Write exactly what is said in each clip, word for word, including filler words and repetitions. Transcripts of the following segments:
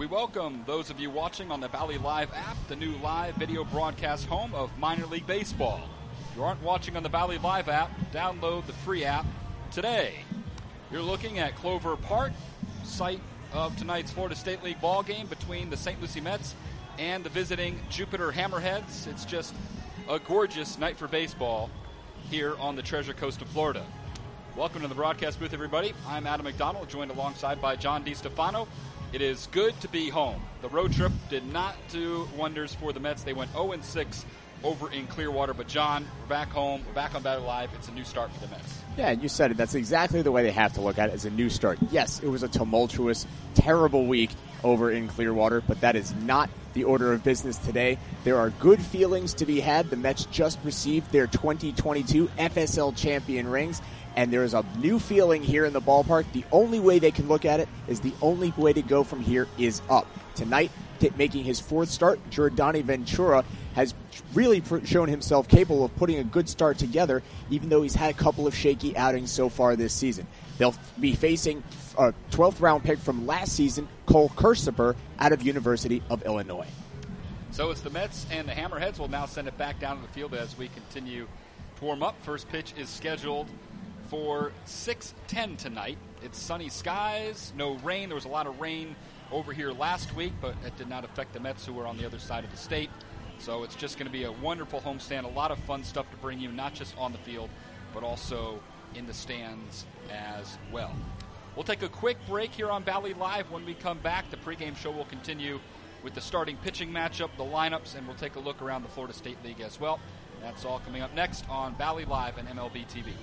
We welcome those of you watching on the Valley Live app, the new live video broadcast home of minor league baseball. If you aren't watching on the Valley Live app, download the free app today. You're looking at Clover Park, site of tonight's Florida State League ball game between the Saint Lucie Mets and the visiting Jupiter Hammerheads. It's just a gorgeous night for baseball here on the Treasure Coast of Florida. Welcome to the broadcast booth, everybody. I'm Adam McDonald, joined alongside by John DiStefano. It is good to be home. The road trip did not do wonders for the Mets. They went oh and six over in Clearwater. But, John, we're back home. We're back on Valley Live. It's a new start for the Mets. Yeah, and you said it. That's exactly the way they have to look at it, as a new start. Yes, it was a tumultuous, terrible week over in Clearwater, but that is not the order of business today. There are good feelings to be had. The Mets just received their twenty twenty-two F S L champion rings, and there is a new feeling here in the ballpark. The only way they can look at it is the only way to go from here is up. Tonight, making his fourth start, Jordani Ventura has really shown himself capable of putting a good start together, even though he's had a couple of shaky outings so far this season. They'll be facing a twelfth round pick from last season, Cole Kerseper, out of University of Illinois. So it's the Mets and the Hammerheads. We'll now send it back down to the field as we continue to warm up. First pitch is scheduled for six ten tonight. It's sunny skies, no rain. There was a lot of rain over here last week, but it did not affect the Mets, who are on the other side of the state. So it's just going to be a wonderful homestand, a lot of fun stuff to bring you, not just on the field, but also in the stands as well. We'll take a quick break here on Valley Live. When we come back, the pregame show will continue with the starting pitching matchup, the lineups, and we'll take a look around the Florida State League as well. That's all coming up next on Valley Live and M L B T V.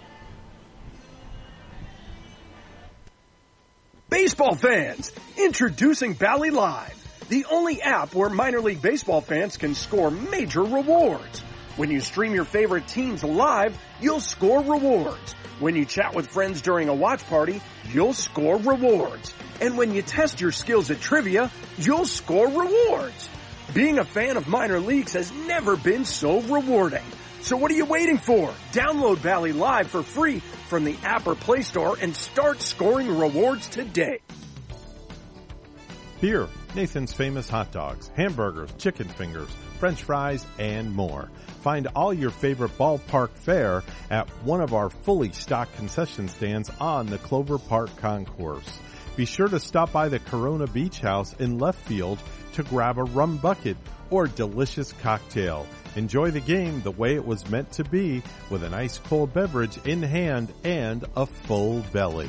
Baseball fans, introducing Valley Live, the only app where minor league baseball fans can score major rewards. When you stream your favorite teams live, you'll score rewards. When you chat with friends during a watch party, you'll score rewards. And when you test your skills at trivia, you'll score rewards. Being a fan of minor leagues has never been so rewarding. So what are you waiting for? Download Valley Live for free from the app or Play Store and start scoring rewards today. Here, Nathan's Famous Hot Dogs, hamburgers, chicken fingers, French fries, and more. Find all your favorite ballpark fare at one of our fully stocked concession stands on the Clover Park Concourse. Be sure to stop by the Corona Beach House in left field to grab a rum bucket or delicious cocktail. Enjoy the game the way it was meant to be, with an ice cold beverage in hand and a full belly.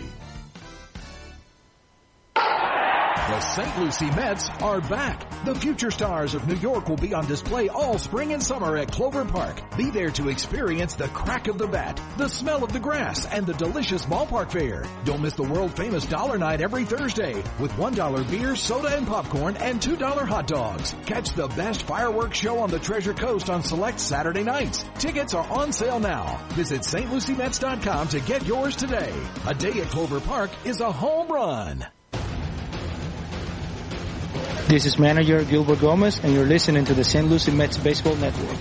The Saint Lucie Mets are back. The future stars of New York will be on display all spring and summer at Clover Park. Be there to experience the crack of the bat, the smell of the grass, and the delicious ballpark fare. Don't miss the world-famous Dollar Night every Thursday with one dollar beer, soda, and popcorn, and two dollar hot dogs. Catch the best fireworks show on the Treasure Coast on select Saturday nights. Tickets are on sale now. Visit S T Lucie Mets dot com to get yours today. A day at Clover Park is a home run. This is manager Gilbert Gomez, and you're listening to the Saint Lucie Mets Baseball Network.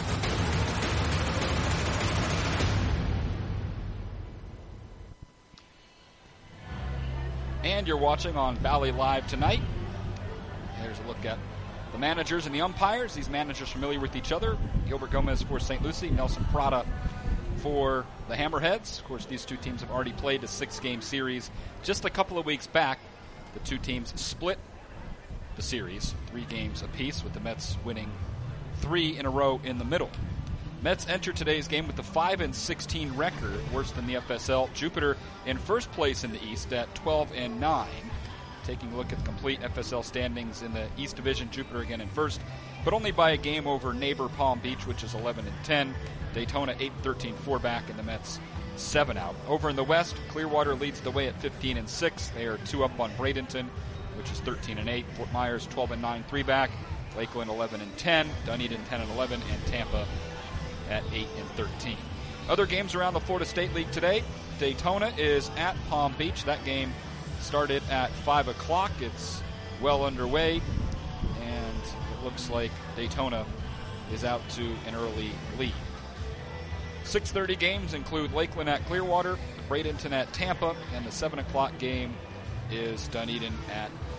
And you're watching on Valley Live tonight. There's a look at the managers and the umpires. These managers familiar with each other. Gilbert Gomez for Saint Lucie, Nelson Prada for the Hammerheads. Of course, these two teams have already played a six-game series. Just a couple of weeks back, the two teams split the series, three games apiece, with the Mets winning three in a row in the middle. Mets enter today's game with a five and sixteen record, worse than the F S L. Jupiter in first place in the East at twelve and nine. Taking a look at the complete F S L standings in the East Division, Jupiter again in first, but only by a game over neighbor Palm Beach, which is eleven and ten. Daytona eight thirteen, four back, and the Mets seven out. Over in the West, Clearwater leads the way at fifteen and six. They are two up on Bradenton, which is thirteen and eight. Fort Myers twelve and nine, three back. Lakeland eleven and ten. Dunedin ten and eleven, and Tampa at eight and thirteen. Other games around the Florida State League today. Daytona is at Palm Beach. That game started at five o'clock. It's well underway, and it looks like Daytona is out to an early lead. six thirty games include Lakeland at Clearwater, Bradenton at Tampa, and the seven o'clock game is Dunedin at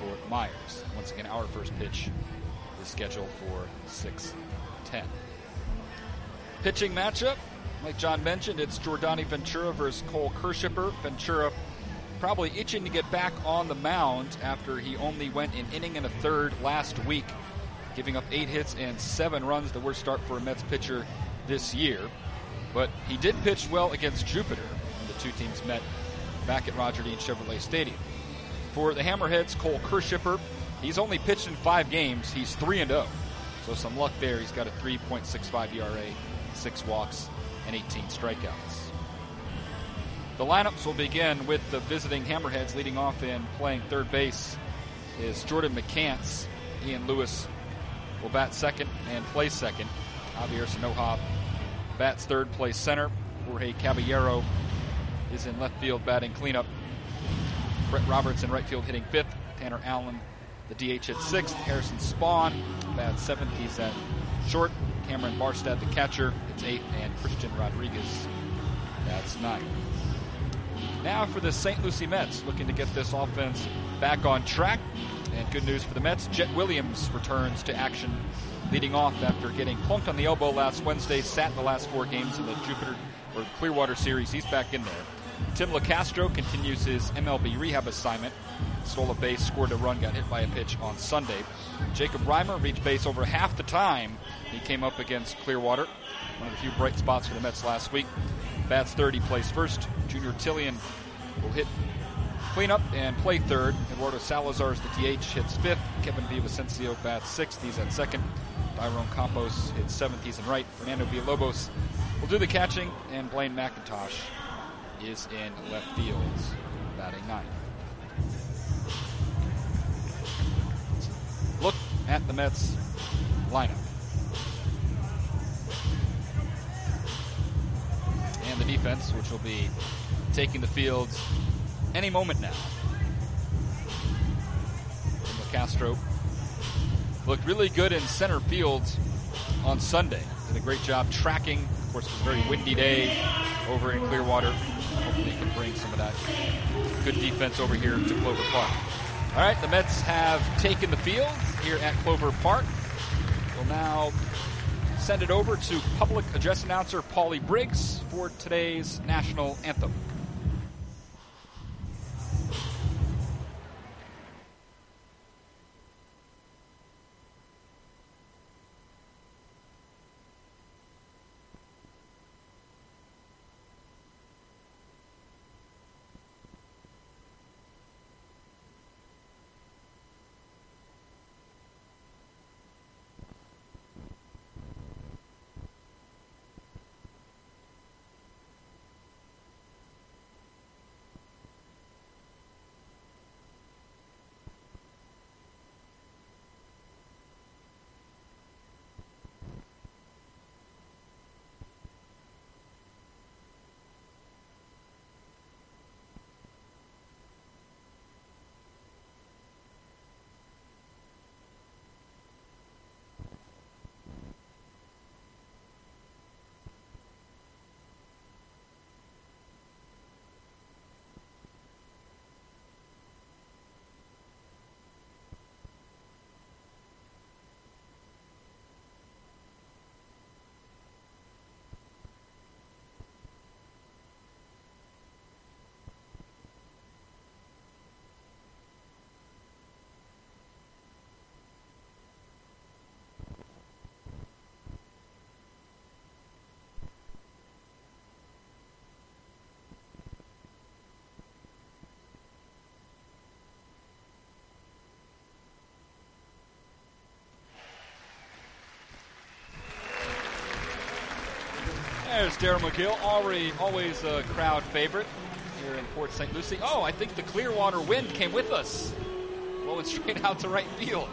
for Myers. Once again, our first pitch is scheduled for six ten. Pitching matchup, like John mentioned, it's Jordani Ventura versus Cole Kershipper. Ventura probably itching to get back on the mound after he only went an inning and a third last week, giving up eight hits and seven runs, the worst start for a Mets pitcher this year. But he did pitch well against Jupiter when the two teams met back at Roger Dean Chevrolet Stadium. For the Hammerheads, Cole Kershipper, he's only pitched in five games. He's three and oh. So some luck there. He's got a three point six five E R A, six walks, and eighteen strikeouts. The lineups will begin with the visiting Hammerheads. Leading off and playing third base is Jordan McCants. Ian Lewis will bat second and play second. Javier Sanoja bats third, plays center. Jorge Caballero is in left field batting cleanup. Brett Roberts in right field hitting fifth. Tanner Allen, the D H, hits sixth. Harrison Spawn bats seventh. He's at short. Cameron Barstad, the catcher, hits eighth. And Christian Rodriguez bats ninth. Now for the Saint Lucie Mets, looking to get this offense back on track. And good news for the Mets, Jet Williams returns to action, leading off after getting plunked on the elbow last Wednesday, sat the last four games in the Jupiter or Clearwater series. He's back in there. Tim LaCastro continues his M L B rehab assignment. Stole a base, scored a run, got hit by a pitch on Sunday. Jacob Reimer reached base over half the time he came up against Clearwater. One of the few bright spots for the Mets last week. Bats third, he plays first. Junior Tillian will hit cleanup and play third. Eduardo Salazar is the D H, hits fifth. Kevin Villavicencio bats sixth, he's at second. Tyrone Campos hits seventh, he's in right. Fernando Villalobos will do the catching, and Blaine McIntosh is in left field, batting ninth. Look at the Mets lineup. And the defense, which will be taking the field any moment now. Castro looked really good in center field on Sunday. Did a great job tracking. Of course, it was a very windy day over in Clearwater. Hopefully he can bring some of that good defense over here to Clover Park. All right, the Mets have taken the field here at Clover Park. We'll now send it over to public address announcer Paulie Briggs for today's national anthem. There's Darryl McGill, already always a crowd favorite here in Port Saint Lucie. Oh, I think the Clearwater wind came with us. Blowing straight out to right field.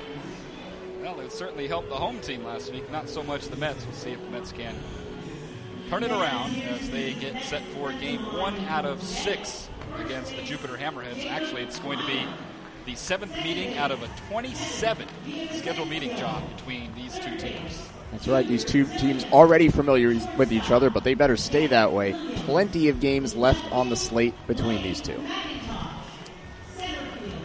Well, it certainly helped the home team last week, not so much the Mets. We'll see if the Mets can turn it around as they get set for game one out of six against the Jupiter Hammerheads. Actually, it's going to be the seventh meeting out of a twenty-seven scheduled meeting job between these two teams. That's right. These two teams already familiar with each other, but they better stay that way. Plenty of games left on the slate between these two. Mets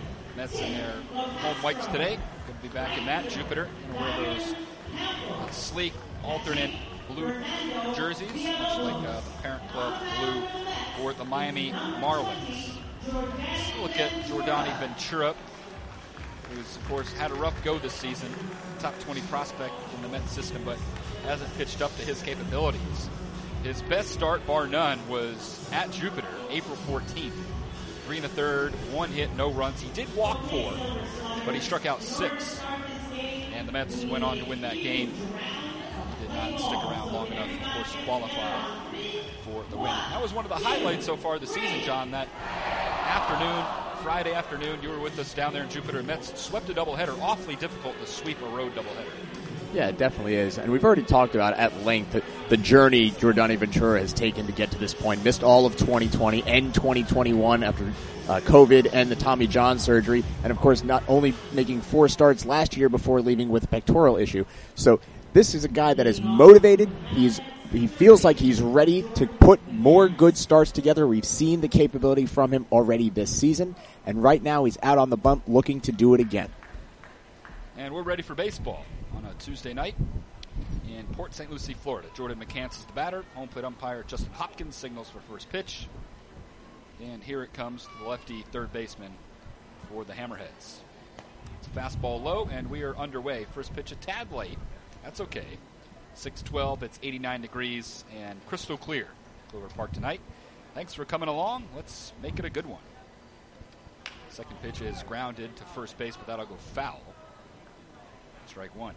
Mets in their home whites today. Going to be back in that. Jupiter going to wear those uh, sleek alternate blue jerseys, much like uh, the parent club blue for the Miami Marlins. Let's look at Jordani Ventura, who's, of course, had a rough go this season. Top twenty prospect in the Mets system, but hasn't pitched up to his capabilities. His best start, bar none, was at Jupiter, April fourteenth. Three and a third, one hit, no runs. He did walk four, but he struck out six. And the Mets went on to win that game. He did not stick around long enough, of course, to qualify for the win. That was one of the highlights so far this season, John. That afternoon, Friday afternoon, you were with us down there in Jupiter. Mets swept a doubleheader. Awfully difficult to sweep a road doubleheader. Yeah, it definitely is. And we've already talked about at length the, the journey Jordani Ventura has taken to get to this point. Missed all of twenty twenty and twenty twenty-one after uh, COVID and the Tommy John surgery. And, of course, not only making four starts last year before leaving with a pectoral issue. So this is a guy that is motivated. He's He feels like he's ready to put more good starts together. We've seen the capability from him already this season. And right now he's out on the bump looking to do it again. And we're ready for baseball on a Tuesday night in Port Saint Lucie, Florida. Jordan McCants is the batter. Home plate umpire Justin Hopkins signals for first pitch. And here it comes to the lefty third baseman for the Hammerheads. It's a fastball low, and we are underway. First pitch a tad late. That's okay. six twelve, it's eighty-nine degrees and crystal clear. Clover Park tonight. Thanks for coming along. Let's make it a good one. Second pitch is grounded to first base, but that'll go foul. Strike one.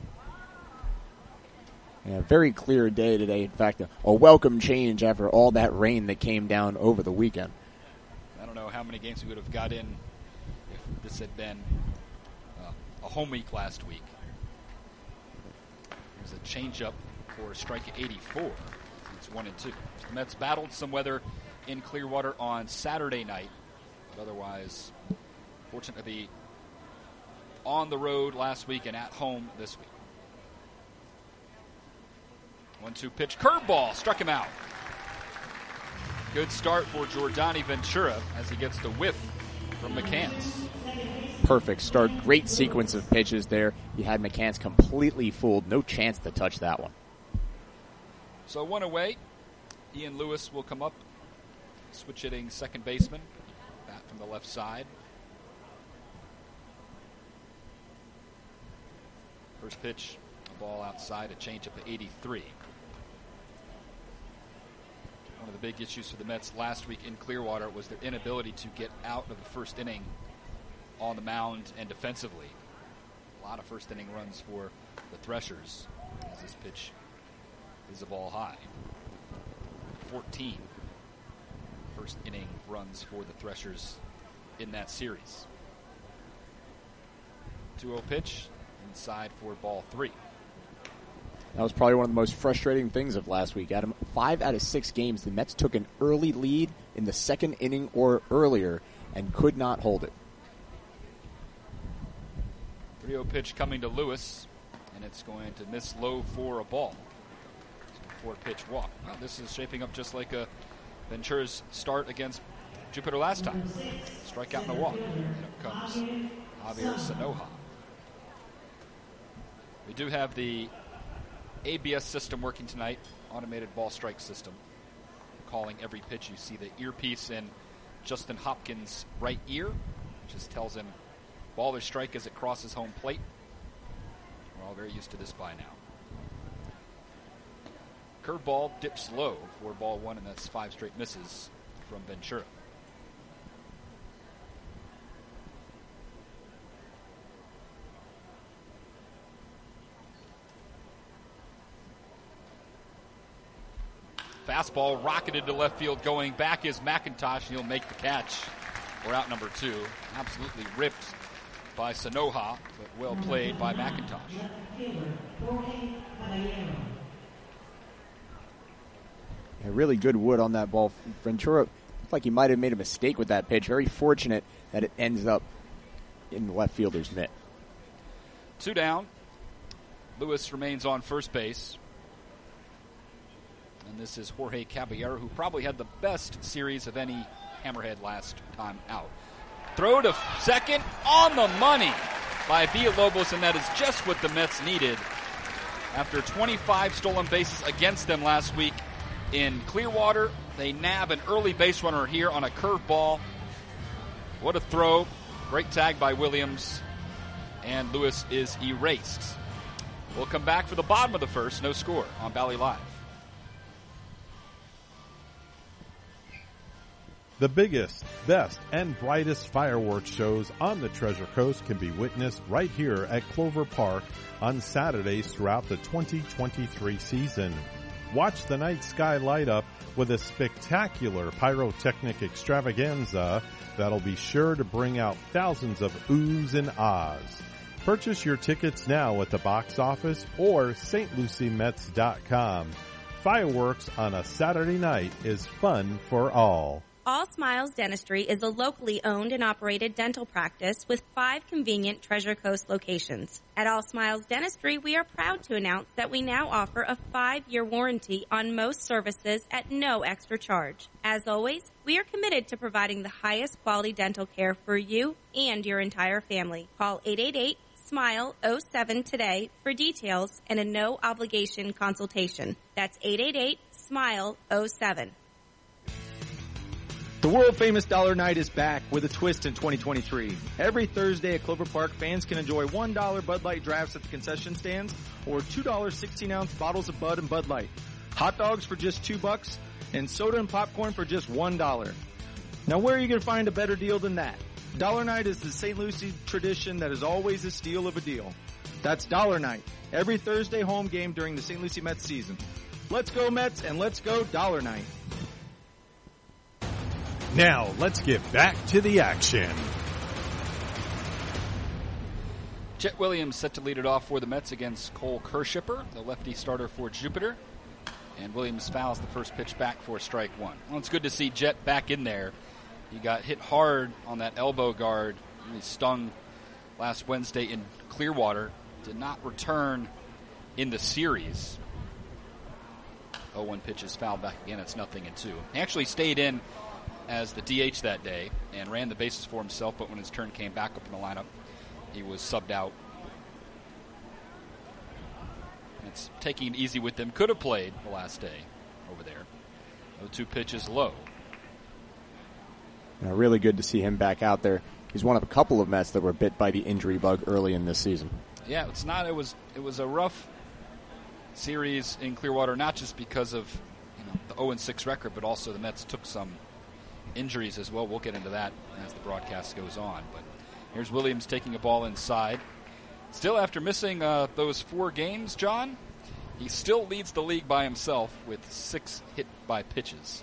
Yeah, very clear day today. In fact, a, a welcome change after all that rain that came down over the weekend. I don't know how many games we would have got in if this had been uh, a home week last week. There's a changeup for strike eighty-four. It's one and two. The Mets battled some weather in Clearwater on Saturday night, but otherwise fortunate to be on the road last week and at home this week. one two pitch, curveball, struck him out. Good start for Jordani Ventura as he gets the whiff from McCants. Perfect start. Great sequence of pitches there. He had McCants completely fooled. No chance to touch that one. So one away. Ian Lewis will come up. Switch hitting second baseman. Bat from the left side. First pitch, a ball outside, a changeup at eighty-three. One of the big issues for the Mets last week in Clearwater was their inability to get out of the first inning on the mound and defensively. A lot of first inning runs for the Threshers as this pitch is a ball high. fourteen first inning runs for the Threshers in that series. two oh pitch. Inside for ball three. That was probably one of the most frustrating things of last week, Adam. Five out of six games, the Mets took an early lead in the second inning or earlier and could not hold it. three oh pitch coming to Lewis, and it's going to miss low for a ball. Four pitch walk. Well, this is shaping up just like a Ventura's start against Jupiter last time. Strikeout and a walk. And up comes Javier Sanoja. We do have the A B S system working tonight, automated ball strike system, calling every pitch. You see the earpiece in Justin Hopkins' right ear, which just tells him ball or strike as it crosses home plate. We're all very used to this by now. Curveball dips low for ball one, and that's five straight misses from Ventura. Fastball rocketed to left field. Going back is McIntosh, and he'll make the catch. We're out number two. Absolutely ripped by Sanoja, but well played by McIntosh. A really good wood on that ball. Ventura looked like he might have made a mistake with that pitch. Very fortunate that it ends up in the left fielder's mitt. Two down. Lewis remains on first base. And this is Jorge Caballero, who probably had the best series of any Hammerhead last time out. Throw to second on the money by Villalobos, and that is just what the Mets needed. After twenty-five stolen bases against them last week in Clearwater, they nab an early base runner here on a curveball. What a throw. Great tag by Williams, and Lewis is erased. We'll come back for the bottom of the first. No score on Bally Live. The biggest, best, and brightest fireworks shows on the Treasure Coast can be witnessed right here at Clover Park on Saturdays throughout the twenty twenty-three season. Watch the night sky light up with a spectacular pyrotechnic extravaganza that'll be sure to bring out thousands of oohs and ahs. Purchase your tickets now at the box office or S Lucie Mets dot com. Fireworks on a Saturday night is fun for all. All Smiles Dentistry is a locally owned and operated dental practice with five convenient Treasure Coast locations. At All Smiles Dentistry, we are proud to announce that we now offer a five-year warranty on most services at no extra charge. As always, we are committed to providing the highest quality dental care for you and your entire family. Call eight eight eight, S M I L E, oh seven today for details and a no-obligation consultation. That's eight eight eight, S M I L E, oh seven. The world-famous Dollar Night is back with a twist in twenty twenty-three. Every Thursday at Clover Park, fans can enjoy one dollar Bud Light drafts at the concession stands or two dollar sixteen-ounce bottles of Bud and Bud Light. Hot dogs for just two bucks and soda and popcorn for just one dollar. Now, where are you going to find a better deal than that? Dollar Night is the Saint Lucie tradition that is always a steal of a deal. That's Dollar Night, every Thursday home game during the Saint Lucie Mets season. Let's go Mets and let's go Dollar Night. Now, let's get back to the action. Chet Williams set to lead it off for the Mets against Cole Kershipper, the lefty starter for Jupiter. And Williams fouls the first pitch back for strike one. Well, it's good to see Jet back in there. He got hit hard on that elbow guard. He stung last Wednesday in Clearwater. Did not return in the series. oh one pitch is fouled back again. It's nothing and two. He actually stayed in as the D H that day and ran the bases for himself, but when his turn came back up in the lineup, he was subbed out. It's taking it easy with them. Could have played the last day over there. oh two pitches low. Yeah, really good to see him back out there. He's one of a couple of Mets that were bit by the injury bug early in this season. Yeah, it's not. It was it was a rough series in Clearwater, not just because of you know the oh and six record, but also the Mets took some injuries as well. We'll get into that as the broadcast goes on. But here's Williams taking a ball inside. Still, after missing uh, those four games, John, he still leads the league by himself with six hit by pitches.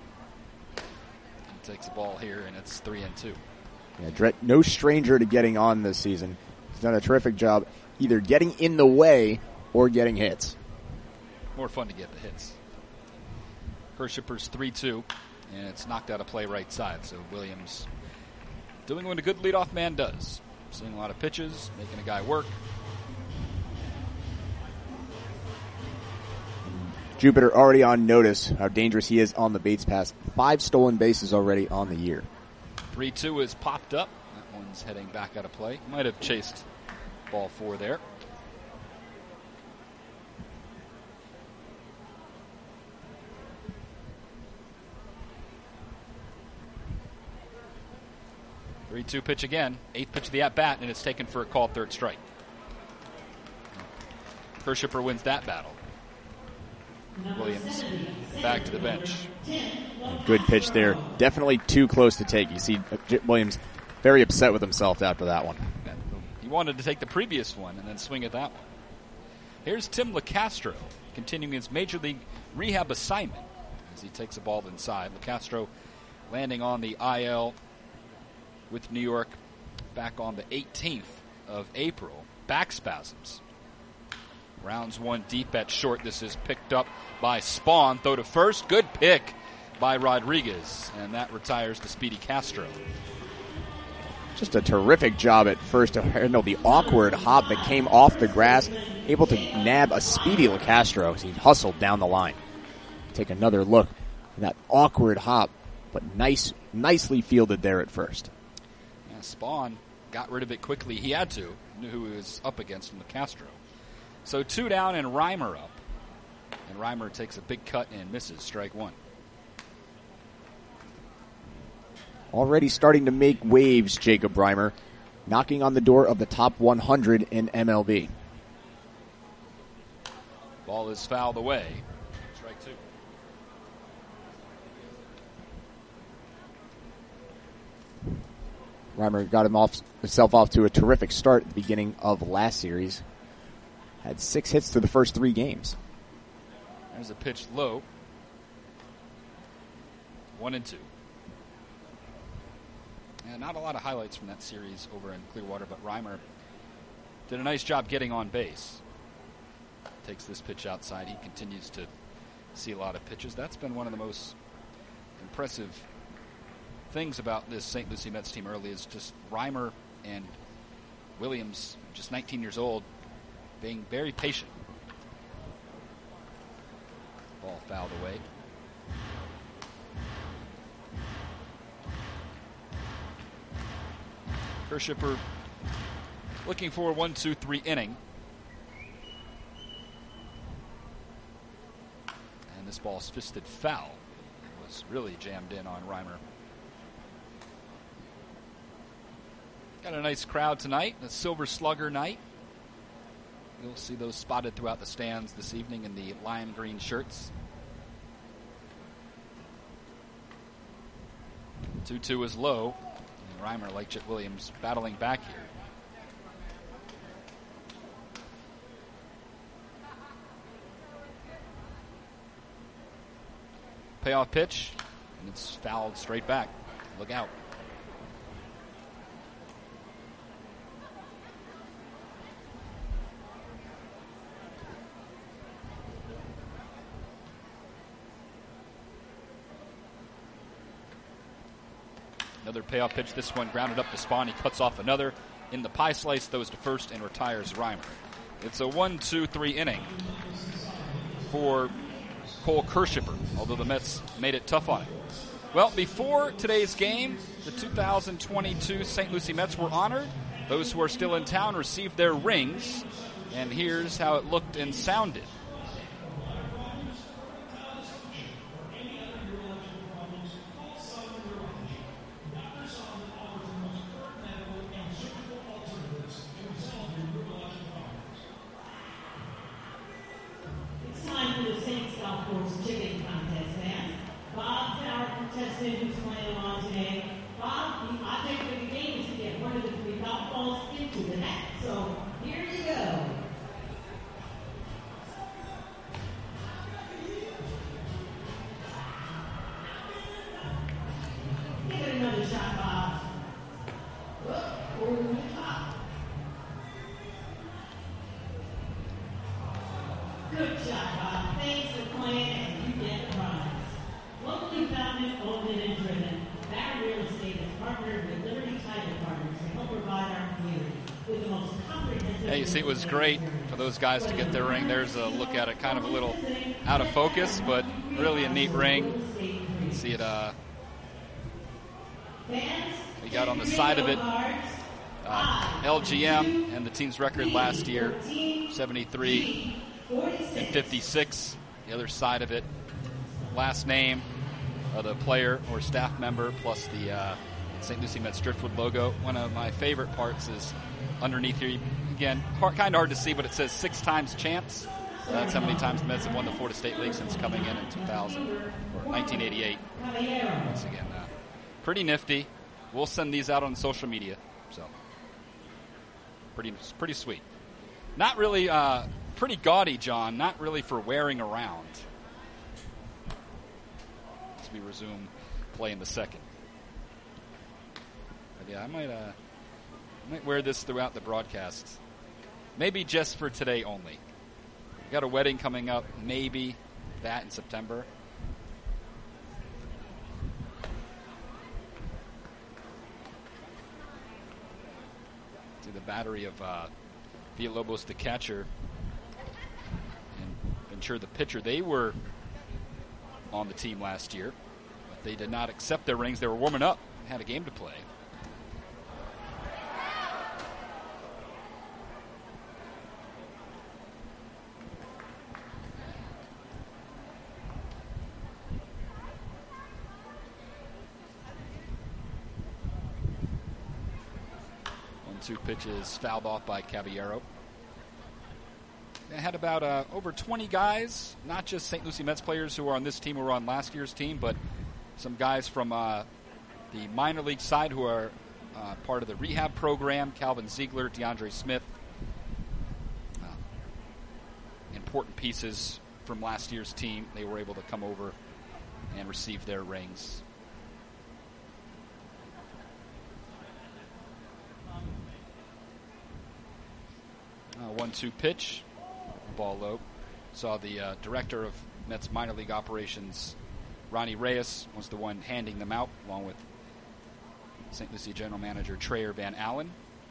He takes the ball here, and it's three and two. Yeah, Dret, no stranger to getting on this season. He's done a terrific job either getting in the way or getting hits. More fun to get the hits. Kershipper's three two. And it's knocked out of play right side. So Williams doing what a good leadoff man does. Seeing a lot of pitches, making a guy work. Jupiter already on notice how dangerous he is on the Bates pass. Five stolen bases already on the year. three two is popped up. That one's heading back out of play. Might have chased ball four there. three two pitch again. Eighth pitch of the at-bat, and it's taken for a called third strike. Kershipper wins that battle. Williams back to the bench. Good pitch there. Definitely too close to take. You see Williams very upset with himself after that one. He wanted to take the previous one and then swing at that one. Here's Tim LeCastro continuing his Major League rehab assignment as he takes a ball inside. LeCastro landing on the I L with New York back on the eighteenth of April. Back spasms. Rounds one deep at short. This is picked up by Spawn. Throw to first. Good pick by Rodriguez. And that retires the speedy Castro. Just a terrific job at first to handle the awkward hop that came off the grass. Able to nab a speedy LeCastro as he hustled down the line. Take another look at that awkward hop, but nice, nicely fielded there at first. Spawn got rid of it quickly. He had to. Knew who he was up against in the Castro. So two down and Reimer up. And Reimer takes a big cut and misses. Strike one. Already starting to make waves, Jacob Reimer, knocking on the door of the top one hundred in M L B. Ball is fouled away. Strike two. Reimer got him off, himself off to a terrific start at the beginning of last series. Had six hits through the first three games. There's a pitch low. One and two. And not a lot of highlights from that series over in Clearwater, but Reimer did a nice job getting on base. Takes this pitch outside. He continues to see a lot of pitches. That's been one of the most impressive things about this Saint Lucie Mets team early is just Reimer and Williams, just nineteen years old, being very patient. Ball fouled away. Kershipper looking for a one two three inning. And this ball's fisted foul. It was really jammed in on Reimer. Got a nice crowd tonight, a Silver Slugger night. You'll see those spotted throughout the stands this evening in the lime green shirts. two two is low. And Reimer, like Chet Williams, battling back here. Payoff pitch, and it's fouled straight back. Look out. Another payoff pitch. This one grounded up to Spawn. He cuts off another in the pie slice, throws to first, and retires Reimer. It's a one two three inning for Cole Kershipper, although the Mets made it tough on him. Well, before today's game, the two thousand twenty-two Saint Lucie Mets were honored. Those who are still in town received their rings, and here's how it looked and sounded. It was great for those guys to get their ring. There's a look at it, kind of a little out of focus, but really a neat ring. You can see it. Uh, we got on the side of it uh, L G M and the team's record last year, seventy-three and fifty-six. The other side of it, last name of the player or staff member plus the uh, Saint Lucie Mets Driftwood logo. One of my favorite parts is underneath here. Again, hard, kind of hard to see, but it says six times champs. So that's how many times the Mets have won the Florida State League since coming in in two thousand or nineteen eighty-eight. Once again, uh, pretty nifty. We'll send these out on social media, so pretty pretty sweet. Not really, uh, pretty gaudy, John. Not really for wearing around. As we resume play in the second. But yeah, I might, uh, I might wear this throughout the broadcast. Maybe just for today only. We got a wedding coming up, maybe that in September. See the battery of uh, Villalobos, the catcher, and Ventura, the pitcher. They were on the team last year, but they did not accept their rings. They were warming up, had a game to play. two pitch is fouled off by Caballero. They had about uh, over twenty guys, not just Saint Lucie Mets players who are on this team who were on last year's team, but some guys from uh, the minor league side who are uh, part of the rehab program. Calvin Ziegler, DeAndre Smith. Uh, important pieces from last year's team. They were able to come over and receive their rings. Uh, one two pitch. Ball low. Saw the uh, director of Mets minor league operations, Ronnie Reyes, was the one handing them out, along with Saint Lucie general manager Trayer Van Allen.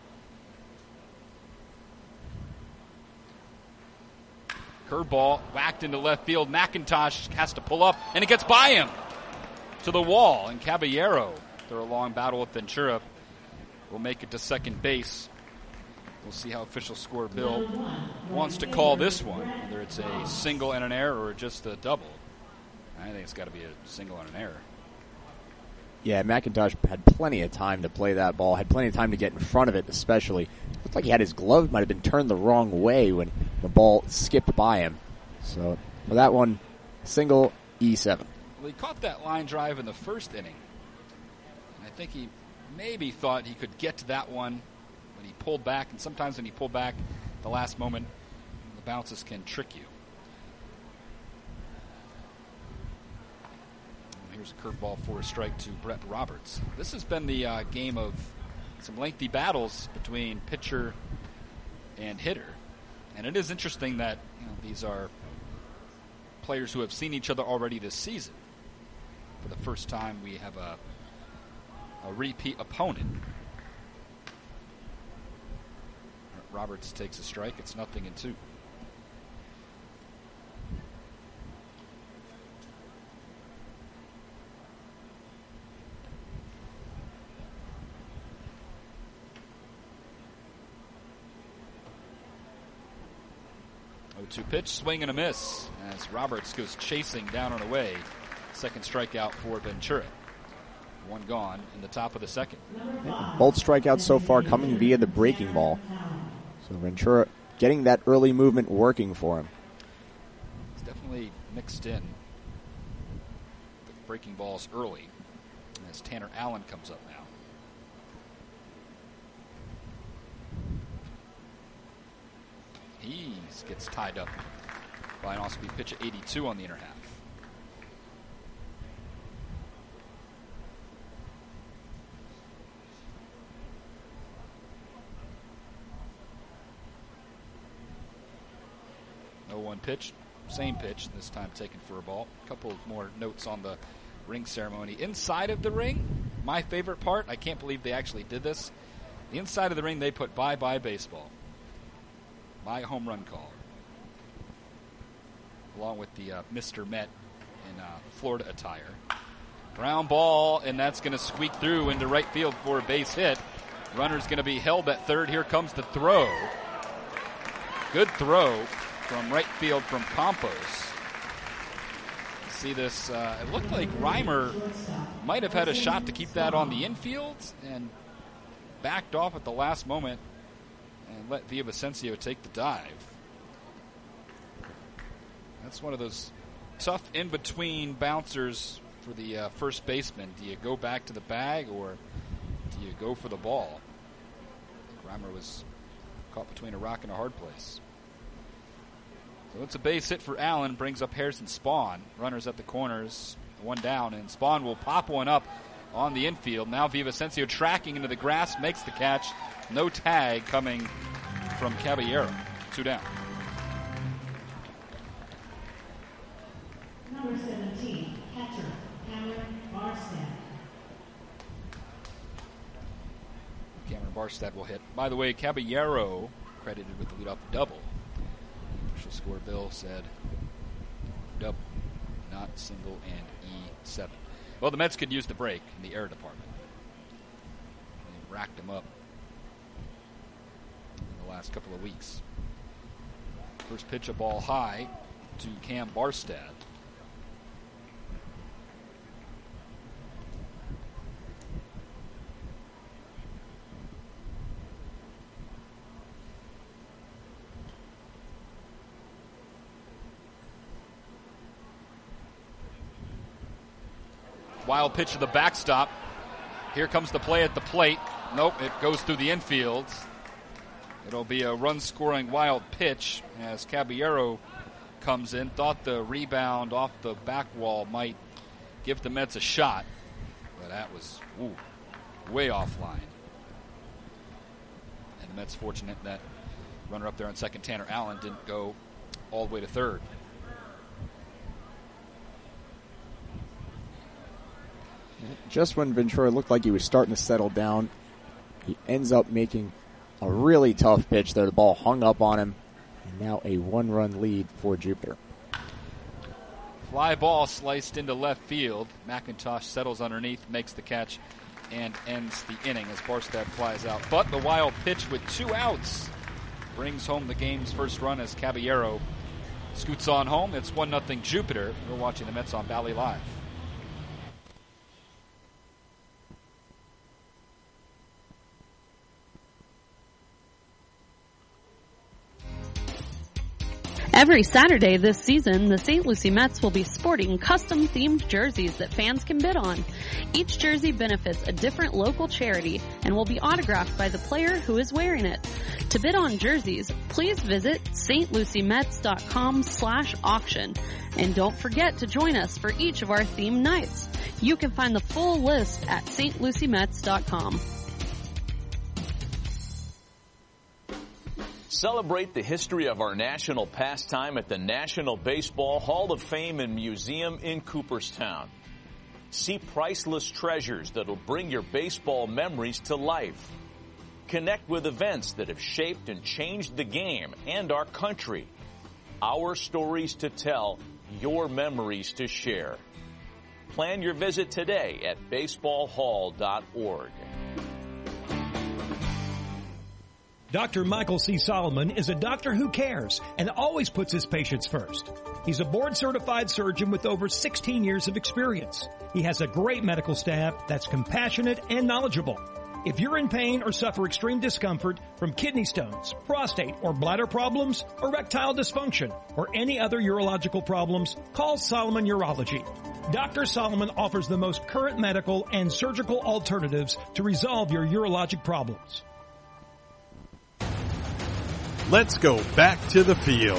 Curveball whacked into left field. McIntosh has to pull up, and it gets by him to the wall. And Caballero, through a long battle with Ventura, will make it to second base. We'll see how official score Bill wants to call this one, whether it's a single and an error or just a double. I think it's got to be a single and an error. Yeah, McIntosh had plenty of time to play that ball, had plenty of time to get in front of it especially. Looked like he had his glove might have been turned the wrong way when the ball skipped by him. So, for that one, single, E seven. Well, he caught that line drive in the first inning. And I think he maybe thought he could get to that one. He pulled back, and sometimes when you pull back the last moment, the bounces can trick you. And here's a curveball for a strike to Brett Roberts. This has been the uh, game of some lengthy battles between pitcher and hitter. And it is interesting that you know, these are players who have seen each other already this season. For the first time, we have a, a repeat opponent. Roberts takes a strike. It's nothing in two. oh two pitch, swing and a miss as Roberts goes chasing down and away. Second strikeout for Ventura. One gone in the top of the second. Both strikeouts so far coming via the breaking ball. So Ventura getting that early movement working for him. It's definitely mixed in the breaking balls early as Tanner Allen comes up now. He gets tied up by an off-speed pitch at eighty-two on the inner half. oh one pitch, same pitch, this time taken for a ball. A couple more notes on the ring ceremony. Inside of the ring, my favorite part, I can't believe they actually did this. The inside of the ring, they put bye-bye baseball. My home run call. Along with the uh, Mister Met in uh, Florida attire. Ground ball, and that's going to squeak through into right field for a base hit. Runner's going to be held at third. Here comes the throw. Good throw from right field from Campos. See this, uh, it looked like Reimer might have had a shot to keep that on the infield and backed off at the last moment and let Villavicencio take the dive. That's one of those tough in-between bouncers for the uh, first baseman. Do you go back to the bag or do you go for the ball? I think Reimer was caught between a rock and a hard place. So it's a base hit for Allen, brings up Harrison Spawn. Runners at the corners, one down, and Spawn will pop one up on the infield. Now Villavicencio tracking into the grass, makes the catch. No tag coming from Caballero. Two down. Number seventeen, catcher, Cameron Barstad. Cameron Barstad will hit. By the way, Caballero credited with the leadoff double. Official score Bill said double, not single and E seven. Well, the Mets could use the break in the error department. They racked them up in the last couple of weeks. First pitch, a ball high to Cam Barstad. Wild pitch to the backstop. Here comes the play at the plate. Nope, it goes through the infield. It'll be a run-scoring wild pitch as Caballero comes in. Thought the rebound off the back wall might give the Mets a shot, but that was ooh, way offline. And the Mets fortunate that runner up there on second, Tanner Allen, didn't go all the way to third. Just when Ventura looked like he was starting to settle down, he ends up making a really tough pitch there. The ball hung up on him, and now a one-run lead for Jupiter. Fly ball sliced into left field. McIntosh settles underneath, makes the catch, and ends the inning as Barstad flies out. But the wild pitch with two outs brings home the game's first run as Caballero scoots on home. It's one nothing Jupiter. We're watching the Mets on Bally Live. Every Saturday this season, the Saint Lucie Mets will be sporting custom-themed jerseys that fans can bid on. Each jersey benefits a different local charity and will be autographed by the player who is wearing it. To bid on jerseys, please visit stluciemets.com slash auction. And don't forget to join us for each of our themed nights. You can find the full list at s t lucie mets dot com. Celebrate the history of our national pastime at the National Baseball Hall of Fame and Museum in Cooperstown. See priceless treasures that'll bring your baseball memories to life. Connect with events that have shaped and changed the game and our country. Our stories to tell, your memories to share. Plan your visit today at baseball hall dot org. Doctor Michael C. Solomon is a doctor who cares and always puts his patients first. He's a board-certified surgeon with over sixteen years of experience. He has a great medical staff that's compassionate and knowledgeable. If you're in pain or suffer extreme discomfort from kidney stones, prostate or bladder problems, erectile dysfunction, or any other urological problems, call Solomon Urology. Doctor Solomon offers the most current medical and surgical alternatives to resolve your urologic problems. Let's go back to the field.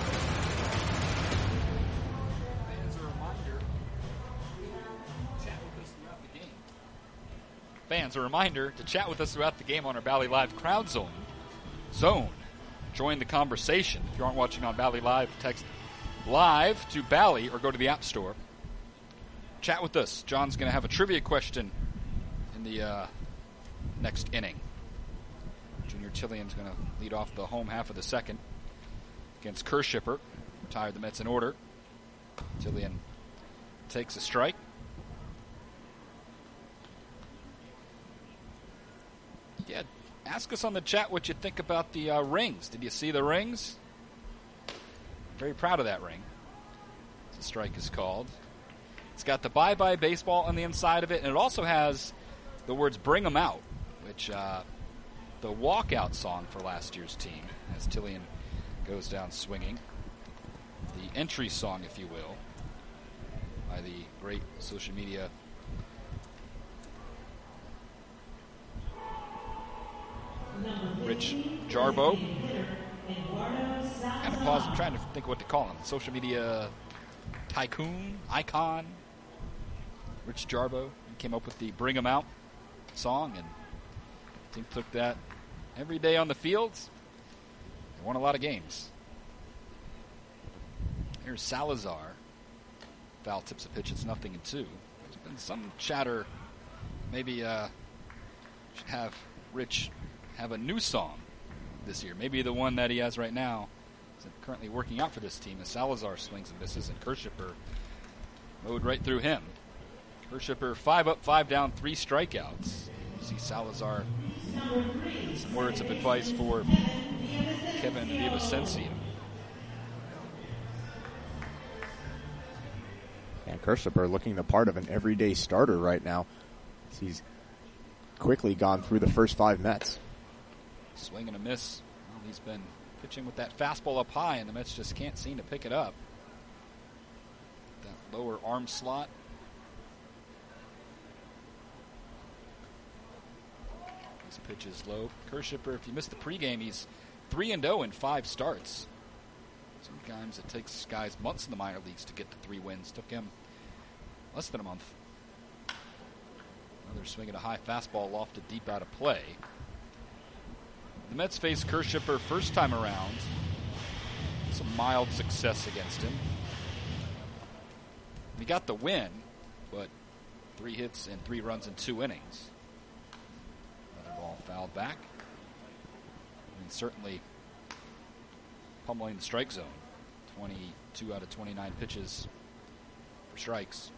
Fans, a reminder to chat with us throughout the game on our Bally Live Crowd Zone. Zone. Join the conversation. If you aren't watching on Bally Live, text live to Bally or go to the App Store. Chat with us. John's going to have a trivia question in the uh, next inning. Junior Tillian's going to lead off the home half of the second against Kershipper. Retired the Mets in order. Tillian takes a strike. Yeah, ask us on the chat what you think about the uh, rings. Did you see the rings? Very proud of that ring. The strike is called. It's got the bye-bye baseball on the inside of it, and it also has the words "Bring 'em out," which uh, the walkout song for last year's team, as Tillian goes down swinging. The entry song, if you will, by the great social media Rich Jarbo. Kind of pause. I'm trying to think what to call him. Social media tycoon, icon, Rich Jarbo. He came up with the "Bring 'em Out" song, and the team took that every day on the fields. They won a lot of games. Here's Salazar. Foul tips a pitch. It's nothing in two. There's been some chatter. Maybe uh, should have Rich have a new song this year. Maybe the one that he has right now isn't currently working out for this team as Salazar swings and misses, and Kershipper mowed right through him. Kershipper five up, five down, three strikeouts. You see Salazar, some words of advice for Kevin Villavicencio. And Kershipper looking the part of an everyday starter right now. He's quickly gone through the first five Mets. Swing and a miss. Well, he's been pitching with that fastball up high, and the Mets just can't seem to pick it up. That lower arm slot. His pitch is low. Kirschipper, if you missed the pregame, he's three and oh in five starts. Sometimes it takes guys months in the minor leagues to get to three wins. Took him less than a month. Another swing at a high fastball lofted deep out of play. The Mets face Kirschipper first time around. Some mild success against him. He got the win, but three hits and three runs in two innings. Another ball fouled back. I mean, certainly pummeling the strike zone. twenty-two out of twenty-nine pitches for strikes.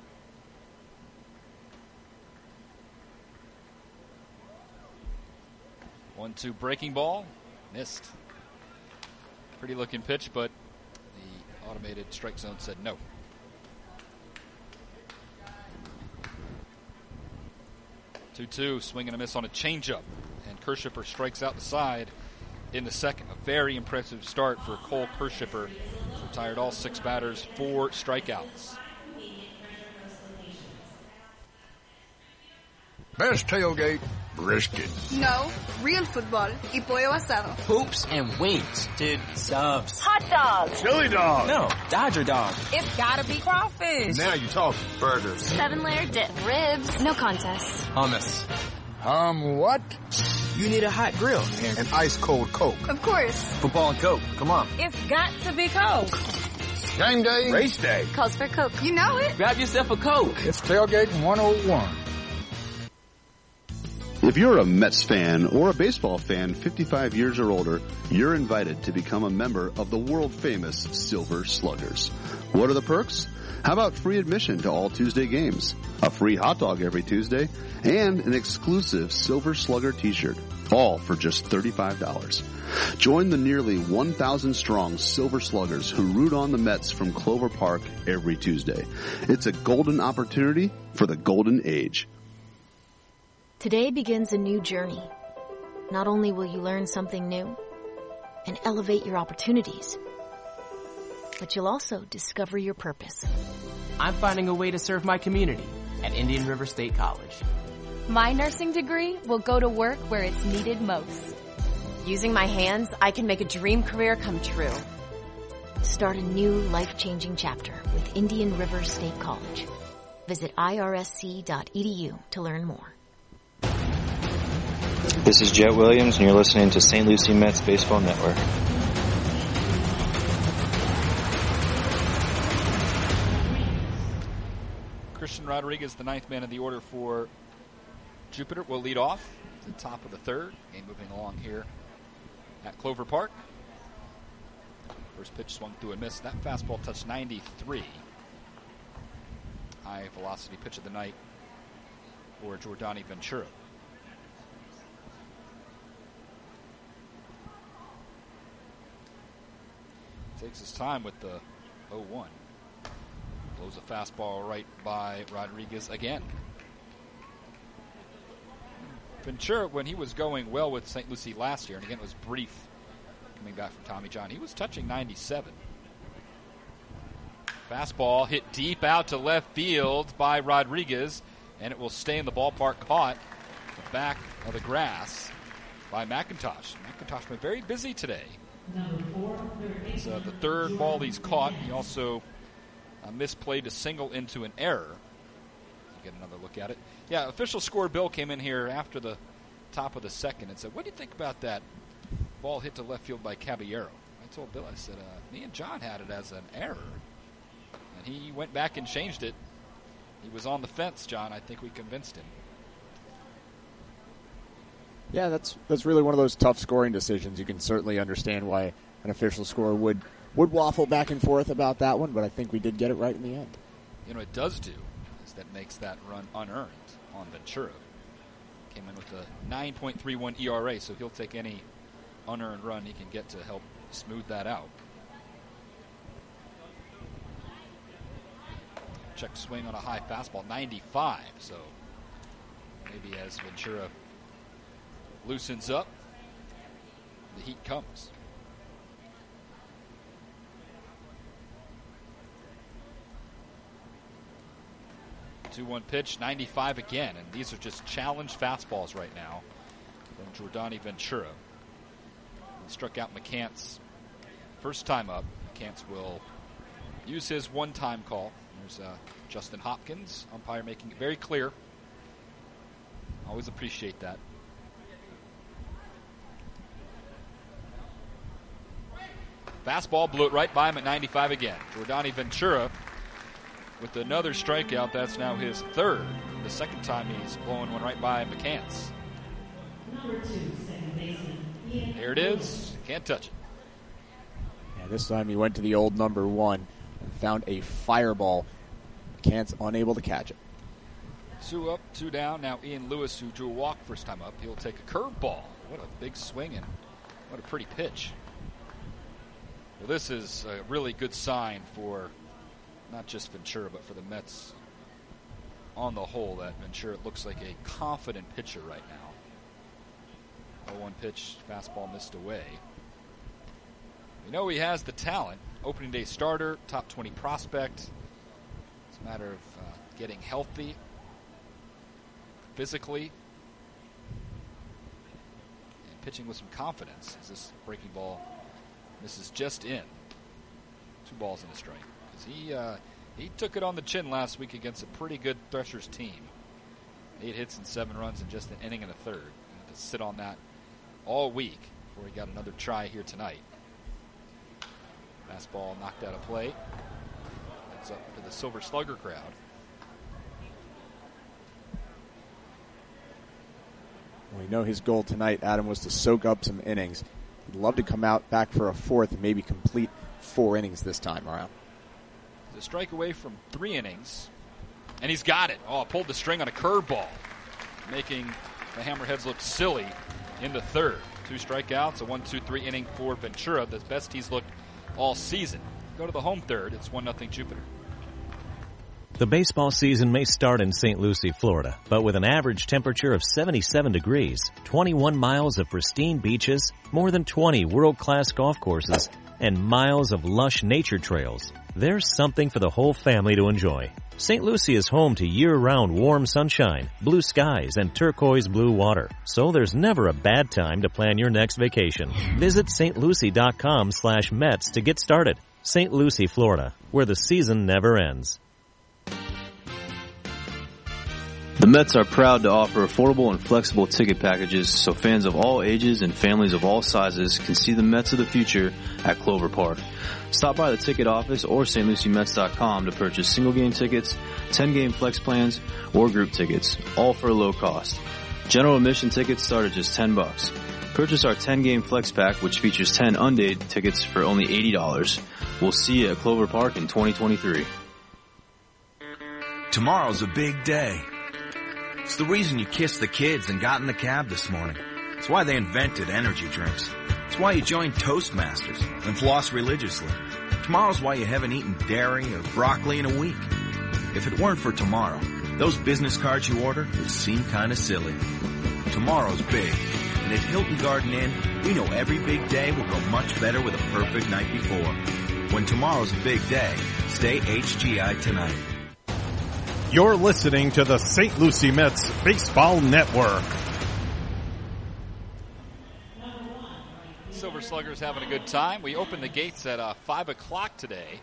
one two breaking ball. Missed. Pretty looking pitch, but the automated strike zone said no. two two, swing and a miss on a changeup. And Kirschipper strikes out the side in the second. A very impressive start for Cole Kirschipper. Retired all six batters, four strikeouts. Best tailgate, brisket. No, real football y pollo asado. Hoops and wings. Dude, subs. Hot dogs. Chili dog. No, Dodger dog. It's gotta be crawfish. Now you're talking. Burgers. Seven layer dip. Ribs. No contest. Hummus. Um, what? You need a hot grill. And an ice cold Coke. Of course. Football and Coke. Come on. It's got to be Coke. Game day. Race day. Calls for Coke. You know it. Grab yourself a Coke. It's Tailgate one oh one. If you're a Mets fan or a baseball fan fifty-five years or older, you're invited to become a member of the world-famous Silver Sluggers. What are the perks? How about free admission to all Tuesday games, a free hot dog every Tuesday, and an exclusive Silver Slugger t-shirt, all for just thirty-five dollars. Join the nearly one thousand strong Silver Sluggers who root on the Mets from Clover Park every Tuesday. It's a golden opportunity for the golden age. Today begins a new journey. Not only will you learn something new and elevate your opportunities, but you'll also discover your purpose. I'm finding a way to serve my community at Indian River State College. My nursing degree will go to work where it's needed most. Using my hands, I can make a dream career come true. Start a new life-changing chapter with Indian River State College. Visit I R S C dot E D U to learn more. This is Jet Williams, and you're listening to Saint Lucie Mets Baseball Network. Christian Rodriguez, the ninth man of the order for Jupiter, will lead off at the top of the third. Game moving along here at Clover Park. First pitch swung through and missed. That fastball touched ninety-three. High velocity pitch of the night for Jordani Ventura. Takes his time with the oh one. Blows a fastball right by Rodriguez again. Ventura, when he was going well with Saint Lucie last year, and again it was brief coming back from Tommy John, he was touching ninety-seven. Fastball hit deep out to left field by Rodriguez, and it will stay in the ballpark, caught the back of the grass by McIntosh. McIntosh been very busy today. It's uh, the third ball he's caught. He also uh, misplayed a single into an error. Get another look at it. Yeah, official score Bill came in here after the top of the second and said, what do you think about that ball hit to left field by Caballero? I told Bill, I said, uh, me and John had it as an error. And he went back and changed it. He was on the fence, John. I think we convinced him. Yeah, that's that's really one of those tough scoring decisions. You can certainly understand why an official score would, would waffle back and forth about that one, but I think we did get it right in the end. You know, it does do is that makes that run unearned on Ventura. Came in with a nine point three one E R A, so he'll take any unearned run he can get to help smooth that out. Check swing on a high fastball, ninety-five, so maybe as Ventura loosens up, the heat comes. two one pitch, ninety-five again, and these are just challenge fastballs right now. from Jordani Ventura. He struck out McCants first time up. McCants will use his one-time call. There's uh, Justin Hopkins, umpire, making it very clear. Always appreciate that. Fastball blew it right by him at ninety-five again. Jordani Ventura with another strikeout. That's now his third. The second time he's blowing one right by McCants. There it is. Can't touch it. Yeah, this time he went to the old number one and found a fireball. McCants unable to catch it. Two up, two down. Now Ian Lewis, who drew a walk first time up, he'll take a curveball. What a big swing and what a pretty pitch. Well, this is a really good sign for not just Ventura, but for the Mets on the whole, that Ventura looks like a confident pitcher right now. oh one pitch, fastball missed away. We know he has the talent. Opening day starter, top twenty prospect. It's a matter of uh, getting healthy physically and pitching with some confidence as this breaking ball misses just in. Two balls and a strike. Because he, uh, he took it on the chin last week against a pretty good Threshers team. Eight hits and seven runs in just an inning and a third. He had to sit on that all week before he got another try here tonight. Fastball knocked out of play. That's up to the Silver Slugger crowd. We know his goal tonight, Adam, was to soak up some innings. He'd love to come out back for a fourth and maybe complete four innings this time around. The strike away from three innings, and he's got it. Oh, pulled the string on a curveball, making the Hammerheads look silly in the third. Two strikeouts, a one two three inning for Ventura, the best he's looked all season. Go to the home third. It's one nothing Jupiter. The baseball season may start in Saint Lucie, Florida, but with an average temperature of seventy-seven degrees, twenty-one miles of pristine beaches, more than twenty world-class golf courses, and miles of lush nature trails, there's something for the whole family to enjoy. Saint Lucie is home to year-round warm sunshine, blue skies, and turquoise blue water, so there's never a bad time to plan your next vacation. Visit stlucie.com slash Mets to get started. Saint Lucie, Florida, where the season never ends. The Mets are proud to offer affordable and flexible ticket packages so fans of all ages and families of all sizes can see the Mets of the future at Clover Park. Stop by the ticket office or St Lucie Mets dot com to purchase single-game tickets, ten-game flex plans, or group tickets, all for a low cost. General admission tickets start at just ten bucks. Purchase our ten-game flex pack, which features ten undated tickets for only eighty dollars. We'll see you at Clover Park in twenty twenty-three. Tomorrow's a big day. It's the reason you kissed the kids and got in the cab this morning. It's why they invented energy drinks. It's why you joined Toastmasters and floss religiously. Tomorrow's why you haven't eaten dairy or broccoli in a week. If it weren't for tomorrow, those business cards you order would seem kind of silly. Tomorrow's big, and at Hilton Garden Inn, we know every big day will go much better with a perfect night before. When tomorrow's a big day, stay H G I tonight. You're listening to the Saint Lucie Mets Baseball Network. Silver Sluggers having a good time. We opened the gates at uh, five o'clock today.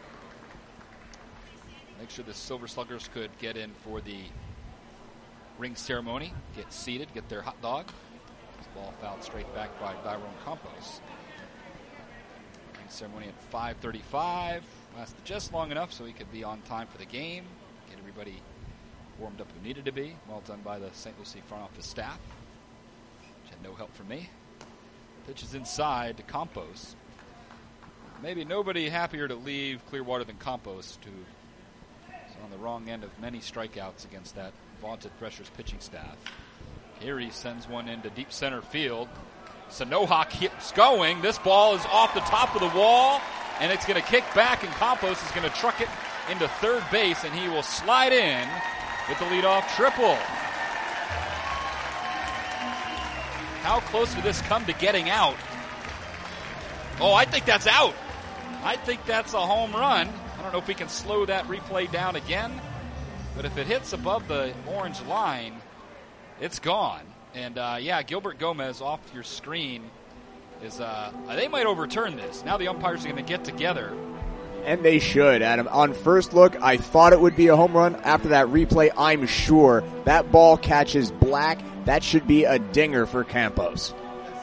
Make sure the Silver Sluggers could get in for the ring ceremony, get seated, get their hot dog. This ball fouled straight back by Tyrone Campos. Ring ceremony at five thirty-five. Lasted just long enough so he could be on time for the game. Get everybody warmed up who needed to be. Well done by the Saint Lucie front office staff, which had no help from me. Pitch is inside to Campos. Maybe nobody happier to leave Clearwater than Campos, who is on the wrong end of many strikeouts against that vaunted Threshers pitching staff. Here he sends one into deep center field. Sanoha keeps going. This ball is off the top of the wall, and it's going to kick back, and Campos is going to truck it into third base, and he will slide in with the leadoff triple. How close did this come to getting out? Oh, I think that's out. I think that's a home run. I don't know if we can slow that replay down again, but if it hits above the orange line, it's gone. And, uh, yeah, Gilbert Gomez off your screen is, uh, they might overturn this. Now the umpires are going to get together. And they should, Adam. On first look, I thought it would be a home run. After that replay, I'm sure that ball catches Black. That should be a dinger for Campos.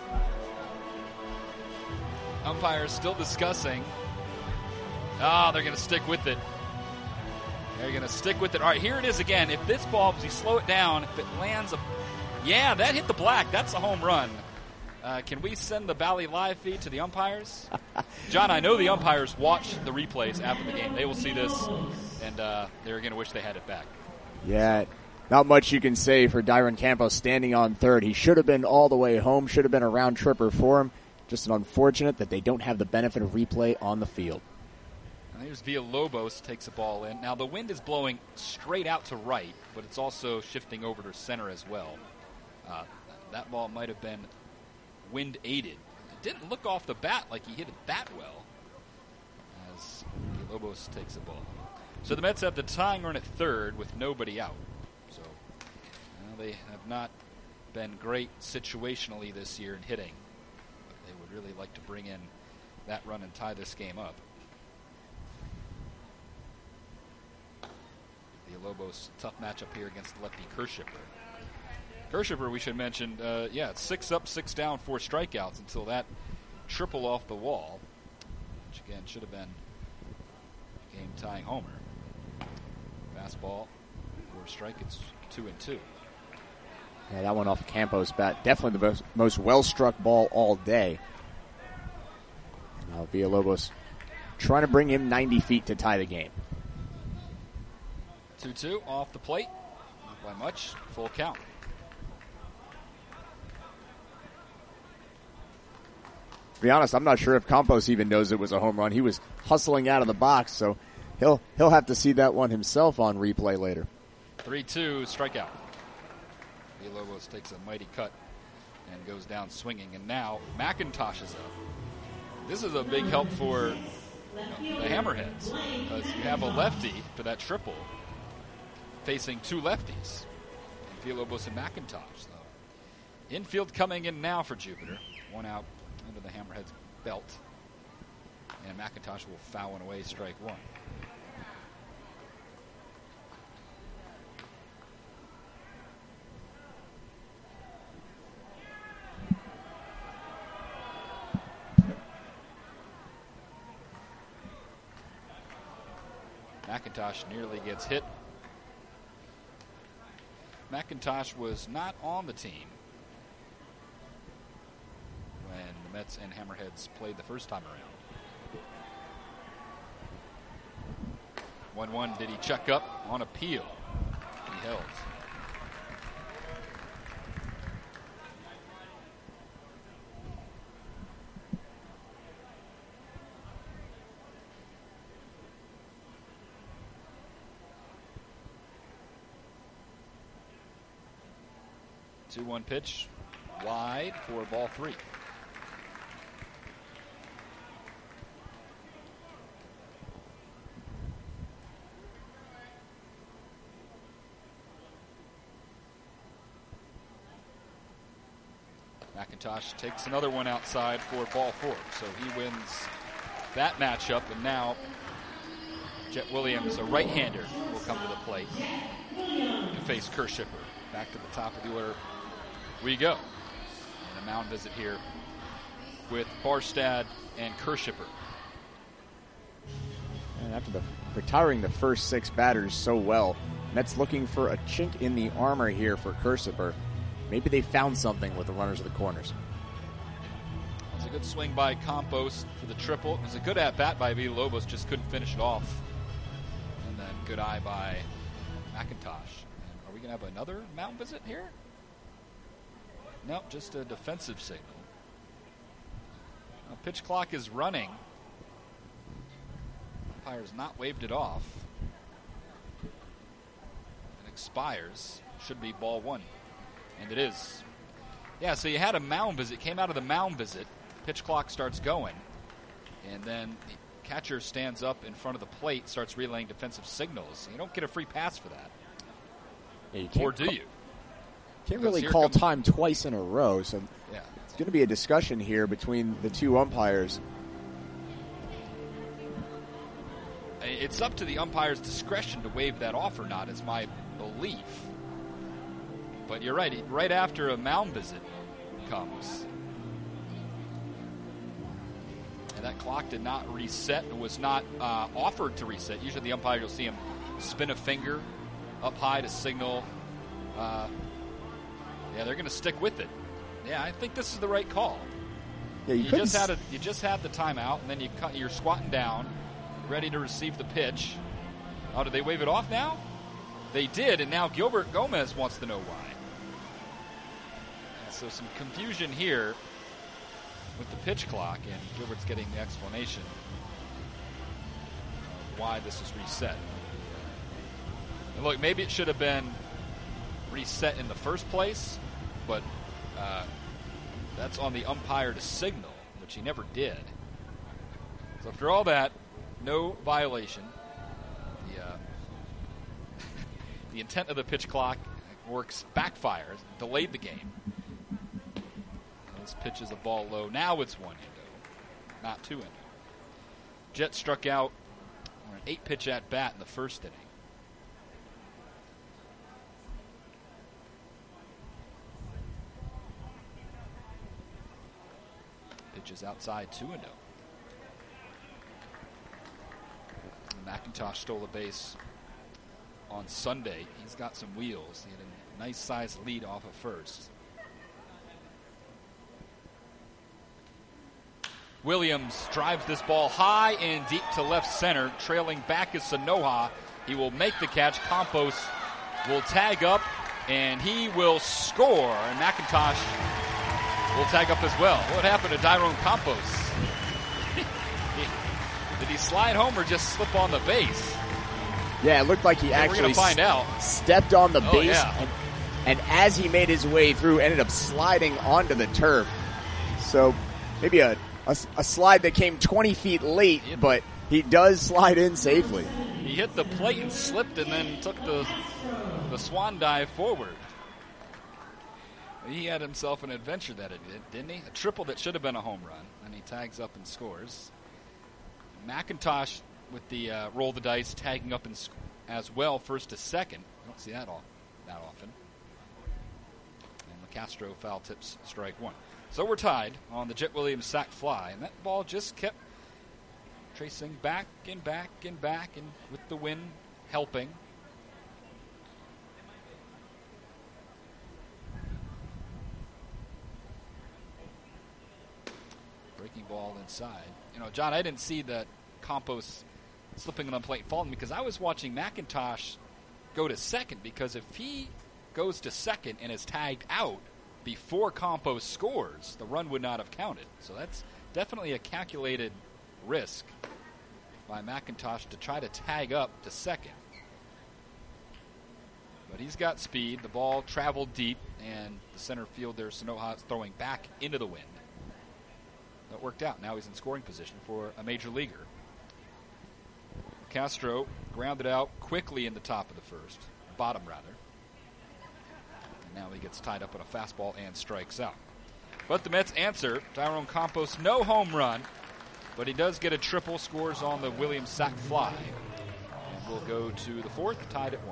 Umpires still discussing. Ah, oh, they're going to stick with it. They're going to stick with it. All right, here it is again. If this ball, if you slow it down, if it lands a... Yeah, that hit the black. That's a home run. Uh, can we send the Bally live feed to the umpires? John, I know the umpires watch the replays after the game. They will see this, and uh, they're going to wish they had it back. Yeah, not much you can say for Dyron Campos standing on third. He should have been all the way home, should have been a round tripper for him. Just an unfortunate that they don't have the benefit of replay on the field. And here's Villalobos, takes the ball in. Now the wind is blowing straight out to right, but it's also shifting over to center as well. Uh, that ball might have been wind aided. It didn't look off the bat like he hit it that well as Villalobos takes the ball. So the Mets have the tying run at third with nobody out. So well, they have not been great situationally this year in hitting. But they would really like to bring in that run and tie this game up. Villalobos, tough matchup here against lefty Kershipper. Kershipper, we should mention, uh, yeah, it's six up, six down, four strikeouts until that triple off the wall, which again should have been a game-tying homer. Fastball, four strike, it's two and two. Yeah, that one off Campos' bat. Definitely the most, most well-struck ball all day. Now Villalobos trying to bring him ninety feet to tie the game. two two off the plate, not by much, full count. To be honest, I'm not sure if Campos even knows it was a home run. He was hustling out of the box, so he'll he'll have to see that one himself on replay later. three two, strikeout. Villalobos takes a mighty cut and goes down swinging, and now McIntosh is up. This is a big help for you know, the Hammerheads, because you have a lefty for that triple facing two lefties, Villalobos and McIntosh. So infield coming in now for Jupiter. One out under the Hammerheads' belt. And McIntosh will foul one away, strike one. McIntosh nearly gets hit. McIntosh was not on the team when the Mets and Hammerheads played the first time around. one one, did he check up on appeal? He held. two one pitch, wide for ball three. McIntosh takes another one outside for ball four, so he wins that matchup, and now Jet Williams, a right-hander, will come to the plate and face Kershipper. Back to the top of the order we go. And a mound visit here with Barstad and Kershipper. And after the retiring the first six batters so well, Mets looking for a chink in the armor here for Kershipper. Maybe they found something with the runners of the corners. It was a good swing by Campos for the triple. It was a good at-bat by Villalobos, just couldn't finish it off. And then good eye by McIntosh. And are we going to have another mound visit here? Nope, just a defensive signal. Now, pitch clock is running. Umpire's not waved it off. It expires. Should be ball one. And it is. Yeah, so you had a mound visit. Came out of the mound visit. Pitch clock starts going. And then the catcher stands up in front of the plate, starts relaying defensive signals. You don't get a free pass for that. Yeah, you or do you? Can't really call comes, time twice in a row, so yeah. It's going to be a discussion here between the two umpires. It's up to the umpire's discretion to waive that off or not, is my belief. But you're right, right after a mound visit comes. And that clock did not reset. It was not uh, offered to reset. Usually the umpire, you'll see him spin a finger up high to signal. Uh, yeah, they're going to stick with it. Yeah, I think this is the right call. Yeah, you, you just had a, you just had the timeout, and then you cut, you're squatting down, ready to receive the pitch. Oh, did they wave it off now? They did, and now Gilbert Gomez wants to know why. And so some confusion here with the pitch clock, and Gilbert's getting the explanation of why this is reset. And look, maybe it should have been reset in the first place, but uh, that's on the umpire to signal, which he never did. So after all that, no violation. The uh, the intent of the pitch clock works backfires, delayed the game. This pitch is a ball low. Now it's one endo, not two endo. Jets struck out on an eight pitch at bat in the first inning. Pitch is outside, two endo. McIntosh stole a base on Sunday. He's got some wheels. He had a nice sized lead off of first. Williams drives this ball high and deep to left center. Trailing back is Sanoha. He will make the catch. Campos will tag up, and he will score. And McIntosh will tag up as well. What happened to Dairon Campos? Did he slide home or just slip on the base? Yeah, it looked like he yeah, actually find out. stepped on the oh, base, yeah. and, and as he made his way through, ended up sliding onto the turf. So maybe a, a, a slide that came twenty feet late, yep. but he does slide in safely. He hit the plate and slipped and then took the, the swan dive forward. He had himself an adventure that it did, didn't he? A triple that should have been a home run, and he tags up and scores. McIntosh with the uh, roll the dice, tagging up in sc- as well, first to second. I don't see that all that often. And LeCastro foul tips strike one. So we're tied on the Jet Williams sac fly, and that ball just kept tracing back and back and back, and with the wind helping. Breaking ball inside. You know, John, I didn't see that Campos slipping on the plate and falling because I was watching McIntosh go to second, because if he goes to second and is tagged out before Campos scores, the run would not have counted. So that's definitely a calculated risk by McIntosh to try to tag up to second. But he's got speed. The ball traveled deep, and the center fielder, Sanoha, is throwing back into the wind. That worked out. Now he's in scoring position for a major leaguer. Castro grounded out quickly in the top of the first, bottom rather. And now he gets tied up on a fastball and strikes out. But the Mets answer. Dairon Campos, no home run, but he does get a triple, scores on the Williams sac fly. And we'll go to the fourth, tied at one.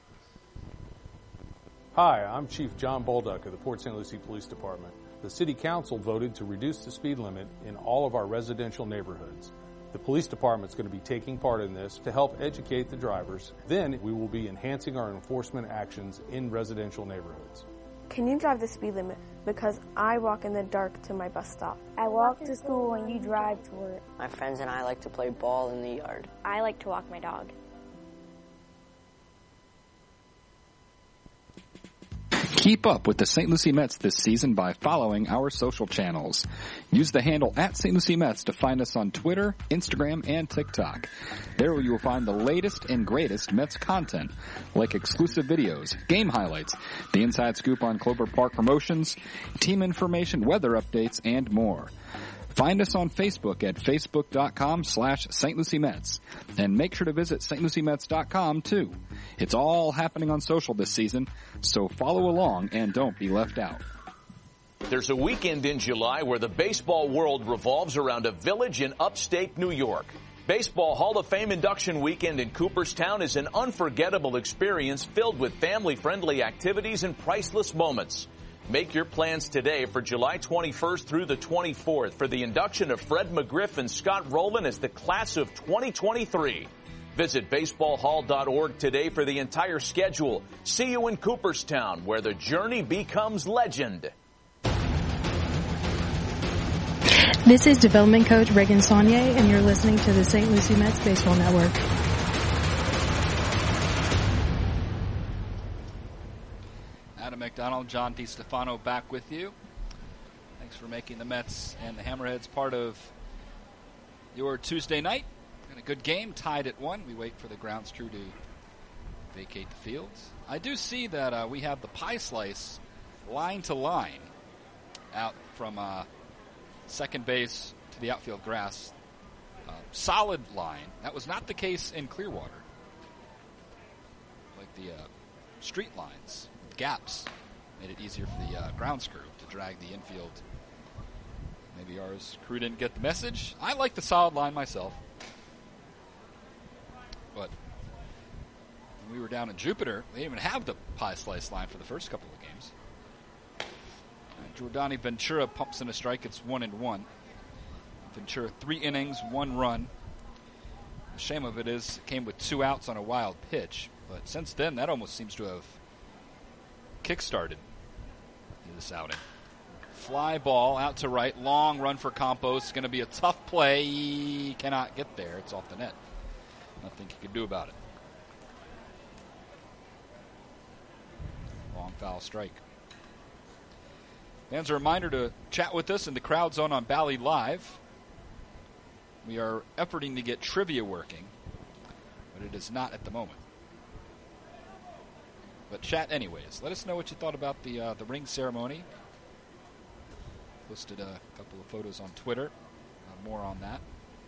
Hi, I'm Chief John Bolduc of the Port Saint Lucie Police Department. The City Council voted to reduce the speed limit in all of our residential neighborhoods. The police department's going to be taking part in this to help educate the drivers. Then we will be enhancing our enforcement actions in residential neighborhoods. Can you drive the speed limit? Because I walk in the dark to my bus stop. I walk to school and you drive to work. My friends and I like to play ball in the yard. I like to walk my dog. Keep up with the Saint Lucie Mets this season by following our social channels. Use the handle at Saint Lucie Mets to find us on Twitter, Instagram, and TikTok. There you will find the latest and greatest Mets content, like exclusive videos, game highlights, the inside scoop on Clover Park promotions, team information, weather updates, and more. Find us on Facebook at facebook.com slash Saint Lucie Mets. And make sure to visit Saint Lucie Mets dot com too. It's all happening on social this season, so follow along and don't be left out. There's a weekend in July where the baseball world revolves around a village in upstate New York. Baseball Hall of Fame induction weekend in Cooperstown is an unforgettable experience filled with family-friendly activities and priceless moments. Make your plans today for July twenty-first through the twenty-fourth for the induction of Fred McGriff and Scott Rowland as the class of twenty twenty-three. Visit baseball hall dot org today for the entire schedule. See you in Cooperstown, where the journey becomes legend. This is development coach Reagan Saunier, and you're listening to the Saint Lucie Mets Baseball Network. Adam McDonald, John DiStefano back with you. Thanks for making the Mets and the Hammerheads part of your Tuesday night. And a good game, tied at one. We wait for the grounds crew to vacate the fields. I do see that uh, we have the pie slice line to line out from uh, second base to the outfield grass. Uh, solid line. That was not the case in Clearwater. Like the uh, street lines, gaps, made it easier for the uh, grounds crew to drag the infield. Maybe ours crew didn't get the message. I like the solid line myself. But when we were down in Jupiter, they didn't even have the pie slice line for the first couple of games. Jordani Ventura pumps in a strike. It's one and one. Ventura, three innings, one run. The shame of it is it came with two outs on a wild pitch. But since then, that almost seems to have kick-started this outing. Fly ball out to right. Long run for Campos. Going to be a tough play. He cannot get there. It's off the net. Nothing he can do about it. Long foul strike. Fans, a reminder to chat with us in the Crowd Zone on Bally Live. We are efforting to get trivia working, but it is not at the moment. But chat anyways. Let us know what you thought about the uh, the ring ceremony. Posted a couple of photos on Twitter. Uh, more on that.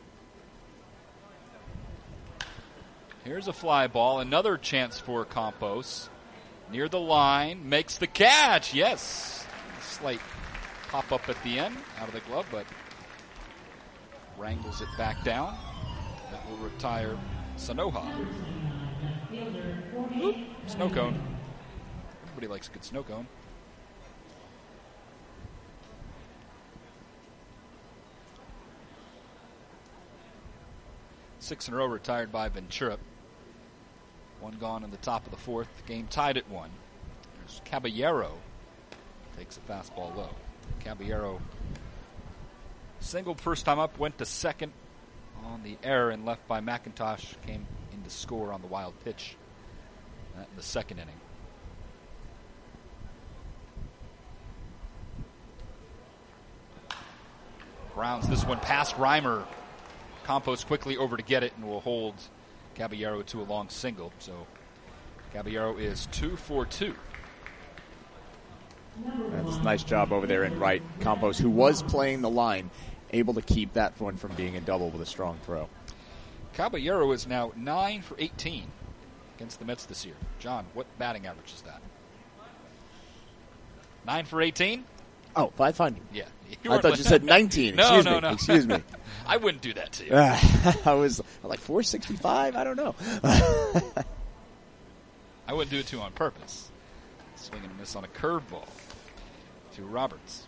Here's a fly ball. Another chance for Campos. Near the line. Makes the catch. Yes. Slight pop up at the end. Out of the glove, but wrangles it back down. That will retire Sanoha. Oop, snow cone. Everybody likes a good snow cone. Six in a row retired by Ventura. One gone in the top of the fourth. Game tied at one. There's Caballero. Takes a fastball low. Caballero singled first time up, went to second on the error and left by McIntosh. Came in to score on the wild pitch. That in the second inning. Grounds this one past Reimer. Campos quickly over to get it and will hold Caballero to a long single. So Caballero is two for two. That's a nice job over there in right. Campos, who was playing the line, able to keep that one from being a double with a strong throw. Caballero is now nine for eighteen against the Mets this year. John, what batting average is that? nine for eighteen? Oh, five hundred. Yeah. You I thought you said nineteen. no, Excuse no, me. no. Excuse me. I wouldn't do that to you. Uh, I was like four sixty-five? I don't know. I wouldn't do it to you on purpose. Swing and a miss on a curveball to Roberts.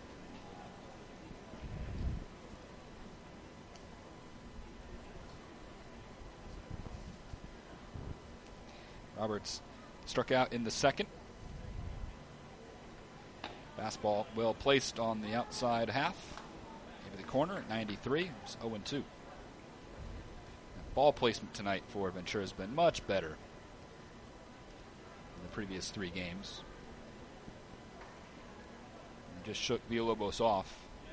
Roberts struck out in the second. Fastball well placed on the outside half. Into the corner at ninety-three. It's oh and two. Ball placement tonight for Ventura has been much better than the previous three games. And just shook Villalobos off.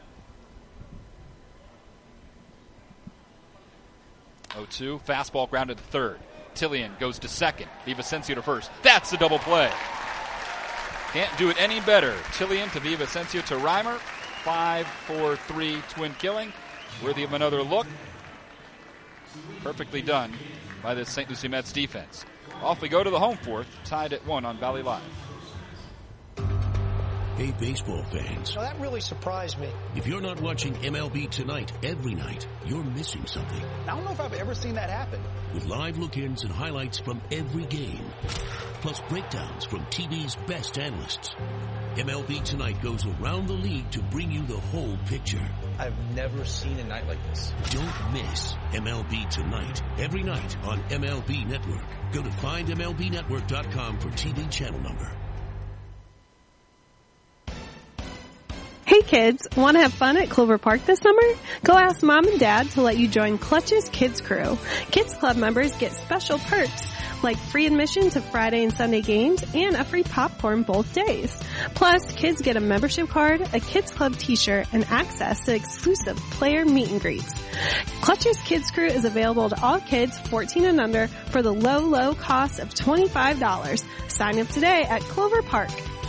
oh two. Fastball grounded to third. Tillian goes to second. Villavicencio to first. That's the double play. Can't do it any better. Tillian to Villavicencio to Reimer. five four three twin killing. Worthy of another look. Perfectly done by this Saint Lucie Mets defense. Off we go to the home fourth, tied at one on Valley Live. Hey, baseball fans. Now that really surprised me. If you're not watching M L B Tonight every night, you're missing something. I don't know if I've ever seen that happen. With live look-ins and highlights from every game, plus breakdowns from T V's best analysts. M L B Tonight goes around the league to bring you the whole picture. I've never seen a night like this. Don't miss M L B Tonight every night on M L B Network. Go to find M L B network dot com for T V channel number. Hey kids, want to have fun at Clover Park this summer? Go ask Mom and Dad to let you join Clutch's Kids Crew. Kids Club members get special perks like free admission to Friday and Sunday games and a free popcorn both days. Plus, kids get a membership card, a Kids Club t-shirt, and access to exclusive player meet and greets. Clutch's Kids Crew is available to all kids fourteen and under for the low, low cost of twenty-five dollars. Sign up today at Clover Park.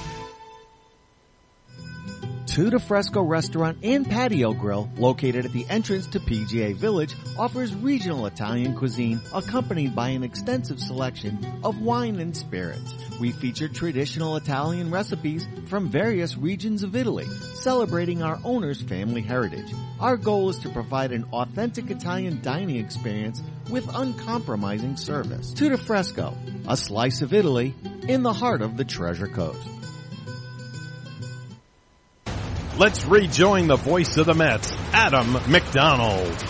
Tuda Fresco Restaurant and Patio Grill, located at the entrance to P G A Village, offers regional Italian cuisine accompanied by an extensive selection of wine and spirits. We feature traditional Italian recipes from various regions of Italy, celebrating our owner's family heritage. Our goal is to provide an authentic Italian dining experience with uncompromising service. Tuda Fresco, a slice of Italy in the heart of the Treasure Coast. Let's rejoin the voice of the Mets, Adam McDonald.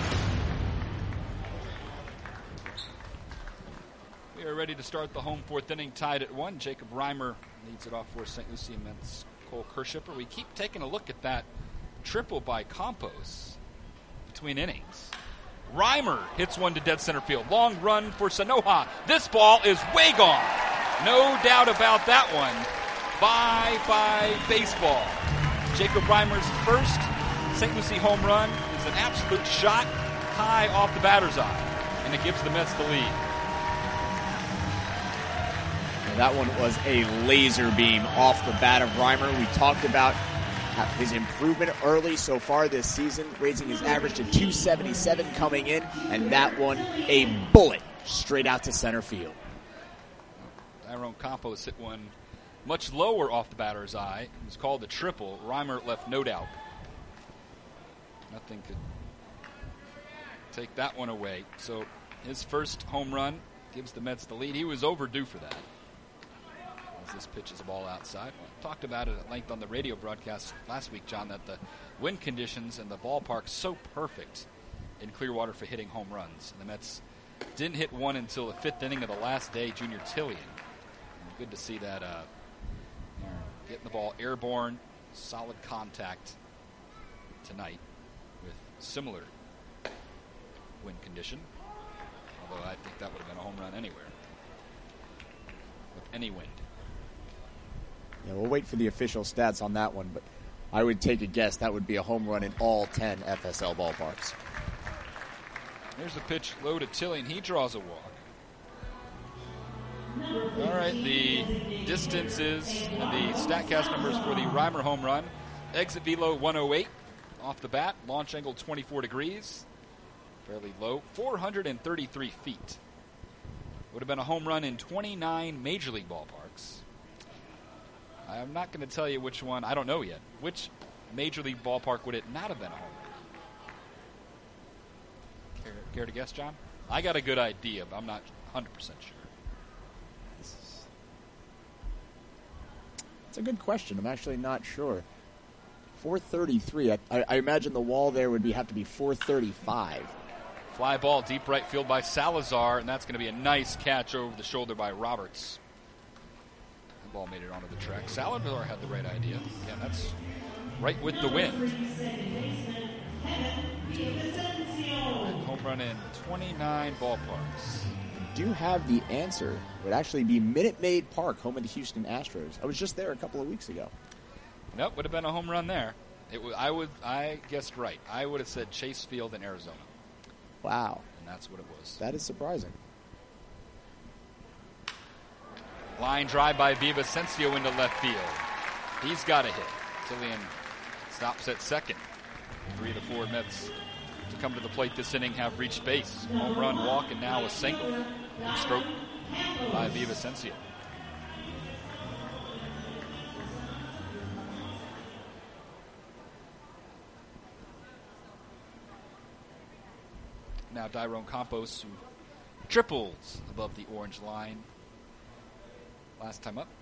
We are ready to start the home fourth inning, tied at one. Jacob Reimer leads it off for Saint Lucie Mets Cole Kirschipper. We keep taking a look at that triple by Campos between innings. Reimer hits one to dead center field. Long run for Sanoja. This ball is way gone. No doubt about that one. Bye-bye baseball. Jacob Reimer's first Saint Lucie home run is an absolute shot high off the batter's eye, and it gives the Mets the lead. And that one was a laser beam off the bat of Reimer. We talked about his improvement early so far this season, raising his average to two seventy-seven coming in, and that one a bullet straight out to center field. Tyrone Campos hit one much lower off the batter's eye. It was called a triple. Reimer left no doubt. Nothing could take that one away. So his first home run gives the Mets the lead. He was overdue for that, as this pitches the ball outside. I talked about it at length on the radio broadcast last week, John, that the wind conditions and the ballpark so perfect in Clearwater for hitting home runs. And the Mets didn't hit one until the fifth inning of the last day, Junior Tillian. And good to see that uh, getting the ball airborne, solid contact tonight with similar wind condition. Although I think that would have been a home run anywhere with any wind. Yeah, we'll wait for the official stats on that one, but I would take a guess that would be a home run in all ten F S L ballparks. Here's the pitch low to Tillian. He draws a walk. All right, the distances and the StatCast numbers for the Reimer home run. Exit velo one oh eight off the bat. Launch angle twenty-four degrees. Fairly low. four hundred thirty-three feet. Would have been a home run in twenty-nine Major League ballparks. I'm not going to tell you which one. I don't know yet. Which Major League ballpark would it not have been a home run? Care, care to guess, John? I got a good idea, but I'm not one hundred percent sure. It's a good question. I'm actually not sure. four thirty-three. I, I, I imagine the wall there would be have to be four thirty-five. Fly ball deep right field by Salazar, and that's going to be a nice catch over the shoulder by Roberts. The ball made it onto the track. Salazar had the right idea. Yeah, that's right with the wind. Home run in twenty-nine ballparks. Do have the answer. It would actually be Minute Maid Park, home of the Houston Astros. I was just there a couple of weeks ago. Nope, would have been a home run there. It was, I would. I guessed right. I would have said Chase Field in Arizona. Wow. And that's what it was. That is surprising. Line drive by Villavicencio into left field. He's got a hit. Tillian stops at second. Three of the four Mets to come to the plate this inning have reached base. Home run, walk, and now a single. Stroke by Villavicencio. Now Dairon Campos, who triples above the orange line last time up.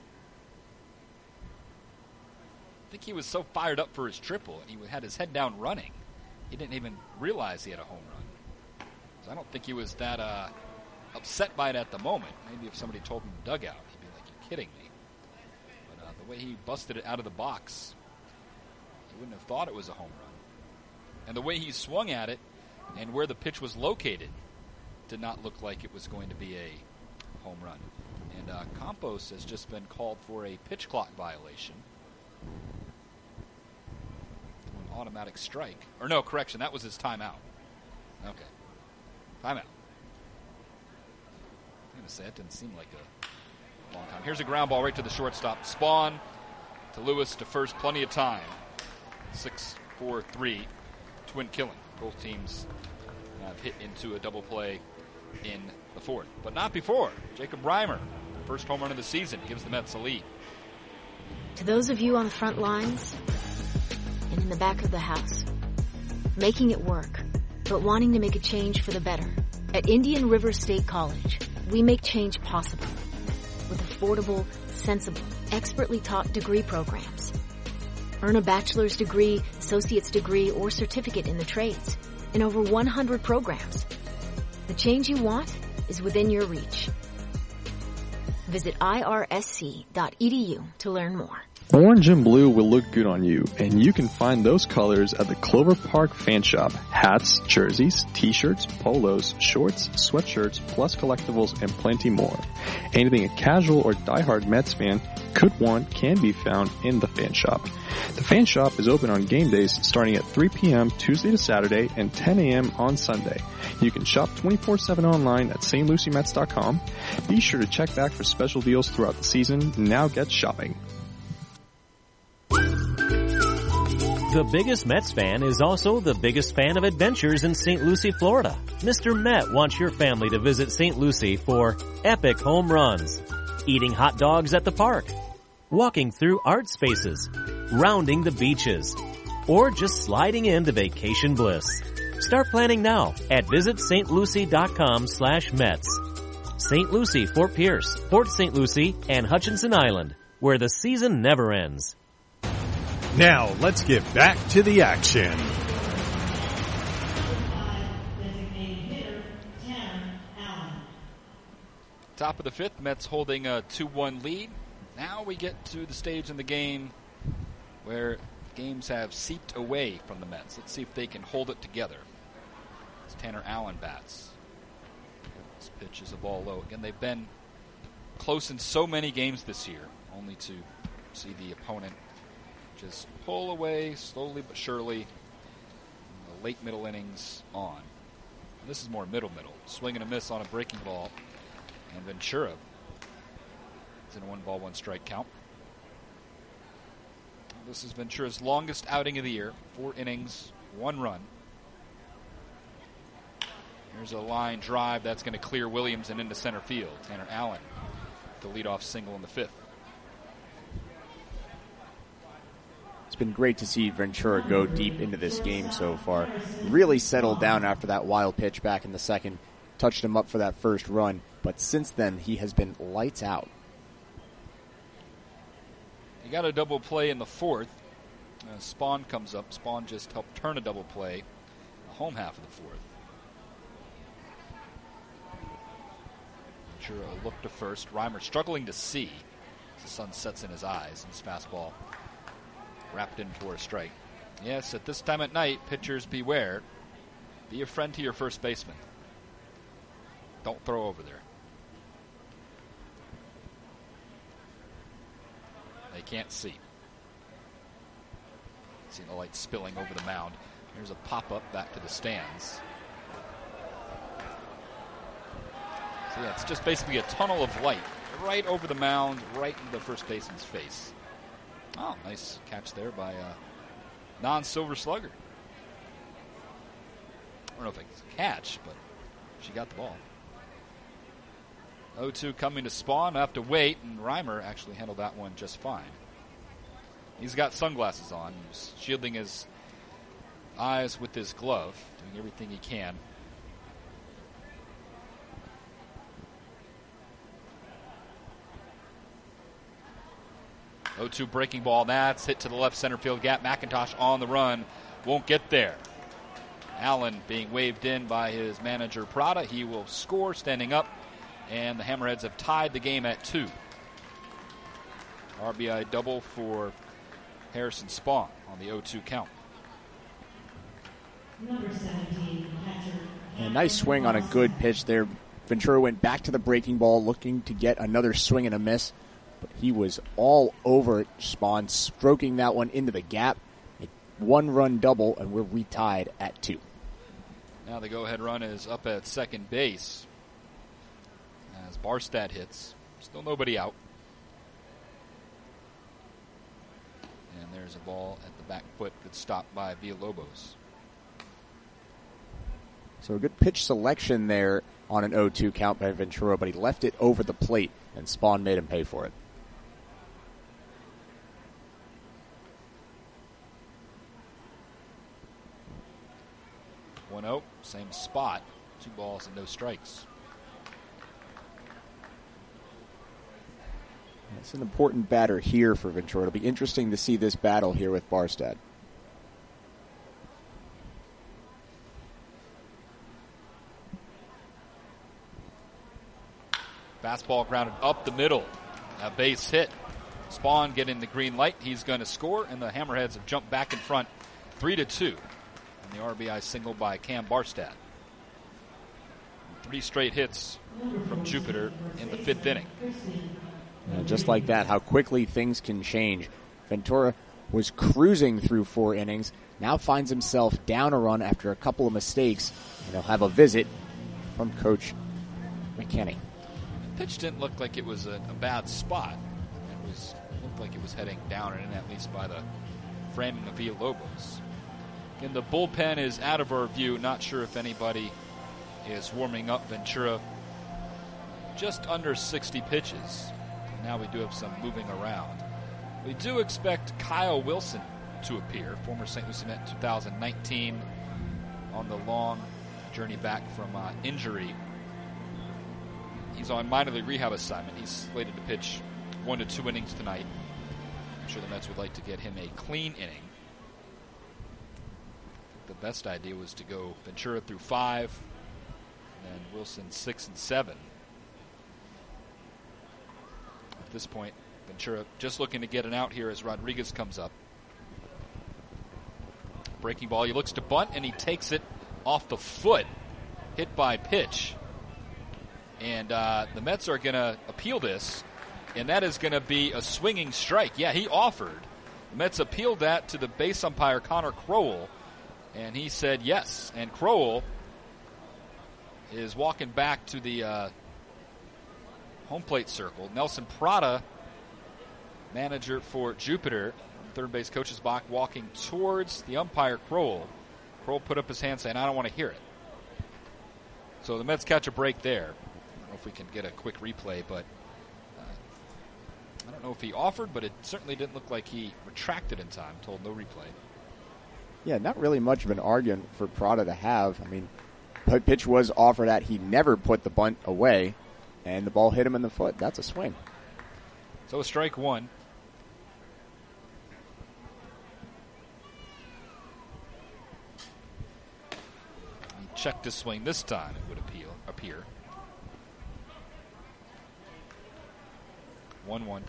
I think he was so fired up for his triple, and he had his head down running, he didn't even realize he had a home run. So I don't think he was that uh, upset by it at the moment. Maybe if somebody told him in the dugout, he'd be like, "You're kidding me." But uh, the way he busted it out of the box, he wouldn't have thought it was a home run. And the way he swung at it and where the pitch was located did not look like it was going to be a home run. And uh, Campos has just been called for a pitch clock violation. An automatic strike. Or no, correction, that was his timeout. Okay. Timeout. I'm going to say it didn't seem like a long time. Here's a ground ball right to the shortstop. Spawn to Lewis to first. Plenty of time. six four three. Twin killing. Both teams have hit into a double play in the fourth. But not before. Jacob Reimer, first home run of the season, gives the Mets a lead. To those of you on the front lines and in the back of the house, making it work, but wanting to make a change for the better. At Indian River State College, we make change possible with affordable, sensible, expertly taught degree programs. Earn a bachelor's degree, associate's degree, or certificate in the trades in over one hundred programs. The change you want is within your reach. Visit I R S C dot E D U to learn more. Orange and blue will look good on you, and you can find those colors at the Clover Park Fan Shop. Hats, jerseys, t-shirts, polos, shorts, sweatshirts, plus collectibles, and plenty more. Anything a casual or diehard Mets fan could want can be found in the Fan Shop. The Fan Shop is open on game days starting at three p.m. Tuesday to Saturday and ten a.m. on Sunday. You can shop twenty-four seven online at St Lucie Mets dot com. Be sure to check back for special deals throughout the season. Now get shopping. The biggest Mets fan is also the biggest fan of adventures in Saint Lucie, Florida. Mister Met wants your family to visit Saint Lucie for epic home runs, eating hot dogs at the park, walking through art spaces, rounding the beaches, or just sliding into vacation bliss. Start planning now at visit St Lucie dot com slash Mets. Saint Lucie, Fort Pierce, Port Saint Lucie, and Hutchinson Island, where the season never ends. Now, let's get back to the action. Top of the fifth, Mets holding a two one lead. Now we get to the stage in the game where games have seeped away from the Mets. Let's see if they can hold it together. As Tanner Allen bats. This pitch is a ball low. Again, they've been close in so many games this year, only to see the opponent just pull away slowly but surely in the late middle innings on. And this is more middle middle. Swing and a miss on a breaking ball. And Ventura is in a one ball, one strike count. This is Ventura's longest outing of the year. Four innings, one run. Here's a line drive that's going to clear Williams and into center field. Tanner Allen, the leadoff single in the fifth. It's been great to see Ventura go deep into this game so far. Really settled down after that wild pitch back in the second. Touched him up for that first run. But since then, he has been lights out. He got a double play in the fourth. Uh, Spawn comes up. Spawn just helped turn a double play the home half of the fourth. Ventura a look to first. Reimer struggling to see as the sun sets in his eyes. And his fastball wrapped in for a strike. Yes, at this time at night, pitchers beware. Be a friend to your first baseman. Don't throw over there. They can't see. See the light spilling over the mound. Here's a pop-up back to the stands. So yeah, it's just basically a tunnel of light right over the mound, right in the first baseman's face. Oh, nice catch there by uh, non-silver slugger. I don't know if it's a catch, but she got the ball. oh two coming to Spawn. I have to wait, and Reimer actually handled that one just fine. He's got sunglasses on. He's shielding his eyes with his glove, doing everything he can. oh two breaking ball. That's hit to the left center field gap. McIntosh on the run. Won't get there. Allen being waved in by his manager, Prada. He will score standing up, and the Hammerheads have tied the game at two. R B I double for Harrison Spawn on the oh two count. And a nice swing on a good pitch there. Ventura went back to the breaking ball looking to get another swing and a miss, but he was all over Spawn, stroking that one into the gap. A one-run double, and we're retied at two. Now the go-ahead run is up at second base as Barstad hits. Still nobody out. And there's a ball at the back foot that's stopped by Villalobos. So a good pitch selection there on an oh two count by Ventura, but he left it over the plate, and Spawn made him pay for it. one oh, same spot. Two balls and no strikes. It's an important batter here for Ventura. It'll be interesting to see this battle here with Barstad. Fastball grounded up the middle. A base hit. Spawn getting the green light. He's going to score, and the Hammerheads have jumped back in front three to two. And the R B I single by Cam Barstad. Three straight hits from Jupiter in the fifth inning. And just like that, how quickly things can change. Ventura was cruising through four innings, now finds himself down a run after a couple of mistakes, and he'll have a visit from Coach McKinney. The pitch didn't look like it was a, a bad spot. It was looked like it was heading down and in, at least by the framing of Villalobos. And the bullpen is out of our view. Not sure if anybody is warming up. Ventura just under sixty pitches. Now we do have some moving around. We do expect Kyle Wilson to appear, former Saint Lucie Met in two thousand nineteen, on the long journey back from uh, injury. He's on minor league rehab assignment. He's slated to pitch one to two innings tonight. I'm sure the Mets would like to get him a clean inning. The best idea was to go Ventura through five, and Wilson six and seven. At this point, Ventura just looking to get an out here as Rodriguez comes up. Breaking ball, he looks to bunt, and he takes it off the foot, hit by pitch. And uh, the Mets are going to appeal this, and that is going to be a swinging strike. Yeah, he offered. The Mets appealed that to the base umpire, Connor Crowell, and he said yes. And Crowell is walking back to the uh, home plate circle. Nelson Prada, manager for Jupiter, third base coach's box, walking towards the umpire, Crowell. Crowell put up his hand saying, I don't want to hear it. So the Mets catch a break there. I don't know if we can get a quick replay, but uh, I don't know if he offered, but it certainly didn't look like he retracted in time, told no replay. Yeah, not really much of an argument for Prada to have. I mean, pitch was offered at. He never put the bunt away, and the ball hit him in the foot. That's a swing. So a strike one. He checked his swing this time, it would appeal, appear. one one.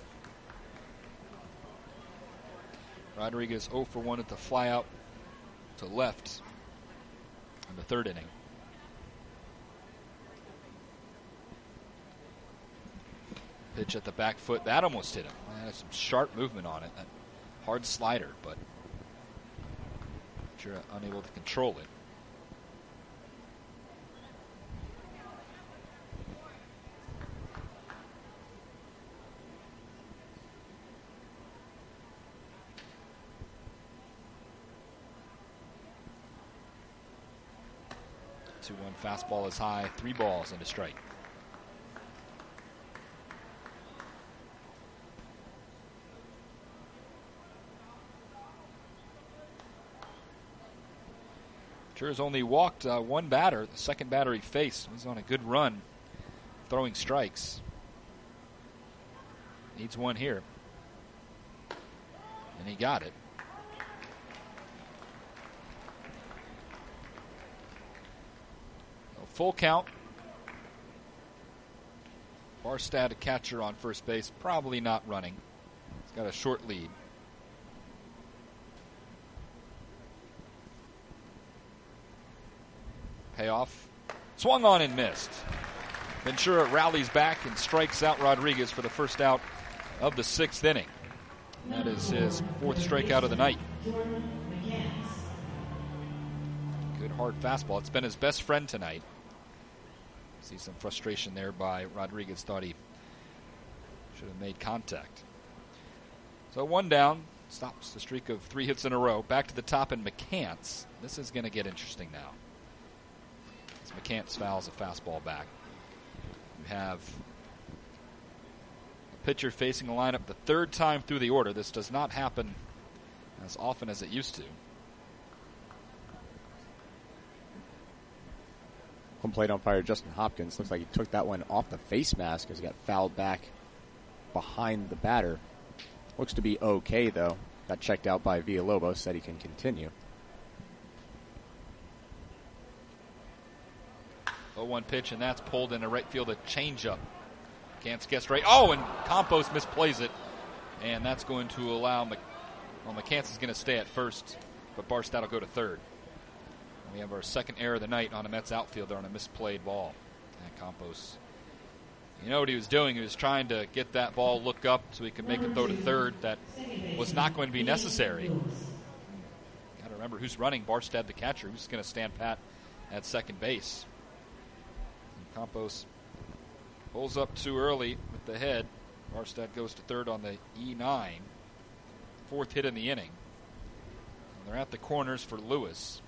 Rodriguez oh for one at the flyout to left in the third inning. Pitch at the back foot. That almost hit him. Had some sharp movement on it. That hard slider, but you're unable to control it. two one fastball is high, three balls and a strike. Ventura's only walked uh, one batter, the second batter he faced. He's on a good run, throwing strikes. Needs one here. And he got it. A full count. Barstad, a catcher on first base, probably not running. He's got a short lead. Payoff. Swung on and missed. Ventura rallies back and strikes out Rodriguez for the first out of the sixth inning. That is his fourth strikeout of the night. Good hard fastball. It's been his best friend tonight. See some frustration there by Rodriguez. Thought he should have made contact. So one down. Stops the streak of three hits in a row. Back to the top in McCants. This is going to get interesting now. As McCants fouls a fastball back. You have a pitcher facing the lineup the third time through the order. This does not happen as often as it used to. Home plate umpire Justin Hopkins looks like he took that one off the face mask as he got fouled back behind the batter. Looks to be okay, though. Got checked out by Villalobos, said he can continue. oh one pitch, and that's pulled into right field, a changeup. Can't get straight. Oh, and Campos misplays it. And that's going to allow, Mc, well, McCants is going to stay at first, but Barstad will go to third. And we have our second error of the night on a Mets outfielder on a misplayed ball. And Campos, you know what he was doing? He was trying to get that ball look up so he could make a throw to third that was not going to be necessary. Got to remember who's running. Barstad, the catcher, who's going to stand pat at second base. Campos pulls up too early with the head. Barstad goes to third on the E nine. Fourth hit in the inning. And they're at the corners for Lewis.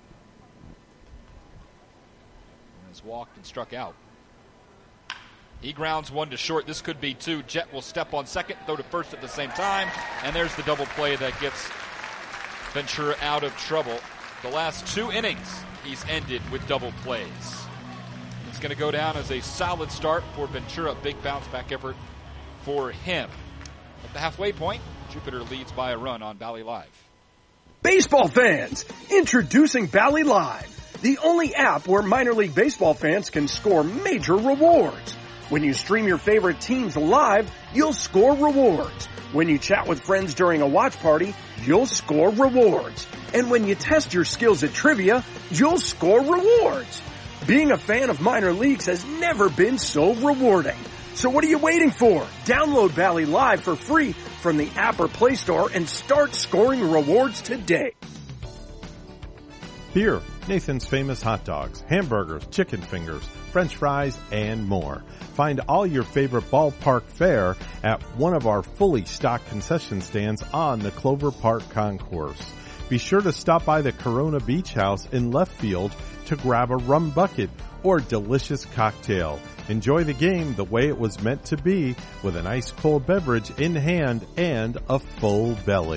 And has walked and struck out. He grounds one to short. This could be two. Jet will step on second, throw to first at the same time. And there's the double play that gets Ventura out of trouble. The last two innings he's ended with double plays. It's going to go down as a solid start for Ventura. Big bounce back effort for him. At the halfway point, Jupiter leads by a run on Bally Live. Baseball fans, introducing Bally Live, the only app where minor league baseball fans can score major rewards. When you stream your favorite teams live, you'll score rewards. When you chat with friends during a watch party, you'll score rewards. And when you test your skills at trivia, you'll score rewards. Being a fan of minor leagues has never been so rewarding. So what are you waiting for? Download Bally Live for free from the app or Play Store and start scoring rewards today. Here, Nathan's Famous Hot Dogs, hamburgers, chicken fingers, French fries, and more. Find all your favorite ballpark fare at one of our fully stocked concession stands on the Clover Park Concourse. Be sure to stop by the Corona Beach House in left field to grab a rum bucket or delicious cocktail. Enjoy the game the way it was meant to be with an ice cold beverage in hand and a full belly.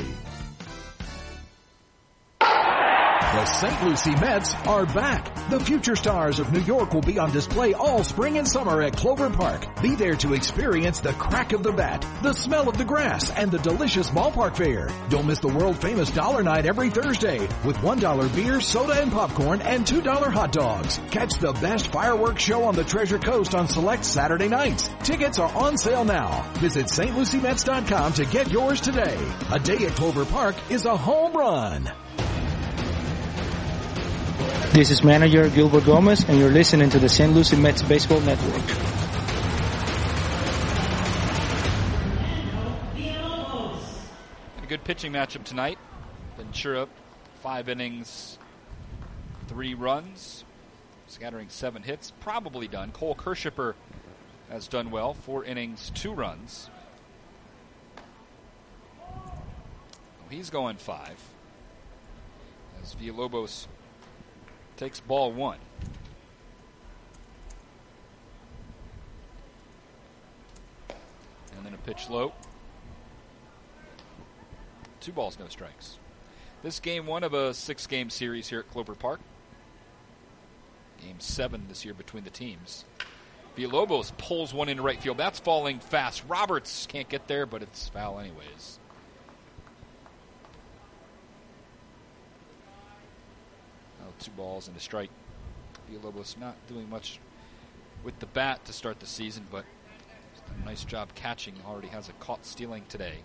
The Saint Lucie Mets are back. The future stars of New York will be on display all spring and summer at Clover Park. Be there to experience the crack of the bat, the smell of the grass, and the delicious ballpark fare. Don't miss the world-famous Dollar Night every Thursday with one dollar beer, soda, and popcorn, and two dollar hot dogs. Catch the best fireworks show on the Treasure Coast on select Saturday nights. Tickets are on sale now. Visit St Lucie Mets dot com to get yours today. A day at Clover Park is a home run. This is manager Gilbert Gomez, and you're listening to the Saint Lucie Mets Baseball Network. A good pitching matchup tonight. Ventura, five innings, three runs, scattering seven hits. Probably done. Cole Kershipper has done well. Four innings, two runs. He's going five. As Villalobos takes ball one. Pitch low. Two balls, no strikes. This game one of a six-game series here at Clover Park. Game seven this year between the teams. Villalobos pulls one into right field. That's falling fast. Roberts can't get there, but it's foul anyways. Oh, two balls and a strike. Villalobos not doing much with the bat to start the season, but a nice job catching. Already has a caught stealing today.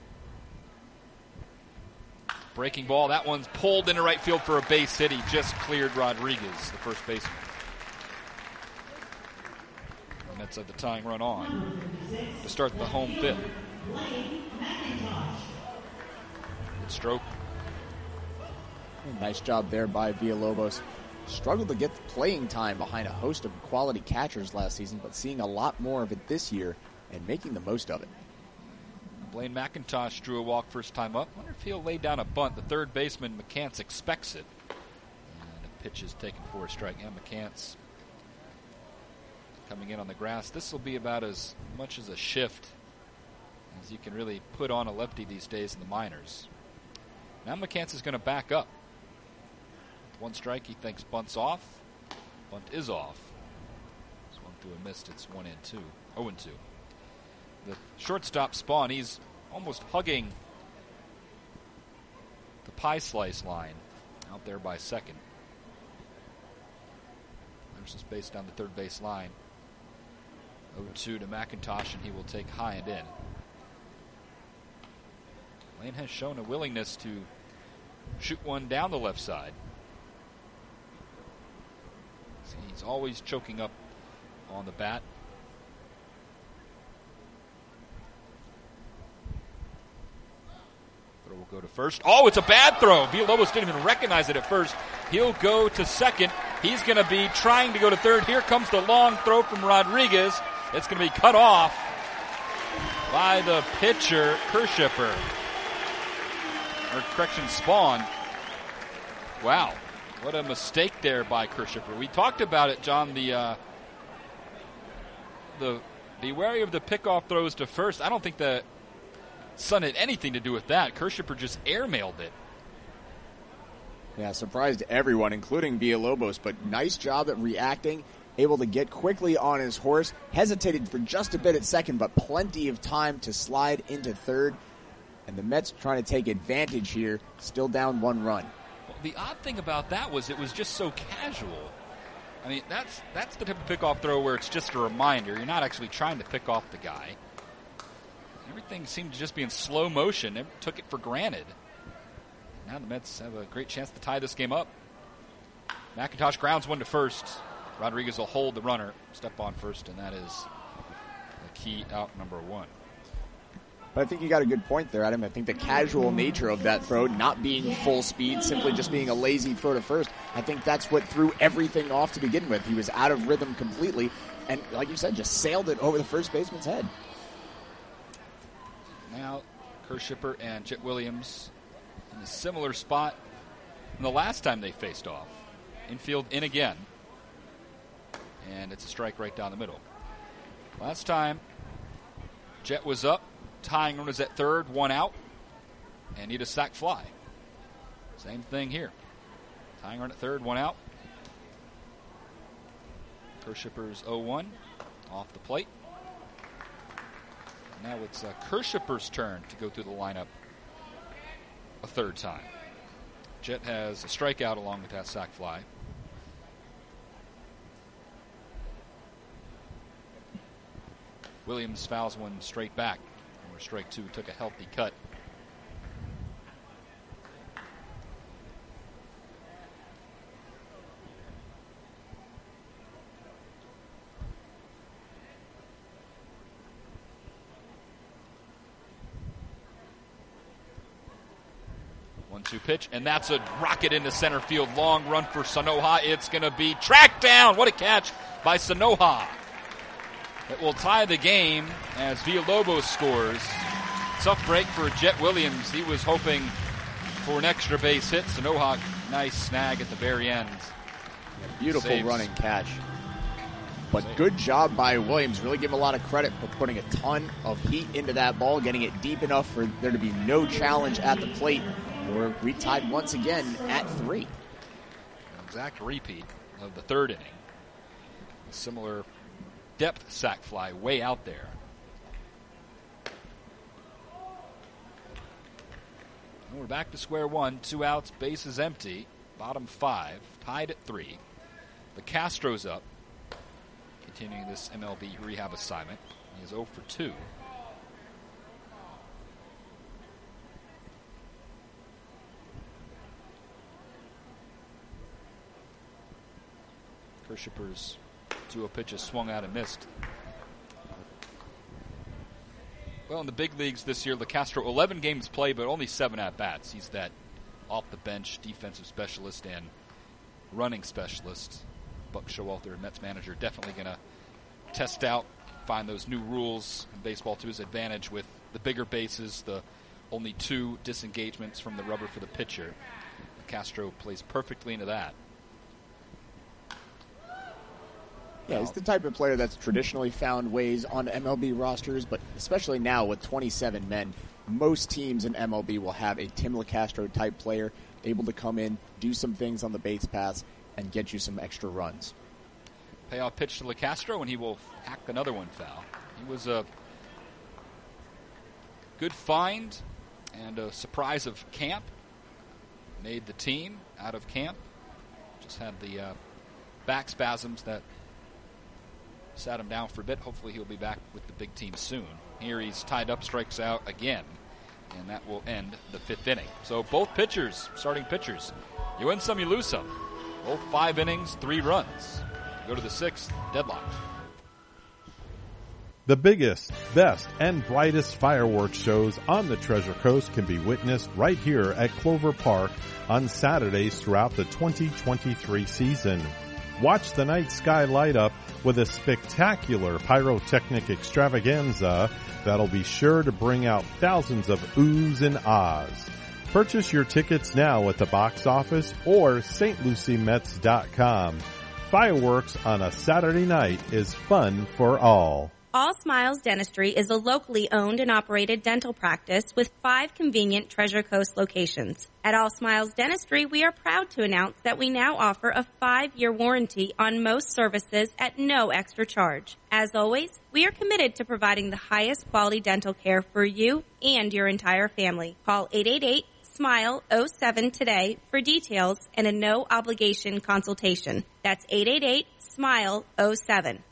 Breaking ball. That one's pulled into right field for a base hit. He just cleared Rodriguez, the first baseman. The Mets have the tying run on to start the home fifth. Good stroke. Nice job there by Villalobos. Struggled to get playing time behind a host of quality catchers last season, but seeing a lot more of it this year and making the most of it. Blaine McIntosh drew a walk first time up. I wonder if he'll lay down a bunt. The third baseman, McCants, expects it. And a pitch is taken for a strike. And McCants coming in on the grass. This will be about as much as a shift as you can really put on a lefty these days in the minors. Now McCants is going to back up. One strike, he thinks bunt's off. Bunt is off. Swung through and missed. It's one and two. oh and two. The shortstop Spawn, he's almost hugging the pie slice line out there by second. There's some space down the third base line. oh two to McIntosh, and he will take high and in. Lane has shown a willingness to shoot one down the left side. See, he's always choking up on the bat. Will go to first. Oh, it's a bad throw. Villalobos didn't even recognize it at first. He'll go to second. He's going to be trying to go to third. Here comes the long throw from Rodriguez. It's going to be cut off by the pitcher, Kirschipper. Or correction, Spawn. Wow. What a mistake there by Kirschipper. We talked about it, John, the uh, the be wary of the pickoff throws to first. I don't think that Sun had anything to do with that. Kirschipper just airmailed it. Yeah, surprised everyone, including Villalobos, but nice job at reacting, able to get quickly on his horse, hesitated for just a bit at second, but plenty of time to slide into third, and the Mets trying to take advantage here, still down one run. Well, the odd thing about that was it was just so casual. I mean, that's that's the type of pickoff throw where it's just a reminder. You're not actually trying to pick off the guy. Everything seemed to just be in slow motion. They took it for granted. Now the Mets have a great chance to tie this game up. McIntosh grounds one to first. Rodriguez will hold the runner, step on first, and that is the key out number one. But I think you got a good point there, Adam. I think the casual nature of that throw, not being full speed, simply just being a lazy throw to first, I think that's what threw everything off to begin with. He was out of rhythm completely, and like you said, just sailed it over the first baseman's head. Now, Kirschipper and Jet Williams in a similar spot from the last time they faced off. Infield in again. And it's a strike right down the middle. Last time, Jet was up. Tying runners at third, one out. And need a sac fly. Same thing here. Tying run at third, one out. Kirschipper's oh one. Off the plate. Now it's uh, Kirschipper's turn to go through the lineup a third time. Jet has a strikeout along with that sac fly. Williams fouls one straight back. Where strike two took a healthy cut. one two pitch, and that's a rocket into center field. Long run for Sanoja. It's going to be tracked down. What a catch by Sanoja. It will tie the game as Villalobos scores. Tough break for Jet Williams. He was hoping for an extra base hit. Sanoja, nice snag at the very end. Beautiful Saves. running catch. But good job by Williams. Really give him a lot of credit for putting a ton of heat into that ball, getting it deep enough for there to be no challenge at the plate. We're retied once again at three. An exact repeat of the third inning. A similar depth sac fly way out there. And we're back to square one. Two outs, bases empty. Bottom five, tied at three. The Castro's up, continuing this M L B rehab assignment. He is oh for two. Kershipper's two oh pitches swung out and missed. Well, in the big leagues this year, LeCastro, eleven games played, but only seven at-bats. He's that off-the-bench defensive specialist and running specialist. Buck Showalter, Mets manager, definitely going to test out, find those new rules in baseball to his advantage with the bigger bases, the only two disengagements from the rubber for the pitcher. LeCastro plays perfectly into that. Yeah, he's the type of player that's traditionally found ways on M L B rosters, but especially now with twenty-seven men, most teams in M L B will have a Tim LeCastro type player able to come in, do some things on the base paths, and get you some extra runs. Payoff pitch to LeCastro, and he will hack another one foul. He was a good find and a surprise of camp. Made the team out of camp. Just had the uh, back spasms that sat him down for a bit. Hopefully he'll be back with the big team soon. Here he's tied up, strikes out again, and that will end the fifth inning. So both pitchers, starting pitchers, you win some, you lose some. Both five innings, three runs. Go to the sixth, deadlock. The biggest, best, and brightest fireworks shows on the Treasure Coast can be witnessed right here at Clover Park on Saturdays throughout the twenty twenty-three season. Watch the night sky light up with a spectacular pyrotechnic extravaganza that'll be sure to bring out thousands of oohs and ahs. Purchase your tickets now at the box office or S T Lucie Mets dot com. Fireworks on a Saturday night is fun for all. All Smiles Dentistry is a locally owned and operated dental practice with five convenient Treasure Coast locations. At All Smiles Dentistry, we are proud to announce that we now offer a five-year warranty on most services at no extra charge. As always, we are committed to providing the highest quality dental care for you and your entire family. Call eight eight eight, S M I L E, oh seven today for details and a no-obligation consultation. That's eight eight eight, S M I L E, oh seven.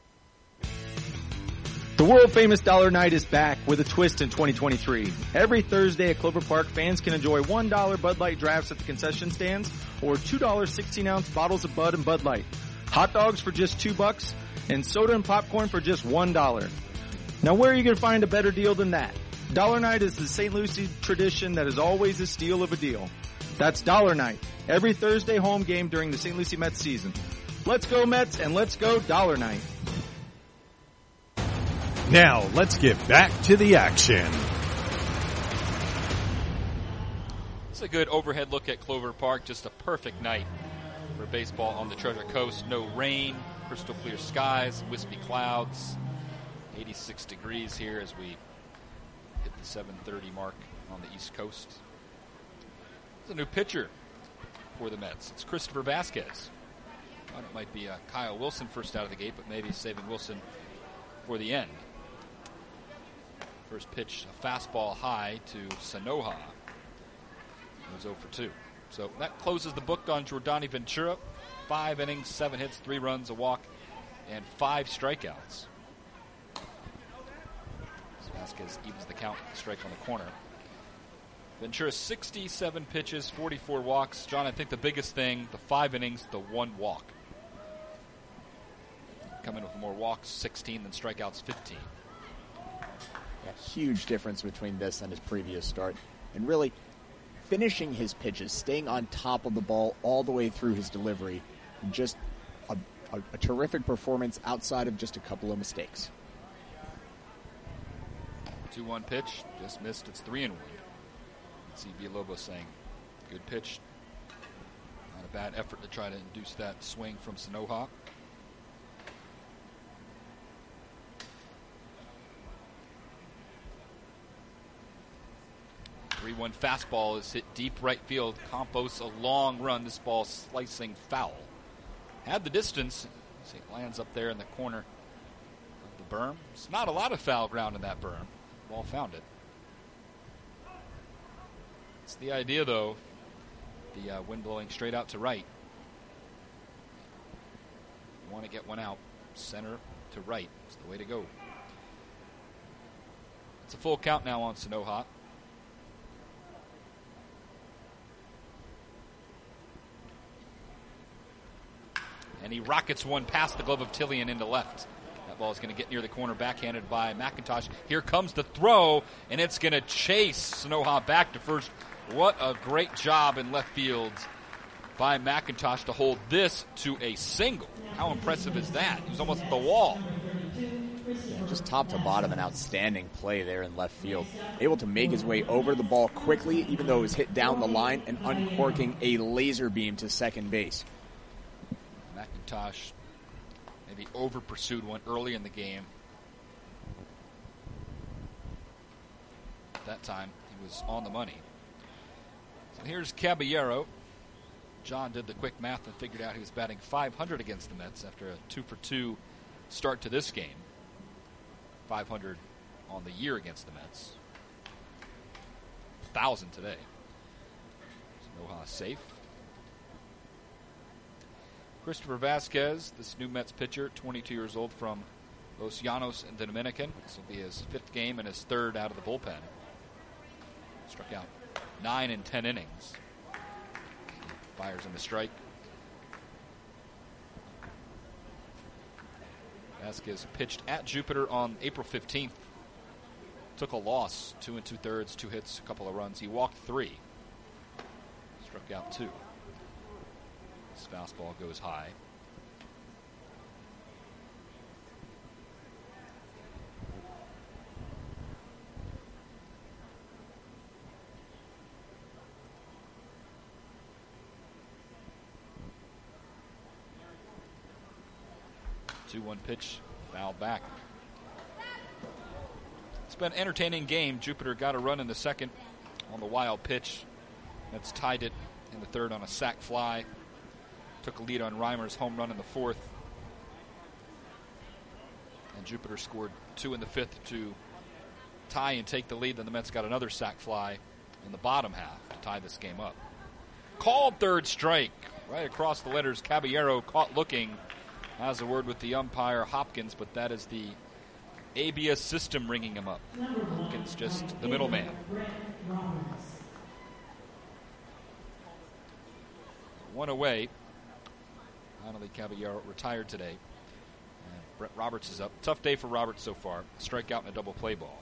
The world-famous Dollar Night is back with a twist in twenty twenty-three. Every Thursday at Clover Park, fans can enjoy one dollar Bud Light drafts at the concession stands or two dollars sixteen-ounce bottles of Bud and Bud Light. Hot dogs for just two bucks and soda and popcorn for just one dollar. Now, where are you going to find a better deal than that? Dollar Night is the Saint Lucie tradition that is always a steal of a deal. That's Dollar Night, every Thursday home game during the Saint Lucie Mets season. Let's go Mets and let's go Dollar Night. Now, let's get back to the action. It's a good overhead look at Clover Park. Just a perfect night for baseball on the Treasure Coast. No rain, crystal clear skies, wispy clouds. eighty-six degrees here as we hit the seven thirty mark on the East Coast. It's a new pitcher for the Mets. It's Christopher Vasquez. Thought it might be uh, Kyle Wilson first out of the gate, but maybe saving Wilson for the end. First pitch, a fastball high to Sanoja. He was oh for two. So that closes the book on Jordani Ventura. Five innings, seven hits, three runs, a walk, and five strikeouts. So Vasquez evens the count, strike on the corner. Ventura, sixty-seven pitches, forty-four walks. John, I think the biggest thing, the five innings, the one walk. Come in with more walks, sixteen, than strikeouts, fifteen. Yeah, huge difference between this and his previous start. And really, finishing his pitches, staying on top of the ball all the way through his delivery. Just a, a, a terrific performance outside of just a couple of mistakes. two one pitch, just missed. It's three and one. Let's see Villalobos saying, good pitch. Not a bad effort to try to induce that swing from Sanoja. one fastball is hit deep right field. Campos, a long run. This ball slicing foul. Had the distance. See, it lands up there in the corner of the berm. It's not a lot of foul ground in that berm. Ball found it. It's the idea, though. The uh, wind blowing straight out to right. You want to get one out. Center to right. It's the way to go. It's a full count now on Sanoha. And he rockets one past the glove of Tillian into left. That ball is going to get near the corner, backhanded by McIntosh. Here comes the throw, and it's going to chase Sanoha back to first. What a great job in left field by McIntosh to hold this to a single. How impressive is that? He was almost at the wall. Yeah, just top to bottom, an outstanding play there in left field. Able to make his way over the ball quickly, even though it was hit down the line, and uncorking a laser beam to second base. McIntosh maybe over-pursued one early in the game. At that time, he was on the money. So here's Caballero. John did the quick math and figured out he was batting five hundred against the Mets after a two for two start to this game. five hundred on the year against the Mets. one thousand today. Sanoha safe. Christopher Vasquez, this new Mets pitcher, twenty-two years old, from Los Llanos in the Dominican. This will be his fifth game and his third out of the bullpen. Struck out nine in ten innings. Fires him a strike. Vasquez pitched at Jupiter on April fifteenth. Took a loss, two and two thirds, two hits, a couple of runs. He walked three. Struck out two. This fastball goes high. two one pitch, foul back. It's been an entertaining game. Jupiter got a run in the second on the wild pitch. That's tied it in the third on a sac fly. Took a lead on Reimer's home run in the fourth. And Jupiter scored two in the fifth to tie and take the lead. Then the Mets got another sac fly in the bottom half to tie this game up. Called third strike. Right across the letters, Caballero caught looking. Has a word with the umpire, Hopkins, but that is the A B S system ringing him up. Hopkins just the middleman. One away. Finally, Caballero retired today. And Brett Roberts is up. Tough day for Roberts so far. Strikeout and a double play ball.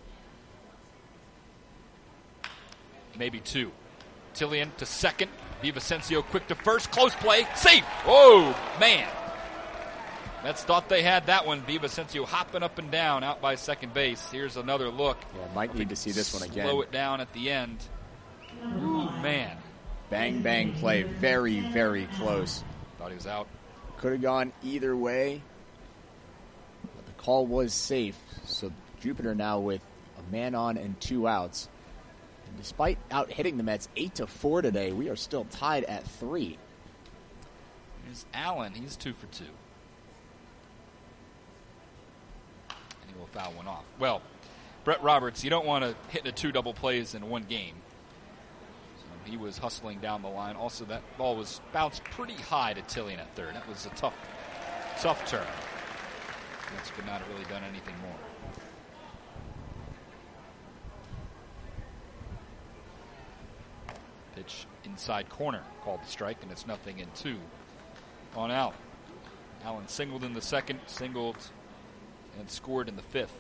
Maybe two. Tillian to second. Villavicencio quick to first. Close play. Safe. Oh, man. Mets thought they had that one. Villavicencio hopping up and down out by second base. Here's another look. Yeah, might need to see this one again. Slow it down at the end. Ooh, man. Bang, bang play. Very, very close. Thought he was out. Could have gone either way. But the call was safe. So Jupiter now with a man on and two outs. And despite out hitting the Mets eight to four today, we are still tied at three. Here's Allen. He's two for two. Will foul one off. Well, Brett Roberts, you don't want to hit the two double plays in one game. So he was hustling down the line. Also, that ball was bounced pretty high to Tillian at third. That was a tough, tough turn. Mets could not have really done anything more. Pitch inside corner, called the strike, and it's nothing in two on out. Allen singled in the second, singled and scored in the fifth.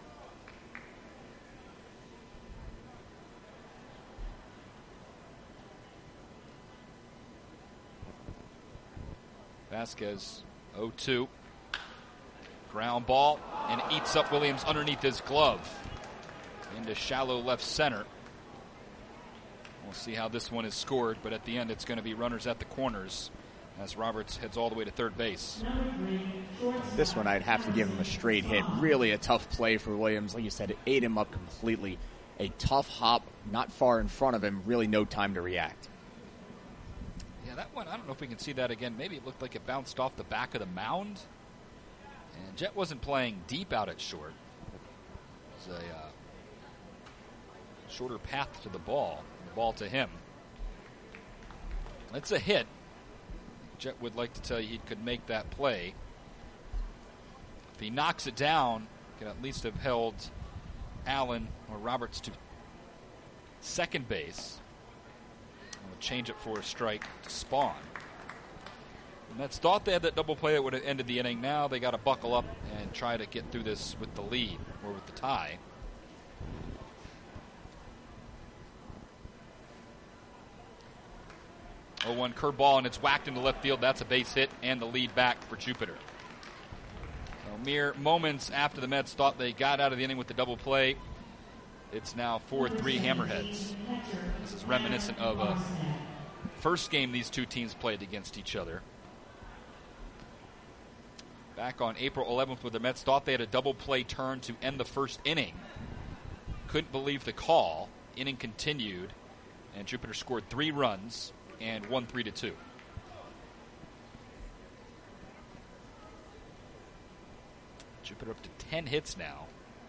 Vasquez, oh two. Ground ball, and eats up Williams underneath his glove. Into shallow left center. We'll see how this one is scored, but at the end it's going to be runners at the corners as Roberts heads all the way to third base. This one I'd have to give him a straight hit. Really a tough play for Williams. Like you said, it ate him up completely. a tough hop not far in front of him, really no time to react. Yeah, that one, I don't know if we can see that again. Maybe it looked like it bounced off the back of the mound. And Jet wasn't playing deep out at short. It was a uh, shorter path to the ball. The ball to him. That's a hit. Jet would like to tell you he could make that play. If he knocks it down, he can at least have held Allen or Roberts to second base. We'll change it for a strike to Spawn. The Mets thought they had that double play that would have ended the inning. Now they got to buckle up and try to get through this with the lead or with the tie. oh one curveball, and it's whacked into left field. That's a base hit and the lead back for Jupiter. So mere moments after the Mets thought they got out of the inning with the double play, it's now four three Hammerheads. This is reminiscent of a first game these two teams played against each other. Back on April eleventh, where the Mets thought they had a double play turn to end the first inning. Couldn't believe the call. Inning continued, and Jupiter scored three runs and won three to two. Jupiter up to ten hits now.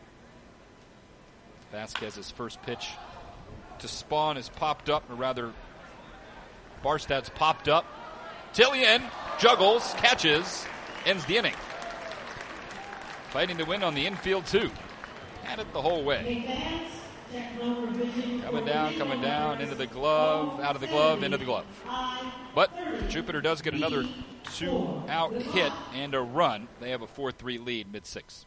Vasquez's first pitch to Spawn is popped up, or rather, Barstad's popped up. Tillian juggles, catches, ends the inning. Fighting to win on the infield, too. Had it the whole way. Coming down, coming down, into the glove, out of the glove, into the glove. But Jupiter does get another two-out hit and a run. They have a four three lead mid-sixth.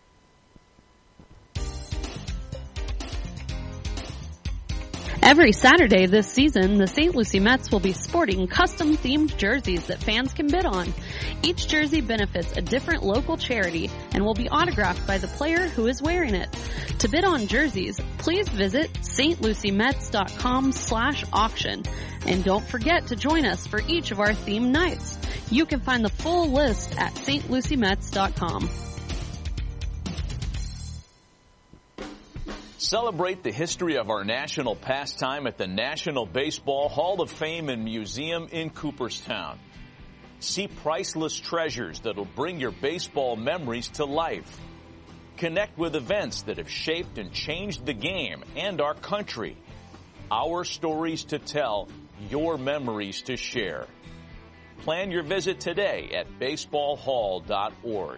Every Saturday this season, the Saint Lucie Mets will be sporting custom-themed jerseys that fans can bid on. Each jersey benefits a different local charity and will be autographed by the player who is wearing it. To bid on jerseys, please visit stluciemets.com slash auction. And don't forget to join us for each of our themed nights. You can find the full list at s t lucie mets dot com. Celebrate the history of our national pastime at the National Baseball Hall of Fame and Museum in Cooperstown. See priceless treasures that'll bring your baseball memories to life. Connect with events that have shaped and changed the game and our country. Our stories to tell, your memories to share. Plan your visit today at baseball hall dot org.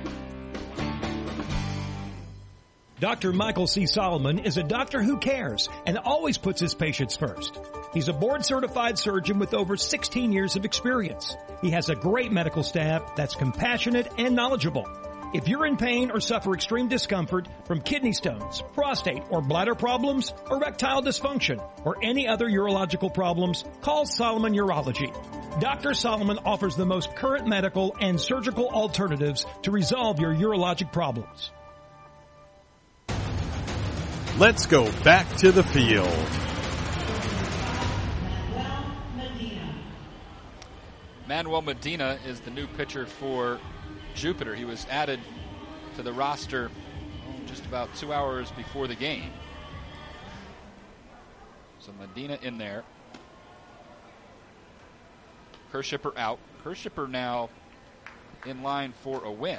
Doctor Michael C. Solomon is a doctor who cares and always puts his patients first. He's a board-certified surgeon with over sixteen years of experience. He has a great medical staff that's compassionate and knowledgeable. If you're in pain or suffer extreme discomfort from kidney stones, prostate or bladder problems, erectile dysfunction, or any other urological problems, call Solomon Urology. Doctor Solomon offers the most current medical and surgical alternatives to resolve your urologic problems. Let's go back to the field. Manuel Medina is the new pitcher for Jupiter. He was added to the roster oh, just about two hours before the game. So Medina in there. Kershipper out. Kershipper now in line for a win.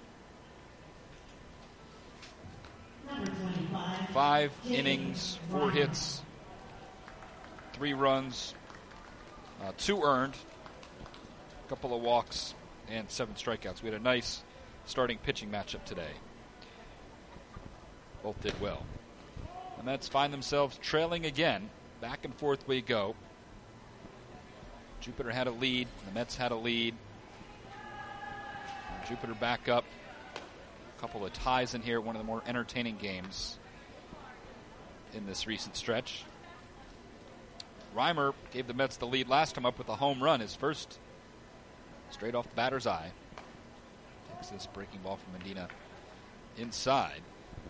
Five innings, four hits, three runs, uh, two earned, a couple of walks, and seven strikeouts. We had a nice starting pitching matchup today. Both did well. The Mets find themselves trailing again. Back and forth we go. Jupiter had a lead. The Mets had a lead. And Jupiter back up. A couple of ties in here. One of the more entertaining games in this recent stretch. Reimer gave the Mets the lead last time up with a home run. His first straight off the batter's eye. Takes this breaking ball from Medina inside.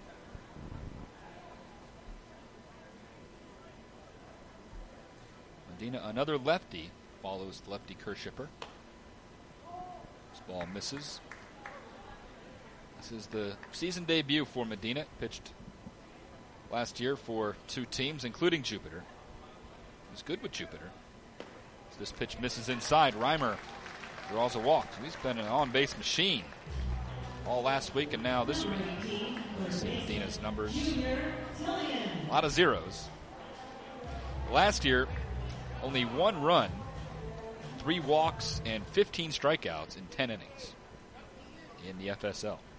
Medina, another lefty, follows lefty Kershipper. This ball misses. This is the season debut for Medina. Pitched last year for two teams, including Jupiter. He was good with Jupiter. So this pitch misses inside. Reimer draws a walk. So he's been an on-base machine all last week and now this week. Let's see Medina's numbers. A lot of zeros. Last year, only one run, three walks, and fifteen strikeouts in ten innings in the F S L.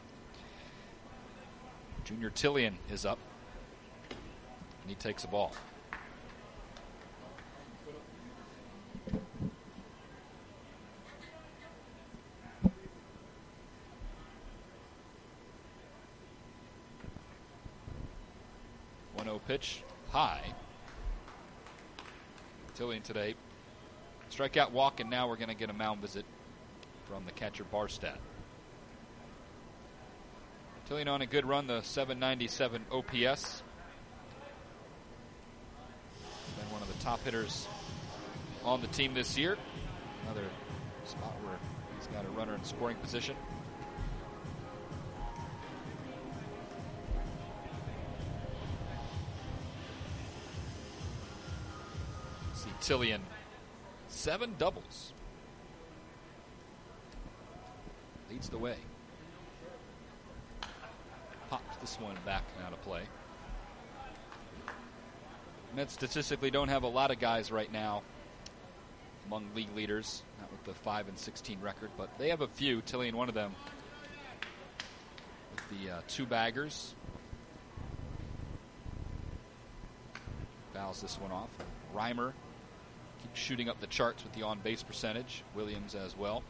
Junior Tillian is up, and he takes a ball. one oh pitch, high. Tillian today, strikeout, walk, and now we're going to get a mound visit from the catcher Barstad. Tillian on a good run, the seven ninety-seven O P S. Been one of the top hitters on the team this year. Another spot where he's got a runner in scoring position. See Tillian, seven doubles. Leads the way. Pops this one back and out of play. Mets statistically don't have a lot of guys right now among league leaders, not with the five and sixteen record, but they have a few. Tillian, one of them, with the uh, two baggers. Fouls this one off. Reimer keeps shooting up the charts with the on-base percentage. Williams as well.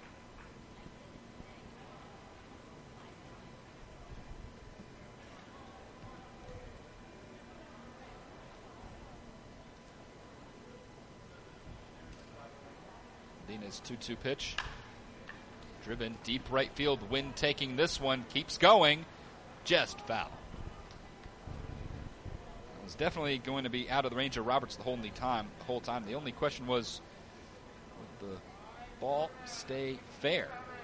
Medina's two two pitch. Driven deep right field. Wind taking this one. Keeps going. Just foul. It was definitely going to be out of the range of Roberts the whole time. The whole time. The only question was, would the ball stay fair?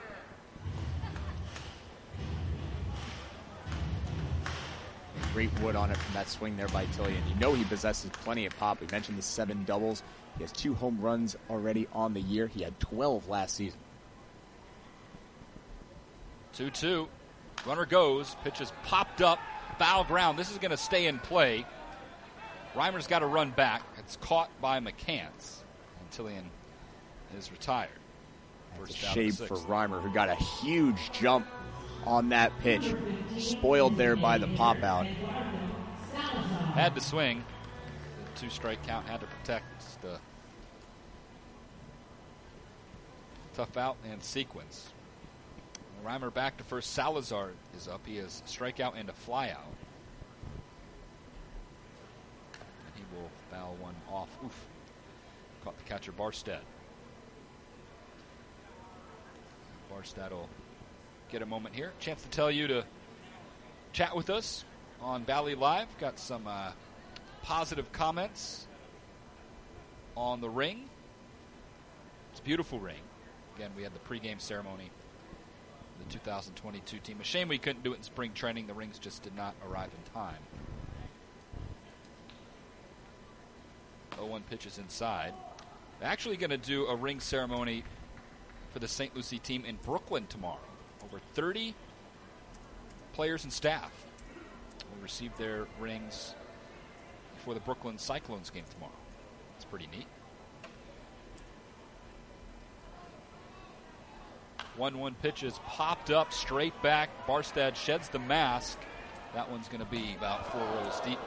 Great wood on it from that swing there by Tillian. You know he possesses plenty of pop. We mentioned the seven doubles. He has two home runs already on the year. He had twelve last season. two two. Runner goes. Pitch is popped up. Foul ground. This is going to stay in play. Reimer's got to run back. It's caught by McCants. And Tillian is retired. First shade for Reimer, who got a huge jump on that pitch. Spoiled there by the pop out. Had to swing. The two strike count, had to protect the tough out and sequence. Reimer back to first. Salazar is up. He has a strikeout and a fly out. And he will foul one off. Oof. Caught the catcher Barstad. Barstad will get a moment here. Chance to tell you to chat with us on Valley Live. Got some uh, positive comments on the ring. It's a beautiful ring. Again, we had the pregame ceremony for the two thousand twenty-two team. A shame we couldn't do it in spring training. The rings just did not arrive in time. oh one pitches inside. They're actually going to do a ring ceremony for the Saint Lucie team in Brooklyn tomorrow. Over thirty players and staff will receive their rings before the Brooklyn Cyclones game tomorrow. It's pretty neat. one one pitch is popped up straight back. Barstad sheds the mask. That one's going to be about four rows deep.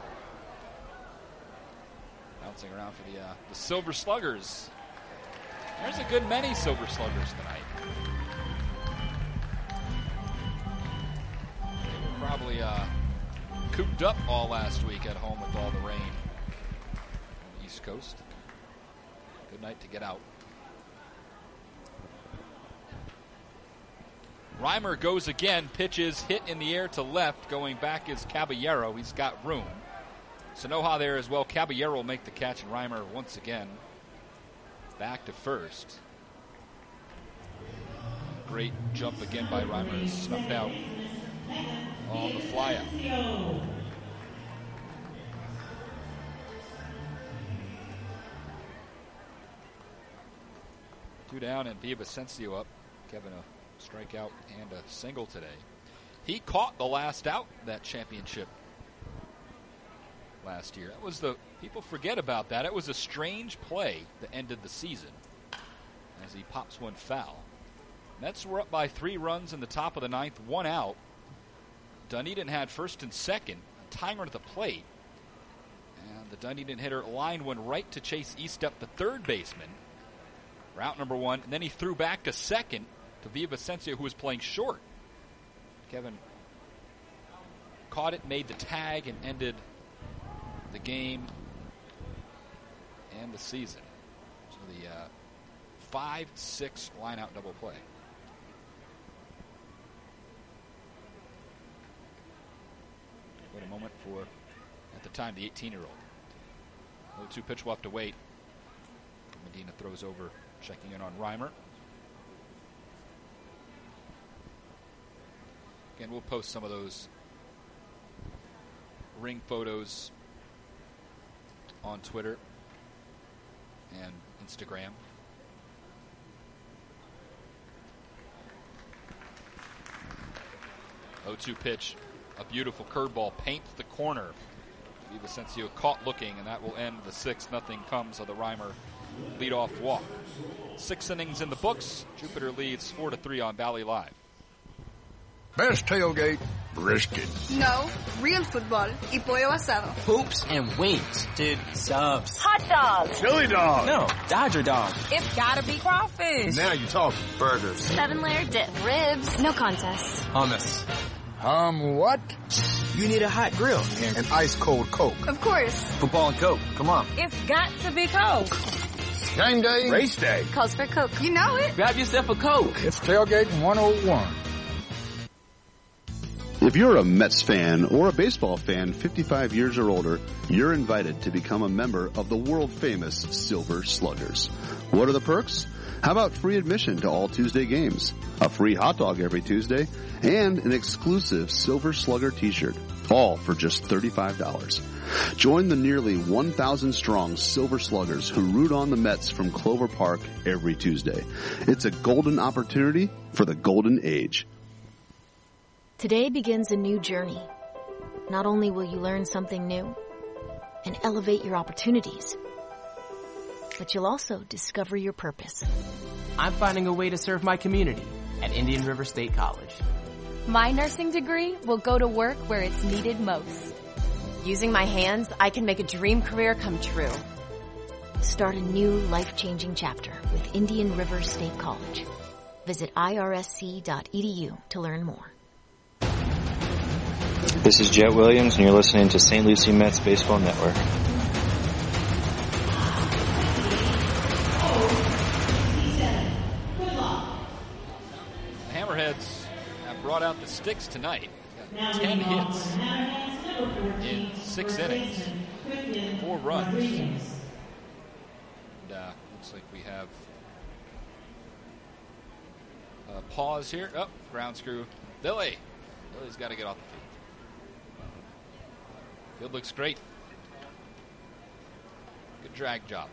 Bouncing around for the, uh, the Silver Sluggers. There's a good many Silver Sluggers tonight. They were probably uh, cooped up all last week at home with all the rain on the East Coast. Good night to get out. Reimer goes again. Pitches hit in the air to left. Going back is Caballero. He's got room. Sanoja there as well. Caballero will make the catch, and Reimer once again back to first. Great jump again by Reimer. Snuffed out on the flyout. Two down and Villavicencio up. Kevin a strikeout and a single today. He caught the last out that championship last year. That was the people forget about that. It was a strange play that ended the season as he pops one foul. Mets were up by three runs in the top of the ninth, one out. Dunedin had first and second, a timer at the plate. And the Dunedin hitter lined one right to Chase Eastup, the third baseman. Route number one, and then he threw back to second to Villavicencio, who was playing short. Kevin caught it, made the tag, and ended the game and the season. So the uh, five six line-out double play. What a moment for, at the time, the eighteen-year-old. oh two pitch, we'll have to wait. Medina throws over, checking in on Reimer. Again, we'll post some of those ring photos on Twitter and Instagram. oh two pitch, a beautiful curveball, paints the corner. Villavicencio caught looking, and that will end the sixth. Nothing comes of the Reimer leadoff walk. Six innings in the books. Jupiter leads four to three on Valley Live. Best tailgate, brisket. No, real football y pollo asado. Hoops and wings. Dude, subs. Hot dogs. Chili dog. No, Dodger dog. It's gotta be crawfish. Now you're talking. Burgers. Seven layer dip. Ribs. No contest. Hummus. Um, what? You need a hot grill. And ice cold Coke. Of course. Football and Coke. Come on. It's got to be Coke. Game day. Race day. Calls for Coke. You know it. Grab yourself a Coke. It's Tailgate one oh one. If you're a Mets fan or a baseball fan fifty-five years or older, you're invited to become a member of the world-famous Silver Sluggers. What are the perks? How about free admission to all Tuesday games, a free hot dog every Tuesday, and an exclusive Silver Slugger t-shirt, all for just thirty-five dollars. Join the nearly one thousand strong Silver Sluggers who root on the Mets from Clover Park every Tuesday. It's a golden opportunity for the golden age. Today begins a new journey. Not only will you learn something new and elevate your opportunities, but you'll also discover your purpose. I'm finding a way to serve my community at Indian River State College. My nursing degree will go to work where it's needed most. Using my hands, I can make a dream career come true. Start a new life-changing chapter with Indian River State College. Visit I R S C dot E D U to learn more. This is Jet Williams, and you're listening to Saint Lucie Mets Baseball Network. The Hammerheads have brought out the sticks tonight. Got ten hits in six innings, four runs. And, uh, looks like we have a pause here. Oh, ground screw. Billy. Billy's got to get off the field. Field looks great. Good drag job.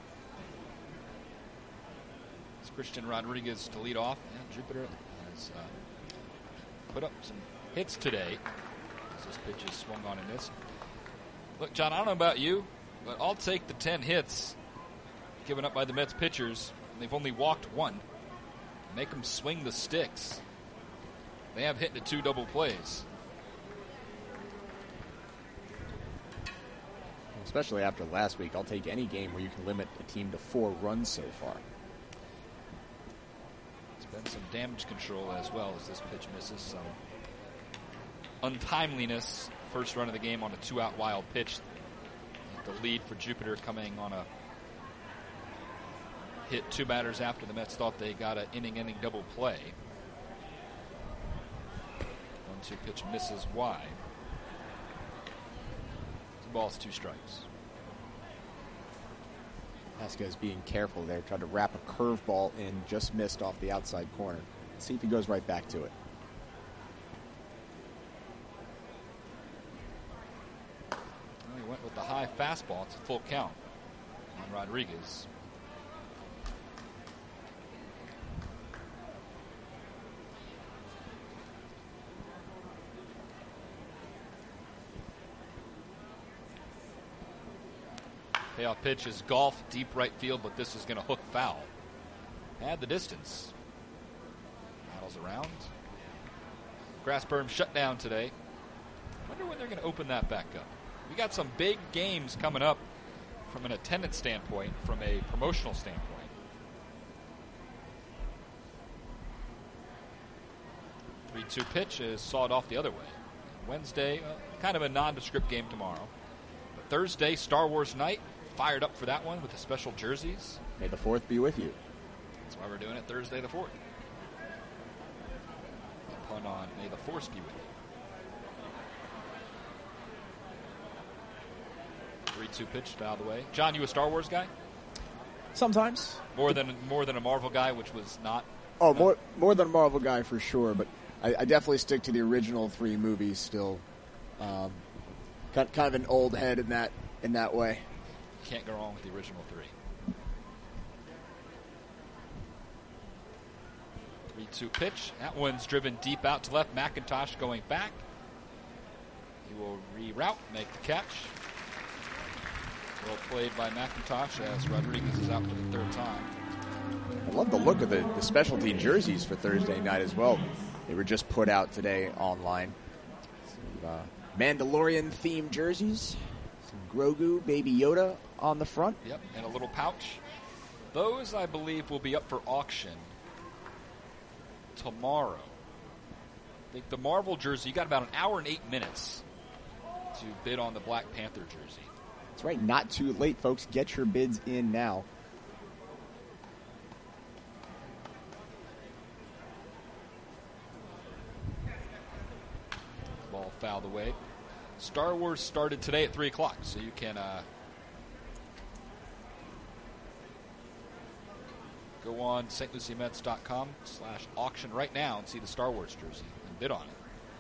It's Christian Rodriguez to lead off. And Jupiter has uh, put up some hits today as this pitch is swung on and missed. Look, John, I don't know about you, but I'll take the ten hits given up by the Mets pitchers. And they've only walked one. Make them swing the sticks. They have hit into two double plays. Especially after last week, I'll take any game where you can limit a team to four runs so far. There's been some damage control as well as this pitch misses. Some untimeliness. First run of the game on a two-out wild pitch. The lead for Jupiter coming on a hit two batters after the Mets thought they got an inning-ending double play. one two pitch misses wide. Ball's two strikes. Vasquez being careful there, tried to wrap a curveball in, just missed off the outside corner. Let's see if he goes right back to it. Well, he went with the high fastball. It's a full count on Rodriguez. Payoff pitch is golf, deep right field, but this is going to hook foul. Had the distance. Rattles around. Grass berm shut down today. Wonder when they're going to open that back up. We got some big games coming up from an attendance standpoint, from a promotional standpoint. three two pitch is sawed off the other way. Wednesday, uh, kind of a nondescript game tomorrow. But Thursday, Star Wars night. Fired up for that one with the special jerseys. May the fourth be with you. That's why we're doing it Thursday the fourth. A pun on May the Force be with you. three two pitch, fouled away. John, you a Star Wars guy? Sometimes. More than more than a Marvel guy, which was not. Oh, more more than a Marvel guy for sure, but I, I definitely stick to the original three movies still. Um, kind, kind of an old head in that in that way. Can't go wrong with the original three. three two pitch. That one's driven deep out to left. McIntosh going back. He will reroute, make the catch. Well played by McIntosh as Rodriguez is out for the third time. I love the look of the, the specialty jerseys for Thursday night as well. They were just put out today online. Some, uh, Mandalorian-themed jerseys. Some Grogu, Baby Yoda on the front. Yep, and a little pouch. Those, I believe, will be up for auction tomorrow. I think the Marvel jersey, you got about an hour and eight minutes to bid on the Black Panther jersey. That's right, not too late, folks. Get your bids in now. Ball fouled away. Star Wars started today at three o'clock, so you can uh, go on S T Lucie Mets dot com slash auction right now and see the Star Wars jersey and bid on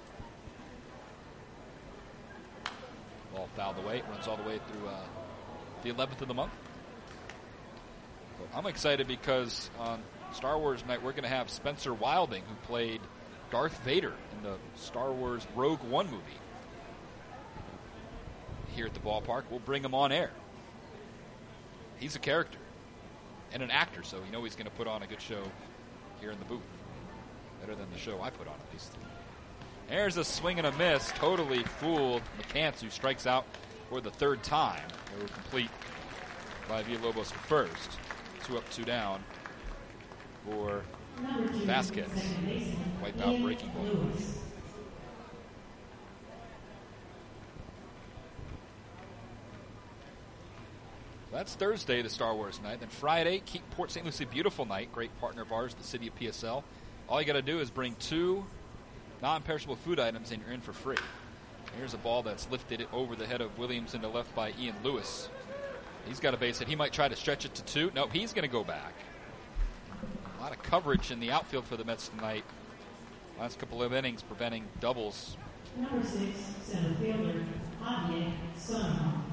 it. Ball fouled away. It runs all the way through uh, the eleventh of the month. But I'm excited because on Star Wars night we're going to have Spencer Wilding, who played Darth Vader in the Star Wars Rogue One movie, here at the ballpark. We'll bring him on air. He's a character and an actor, so you know he's going to put on a good show here in the booth. Better than the show I put on, at least. There's a swing and a miss. Totally fooled McCants, who strikes out for the third time. They were complete by Villalobos at first. Two up, two down for Vasquez. Wipe out breaking ball. That's Thursday, the Star Wars night. Then Friday, keep Port Saint Lucie beautiful night. Great partner of ours, the city of P S L. All you got to do is bring two non-perishable food items and you're in for free. Here's a ball that's lifted over the head of Williams into left by Ian Lewis. He's got a base hit. He might try to stretch it to two. Nope, he's going to go back. A lot of coverage in the outfield for the Mets tonight. Last couple of innings preventing doubles. Number six, center fielder, Javier Son.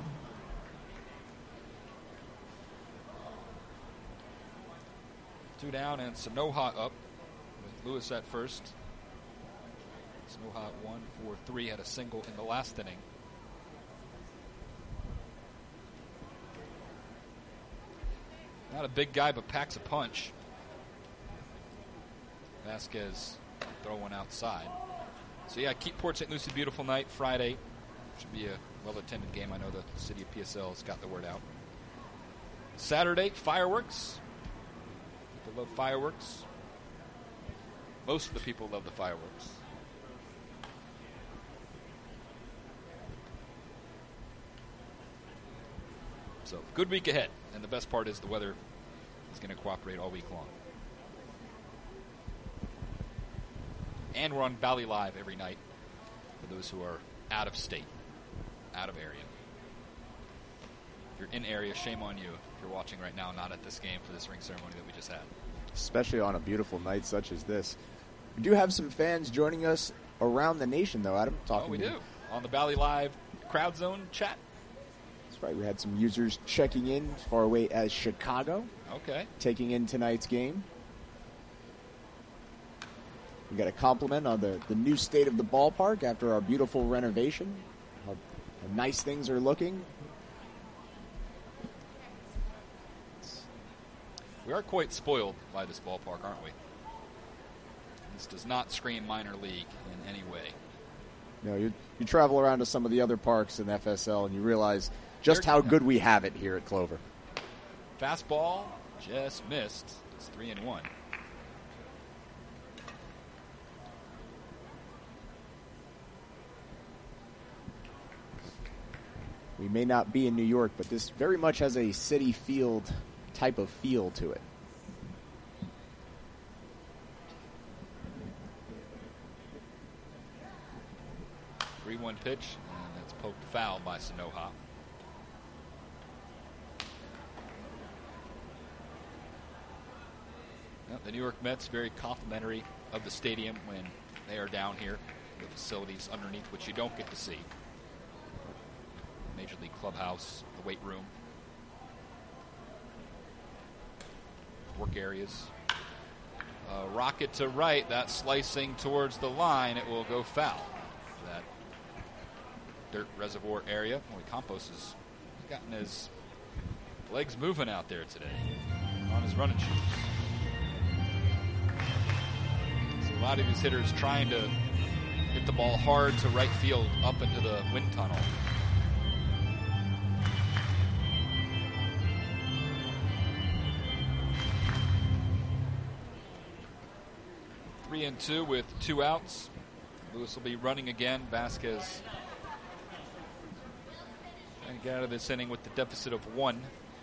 Two down and Sanoha up with Lewis at first. Sanoha at one, four, three, had a single in the last inning. Not a big guy, but packs a punch. Vasquez throw one outside. So yeah, keep Port Saint Lucie beautiful night Friday. Should be a well-attended game. I know the city of P S L has got the word out. Saturday, fireworks. People love fireworks. Most of the people love the fireworks. So, good week ahead. And the best part is the weather is going to cooperate all week long. And we're on Valley Live every night for those who are out of state, out of area. If you're in area, shame on you if you're watching right now, not at this game for this ring ceremony that we just had. Especially on a beautiful night such as this. We do have some fans joining us around the nation, though, Adam. Talking oh, we to do. On the Valley Live Crowd Zone chat. That's right. We had some users checking in as far away as Chicago. Okay. Taking in tonight's game. We got a compliment on the, the new state of the ballpark after our beautiful renovation. How, how nice things are looking. We are quite spoiled by this ballpark, aren't we? This does not scream minor league in any way. No, you you travel around to some of the other parks in F S L and you realize just how good we have it here at Clover. Fastball just missed. It's three and one. We may not be in New York, but this very much has a Citi Field type of feel to it. three one pitch, and that's poked foul by Sanoha. Well, the New York Mets very complimentary of the stadium when they are down here. The facilities underneath which you don't get to see. Major League clubhouse, the weight room, work areas. Uh, rocket to right, that's slicing towards the line. It will go foul. That dirt reservoir area. Boy, Campos has gotten his legs moving out there today on his running shoes. So a lot of these hitters trying to hit the ball hard to right field up into the wind tunnel. Three and two with two outs. Lewis will be running again. Vasquez trying to get out of this inning with the deficit of one.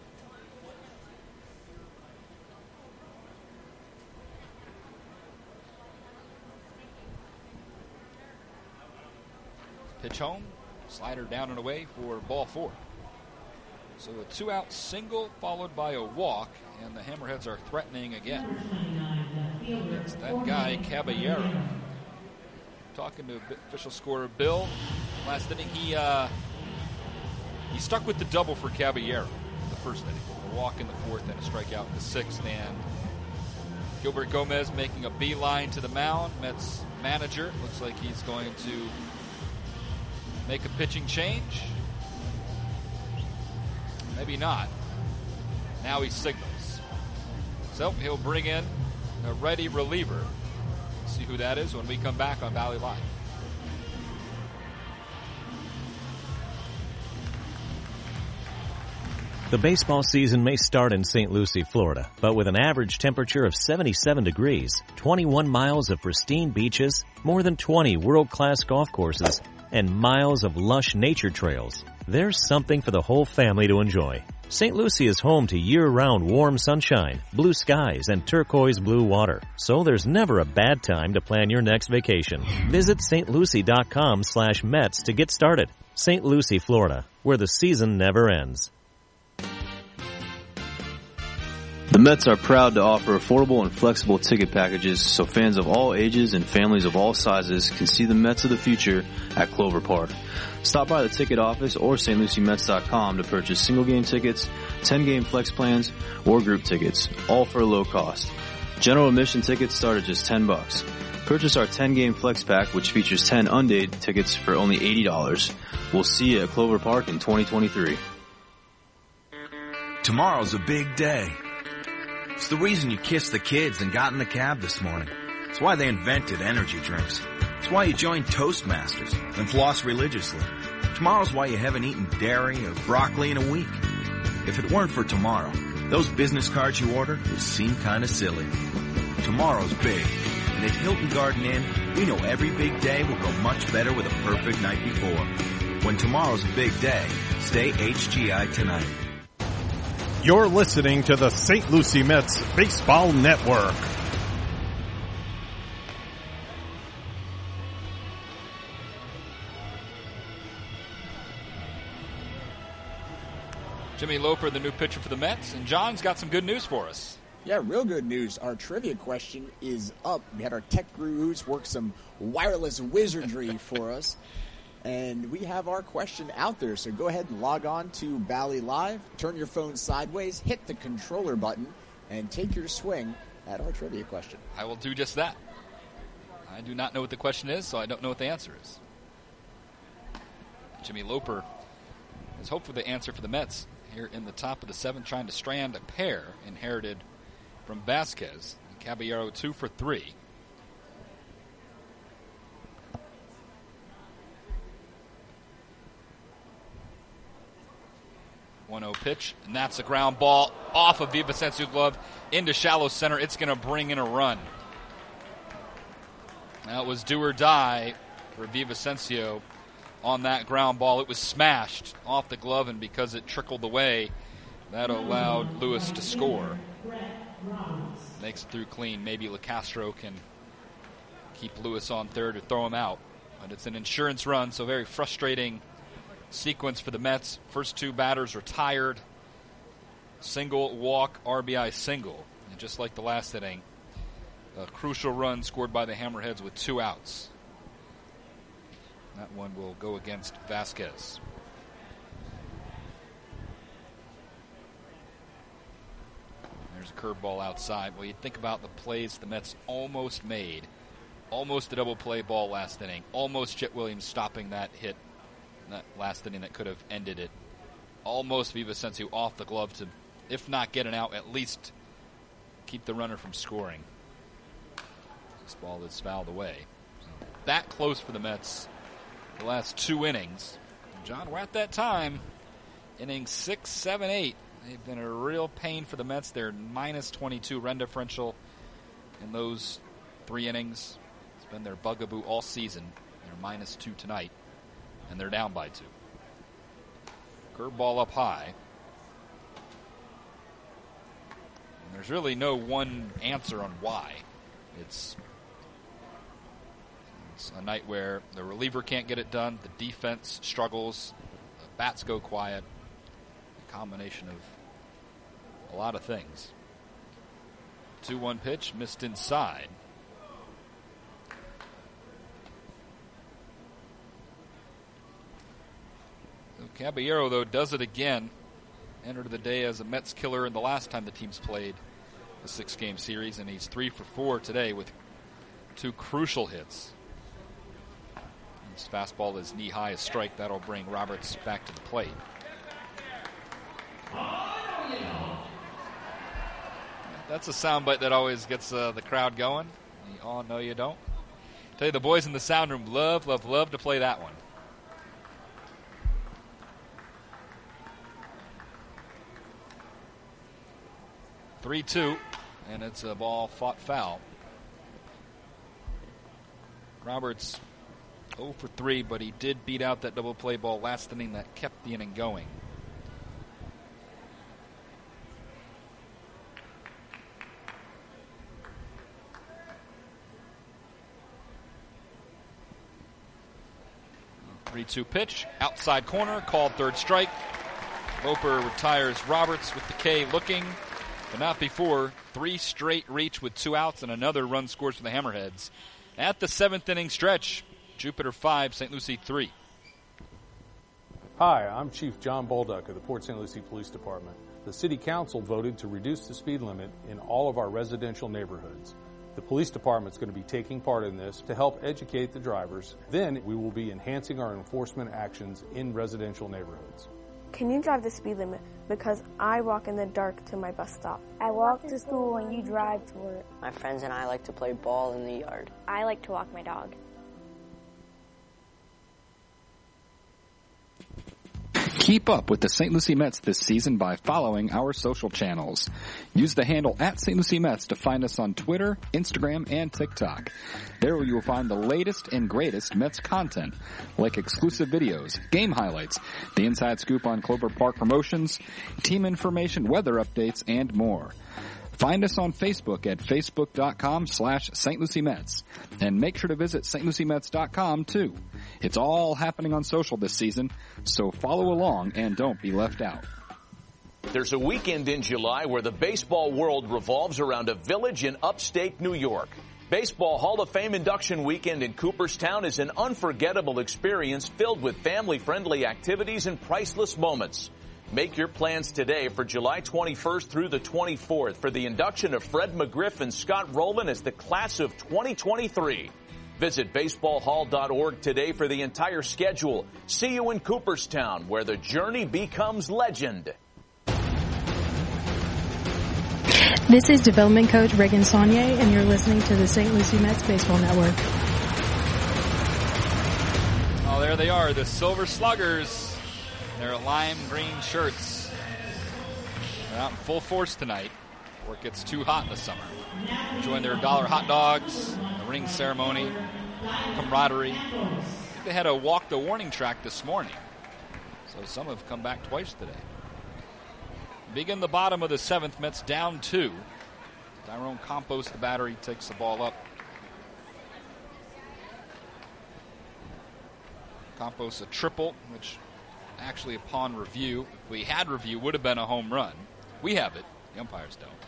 Pitch home, slider down and away for ball four. So a two-out single followed by a walk, and the Hammerheads are threatening again. It's that guy, Caballero. Talking to official scorer Bill. Last inning, he uh, he stuck with the double for Caballero the first inning. A walk in the fourth and a strikeout in the sixth. And Gilbert Gomez making a beeline to the mound. Mets manager looks like he's going to make a pitching change. Maybe not. Now he signals. So he'll bring in a ready reliever. See who that is when we come back on Valley Live. The baseball season may start in Saint Lucie, Florida, but with an average temperature of seventy-seven degrees, twenty-one miles of pristine beaches, more than twenty world-class golf courses, and miles of lush nature trails, there's something for the whole family to enjoy. Saint Lucie is home to year-round warm sunshine, blue skies, and turquoise blue water, so there's never a bad time to plan your next vacation. Visit stlucie.com slash Mets to get started. Saint Lucie, Florida, where the season never ends. The Mets are proud to offer affordable and flexible ticket packages so fans of all ages and families of all sizes can see the Mets of the future at Clover Park. Stop by the ticket office or St Lucie Mets dot com to purchase single-game tickets, ten-game flex plans, or group tickets, all for a low cost. General admission tickets start at just ten bucks. Purchase our ten-game flex pack, which features ten undated tickets for only eighty dollars. We'll see you at Clover Park in twenty twenty-three. Tomorrow's a big day. It's the reason you kissed the kids and got in the cab this morning. It's why they invented energy drinks. It's why you joined Toastmasters and floss religiously. Tomorrow's why you haven't eaten dairy or broccoli in a week. If it weren't for tomorrow, those business cards you ordered would seem kind of silly. Tomorrow's big, and at Hilton Garden Inn, we know every big day will go much better with a perfect night before. When tomorrow's a big day, stay H G I tonight. You're listening to the Saint Lucie Mets Baseball Network. Jimmy Loper, the new pitcher for the Mets, and John's got some good news for us. Yeah, real good news. Our trivia question is up. We had our tech gurus work some wireless wizardry for us, and we have our question out there. So go ahead and log on to Bally Live, turn your phone sideways, hit the controller button, and take your swing at our trivia question. I will do just that. I do not know what the question is, so I don't know what the answer is. Jimmy Loper is hopeful for the answer for the Mets here in the top of the seventh, trying to strand a pair inherited from Vasquez. Caballero two for three. one oh pitch, and that's a ground ball off of Villavicencio glove into shallow center. It's going to bring in a run. That was do or die for Villavicencio on that ground ball. It was smashed off the glove, and because it trickled away, that allowed Lewis to score. Makes it through clean. Maybe LaCastro can keep Lewis on third or throw him out. But it's an insurance run, so very frustrating sequence for the Mets. First two batters retired. Single, walk, R B I single. And just like the last inning, a crucial run scored by the Hammerheads with two outs. That one will go against Vasquez. There's a curveball outside. Well, you think about the plays the Mets almost made. Almost a double play ball last inning. Almost Chet Williams stopping that hit that last inning that could have ended it. Almost Villavicencio off the glove to, if not get an out, at least keep the runner from scoring. This ball is fouled away. So that close for the Mets the last two innings. And John, we're at that time. Inning six, seven, eight. They've been a real pain for the Mets. They're minus twenty-two run differential in those three innings. It's been their bugaboo all season. They're minus two tonight, and they're down by two. Curveball up high. And there's really no one answer on why. It's, it's a night where the reliever can't get it done, the defense struggles, the bats go quiet. A combination of a lot of things. two one pitch, missed inside. So Caballero, though, does it again. Entered the day as a Mets killer in the last time the teams played a six-game series, and he's three for four today with two crucial hits. His fastball is knee-high, a strike. That'll bring Roberts back to the plate. That's a soundbite that always gets uh, the crowd going. You all know you don't. Tell you, the boys in the sound room love, love, love to play that one. three two, and it's a ball fought foul. Roberts oh for three, but he did beat out that double play ball last inning that kept the inning going. three two pitch, outside corner, called third strike. Loper retires Roberts with the K looking, but not before. Three straight reach with two outs, and another run scores for the Hammerheads. At the seventh inning stretch, Jupiter five, Saint Lucie three. Hi, I'm Chief John Bolduck of the Port Saint Lucie Police Department. The City Council voted to reduce the speed limit in all of our residential neighborhoods. The police department's going to be taking part in this to help educate the drivers. Then we will be enhancing our enforcement actions in residential neighborhoods. Can you drive the speed limit? Because I walk in the dark to my bus stop. I walk to school and you drive to work. My friends and I like to play ball in the yard. I like to walk my dog. Keep up with the Saint Lucie Mets this season by following our social channels. Use the handle at Saint Lucie Mets to find us on Twitter, Instagram, and TikTok. There you will find the latest and greatest Mets content, like exclusive videos, game highlights, the inside scoop on Clover Park promotions, team information, weather updates, and more. Find us on Facebook at facebook.com slash Saint Lucie Mets. And make sure to visit S T Lucie Mets dot com too. It's all happening on social this season, so follow along and don't be left out. There's a weekend in July where the baseball world revolves around a village in upstate New York. Baseball Hall of Fame induction weekend in Cooperstown is an unforgettable experience filled with family-friendly activities and priceless moments. Make your plans today for July twenty-first through the twenty-fourth for the induction of Fred McGriff and Scott Rowland as the class of twenty twenty-three. Visit baseball hall dot org today for the entire schedule. See you in Cooperstown, where the journey becomes legend. This is development coach Reagan Saunier, and you're listening to the Saint Lucie Mets Baseball Network. Oh, there they are, the Silver Sluggers. Their lime green shirts. They're out in full force tonight before it gets too hot in the summer. Enjoying their dollar hot dogs, the ring ceremony, camaraderie. I think they had a walk the warning track this morning. So some have come back twice today. Begin the bottom of the seventh, Mets down two. Tyrone Campos, the battery, takes the ball up. Campos a triple, which actually upon review, if we had review, would have been a home run. We have it. The umpires don't.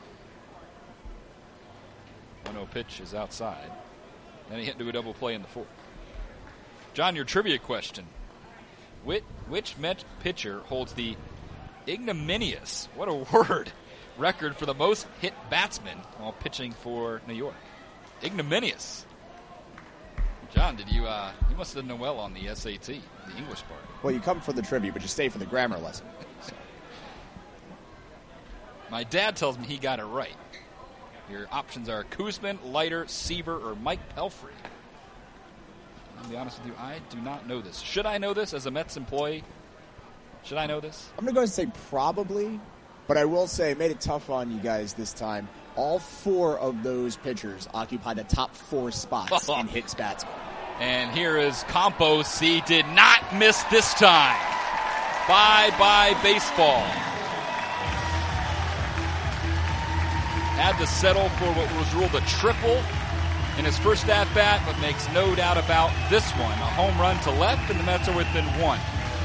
one oh pitch is outside. Then he hit into a double play in the fourth. John, your trivia question. Which, which Met pitcher holds the ignominious, what a word, record for the most hit batsman while pitching for New York? Ignominious. John, did you, uh, you must have done well on the S A T, the English part. Well, you come for the trivia, but you stay for the grammar lesson. So. My dad tells me he got it right. Your options are Koosman, Leiter, Seaver, or Mike Pelfrey. I'll be honest with you, I do not know this. Should I know this as a Mets employee? Should I know this? I'm going to go and say probably, but I will say made it tough on you guys this time. All four of those pitchers occupy the top four spots in hits batsmen. And here is Campos. He did not miss this time. Bye-bye baseball. Had to settle for what was ruled a triple in his first at-bat, but makes no doubt about this one. A home run to left, and the Mets are within one.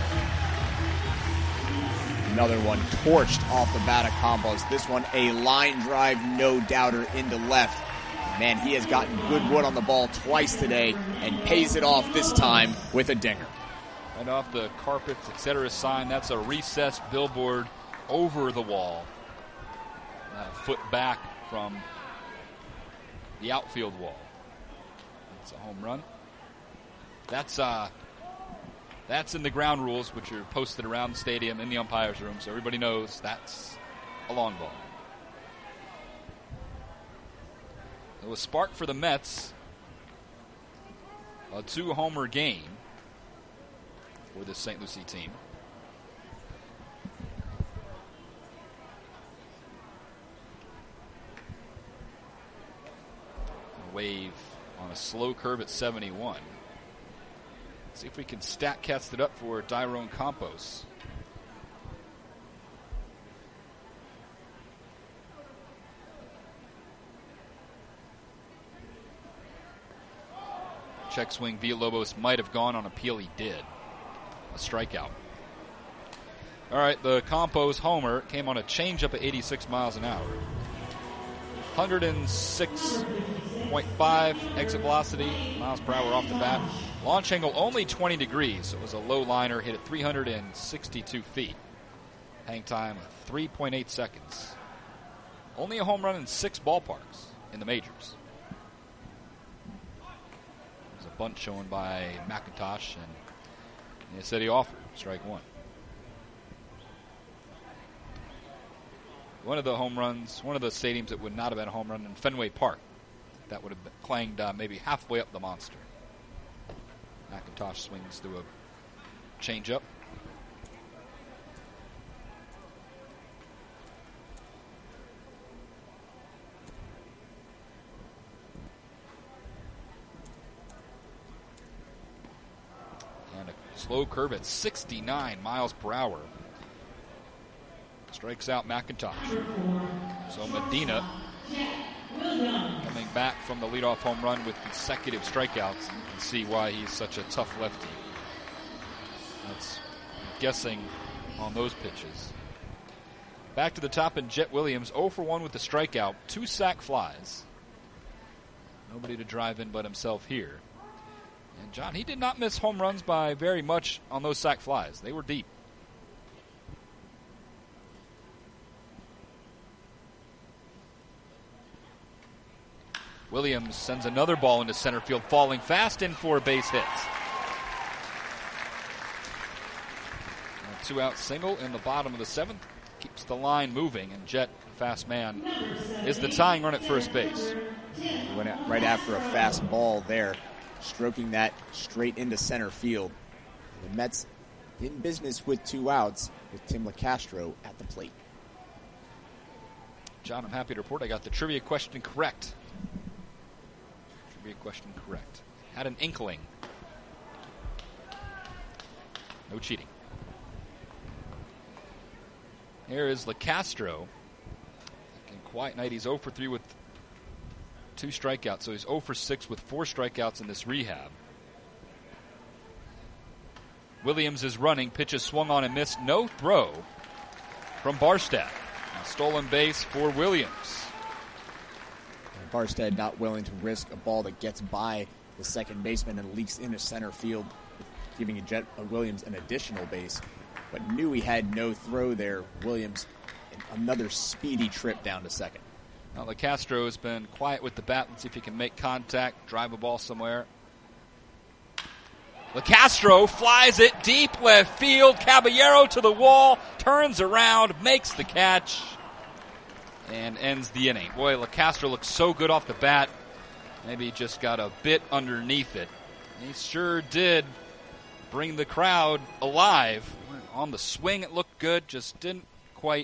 Another one torched off the bat of Campos. This one a line drive, no doubter, into left. Man, he has gotten good wood on the ball twice today and pays it off this time with a dinger. Right off the carpets, et cetera sign. That's a recessed billboard over the wall. A foot back from the outfield wall. That's a home run. That's uh, that's in the ground rules, which are posted around the stadium in the umpire's room, so everybody knows that's a long ball. It was spark for the Mets. A two-homer game for this Saint Lucie team. Wave on a slow curve at seventy-one. See if we can stat cast it up for Tyrone Campos. Check swing, Villalobos might have gone on appeal. He did. A strikeout. All right, the Campos homer came on a changeup at eighty-six miles an hour. one oh six point five exit velocity, miles per hour off the bat. Launch angle only twenty degrees, so it was a low liner, hit at three hundred sixty-two feet. Hang time of three point eight seconds. Only a home run in six ballparks in the majors. There's a bunt shown by McIntosh, and they said he offered strike one. One of the home runs, one of the stadiums that would not have been a home run in Fenway Park. That would have been clanged uh, maybe halfway up the monster. McIntosh swings through a changeup. And a slow curve at sixty-nine miles per hour. Strikes out McIntosh. So Medina coming back from the leadoff home run with consecutive strikeouts. You can see why he's such a tough lefty. That's I'm guessing on those pitches. Back to the top, and Jet Williams oh for one with the strikeout. Two sac flies. Nobody to drive in but himself here. And John, he did not miss home runs by very much on those sac flies. They were deep. Williams sends another ball into center field, falling fast in for base hits. A two-out single in the bottom of the seventh keeps the line moving, and Jet fast man, is the tying run at first base. He went out right after a fast ball there, stroking that straight into center field. The Mets in business with two outs with Tim LeCastro at the plate. John, I'm happy to report I got the trivia question correct. Trivia question correct. Had an inkling. No cheating. Here is LeCastro. Quiet night. He's oh for three with two strikeouts, so he's oh for six with four strikeouts in this rehab. Williams is running. Pitches swung on and missed. No throw from Barstad. A stolen base for Williams. Barstad not willing to risk a ball that gets by the second baseman and leaks into center field, giving a Jet, a Williams an additional base, but knew he had no throw there. Williams, another speedy trip down to second. Now, LeCastro has been quiet with the bat. Let's see if he can make contact, drive a ball somewhere. LeCastro flies it deep left field. Caballero to the wall, turns around, makes the catch, and ends the inning. Boy, LeCastro looks so good off the bat. Maybe he just got a bit underneath it. He sure did bring the crowd alive. On the swing, it looked good, just didn't quite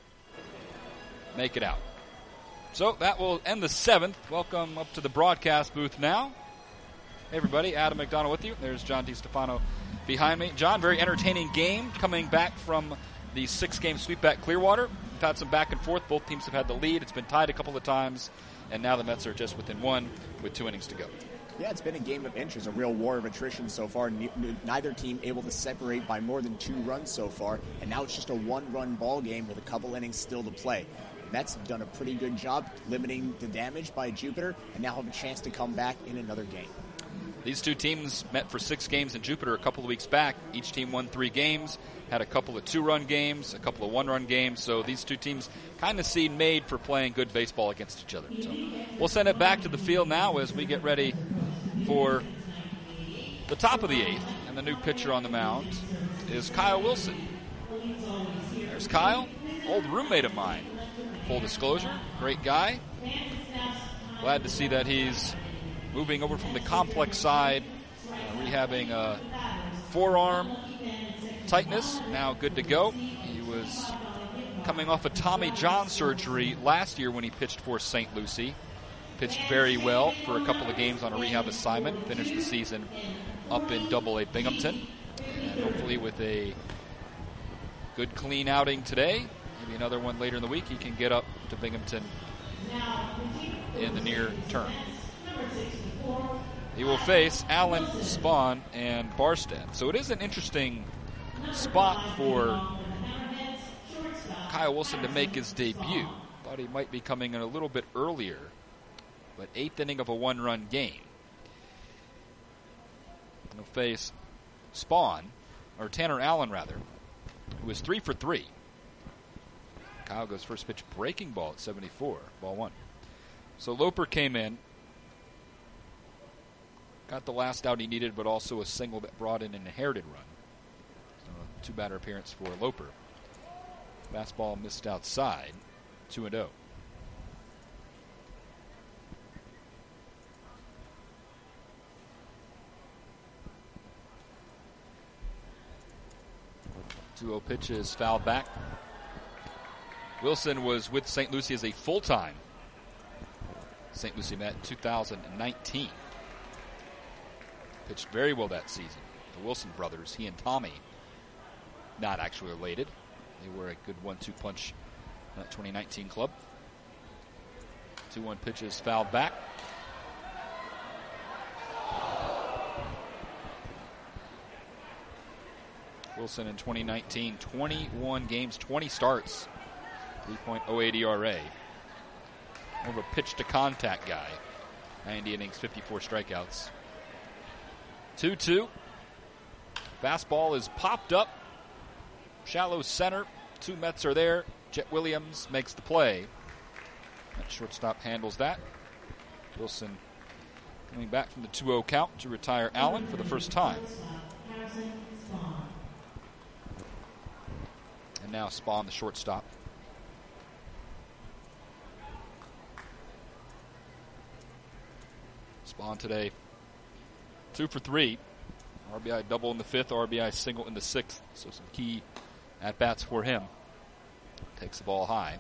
make it out. So that will end the seventh. Welcome up to the broadcast booth now. Hey everybody, Adam McDonald with you. There's John DiStefano behind me. John, very entertaining game coming back from the six-game sweep at Clearwater. We've had some back and forth. Both teams have had the lead. It's been tied a couple of times, and now the Mets are just within one with two innings to go. Yeah, it's been a game of inches, a real war of attrition so far. Neither team able to separate by more than two runs so far, and now it's just a one-run ball game with a couple innings still to play. Mets have done a pretty good job limiting the damage by Jupiter, and now have a chance to come back in another game. These two teams met for six games in Jupiter a couple of weeks back. Each team won three games, had a couple of two-run games, a couple of one-run games. So these two teams kind of seem made for playing good baseball against each other. So we'll send it back to the field now as we get ready for the top of the eighth. And the new pitcher on the mound is Kyle Wilson. There's Kyle, old roommate of mine. Full disclosure, great guy. Glad to see that he's moving over from the complex side, uh, rehabbing a forearm tightness, now good to go. He was coming off a Tommy John surgery last year when he pitched for Saint Lucie. Pitched very well for a couple of games on a rehab assignment, finished the season up in Double A Binghamton. And hopefully with a good clean outing today, maybe another one later in the week, he can get up to Binghamton in the near term. He will face Allen, Spahn, and Barstad. So it is an interesting spot for Kyle Wilson to make his debut. Thought he might be coming in a little bit earlier, but eighth inning of a one-run game. He'll face Spahn, or Tanner Allen rather, who was three for three. Kyle goes first pitch breaking ball at seventy-four, ball one. So Loper came in, got the last out he needed, but also a single that brought in an inherited run. So a two-batter appearance for Loper. Fastball missed outside, two and oh. two oh pitch is fouled back. Wilson was with Saint Lucie as a full-time Saint Lucie Met in two thousand nineteen. Pitched very well that season. The Wilson brothers, he and Tommy, not actually related. They were a good one two punch in that twenty nineteen club. two one pitch is fouled back. Wilson in twenty nineteen, twenty-one games, twenty starts, three point oh eight E R A. More of a pitch-to-contact guy. ninety innings, fifty-four strikeouts. two two. Fastball is popped up. Shallow center. Two Mets are there. Jet Williams makes the play. That shortstop handles that. Wilson coming back from the two oh count to retire Allen for the first time. And now Spahn, the shortstop. Spahn today, two for three. R B I double in the fifth, R B I single in the sixth. So some key at-bats for him. Takes the ball high.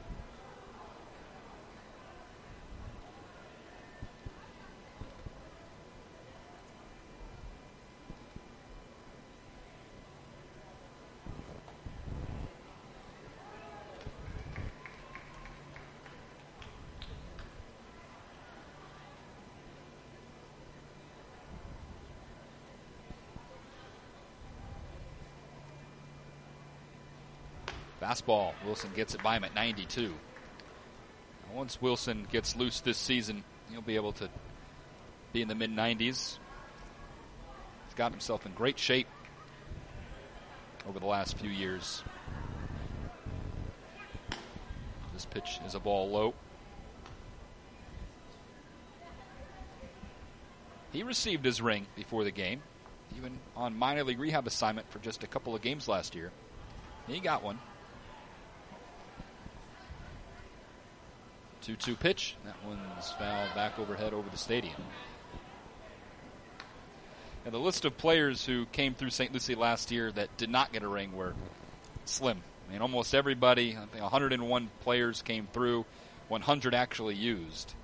Fastball. Wilson gets it by him at ninety-two. Now once Wilson gets loose this season, he'll be able to be in the mid nineties. He's got himself in great shape over the last few years. This pitch is a ball low. He received his ring before the game, even on minor league rehab assignment for just a couple of games last year. He got one. two two pitch. That one's fouled back overhead over the stadium. And the list of players who came through Saint Lucie last year that did not get a ring were slim. I mean, almost everybody, I think one hundred one players came through, one hundred actually used.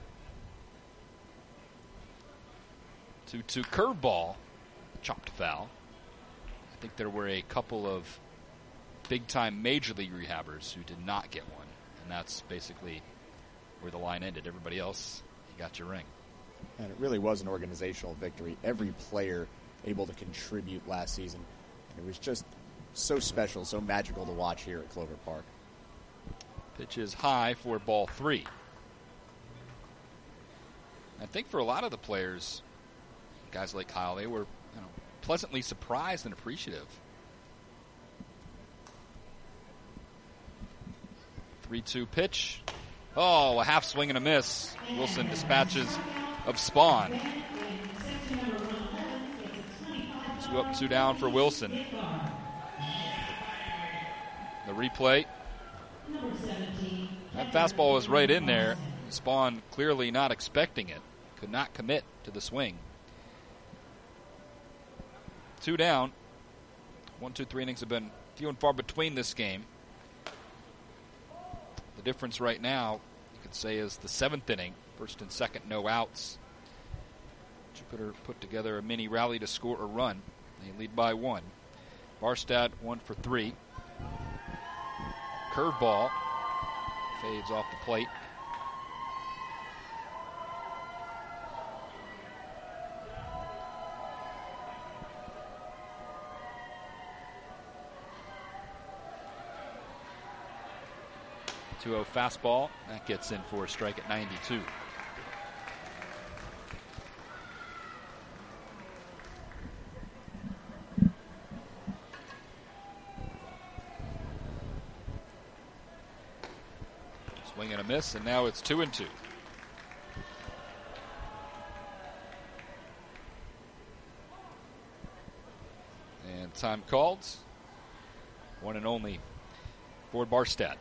two two curveball, chopped foul. I think there were a couple of big-time major league rehabbers who did not get one, and that's basically where the line ended. Everybody else, you got your ring. And it really was an organizational victory. Every player able to contribute last season. It was just so special, so magical to watch here at Clover Park. Pitch is high for ball three. I think for a lot of the players, guys like Kyle, they were you know, pleasantly surprised and appreciative. three two pitch. Oh, a half swing and a miss. Wilson dispatches of Spahn. Two up, two down for Wilson. The replay. That fastball was right in there. Spahn clearly not expecting it. Could not commit to the swing. Two down. One, two, three innings have been few and far between this game. The difference right now, you could say, is the seventh inning. First and second, no outs. Jupiter put together a mini rally to score a run. They lead by one. Barstad one for three. Curveball fades off the plate. two oh fastball. That gets in for a strike at ninety-two. Swing and a miss, and now it's two and two. And time called. One and only for Barstad.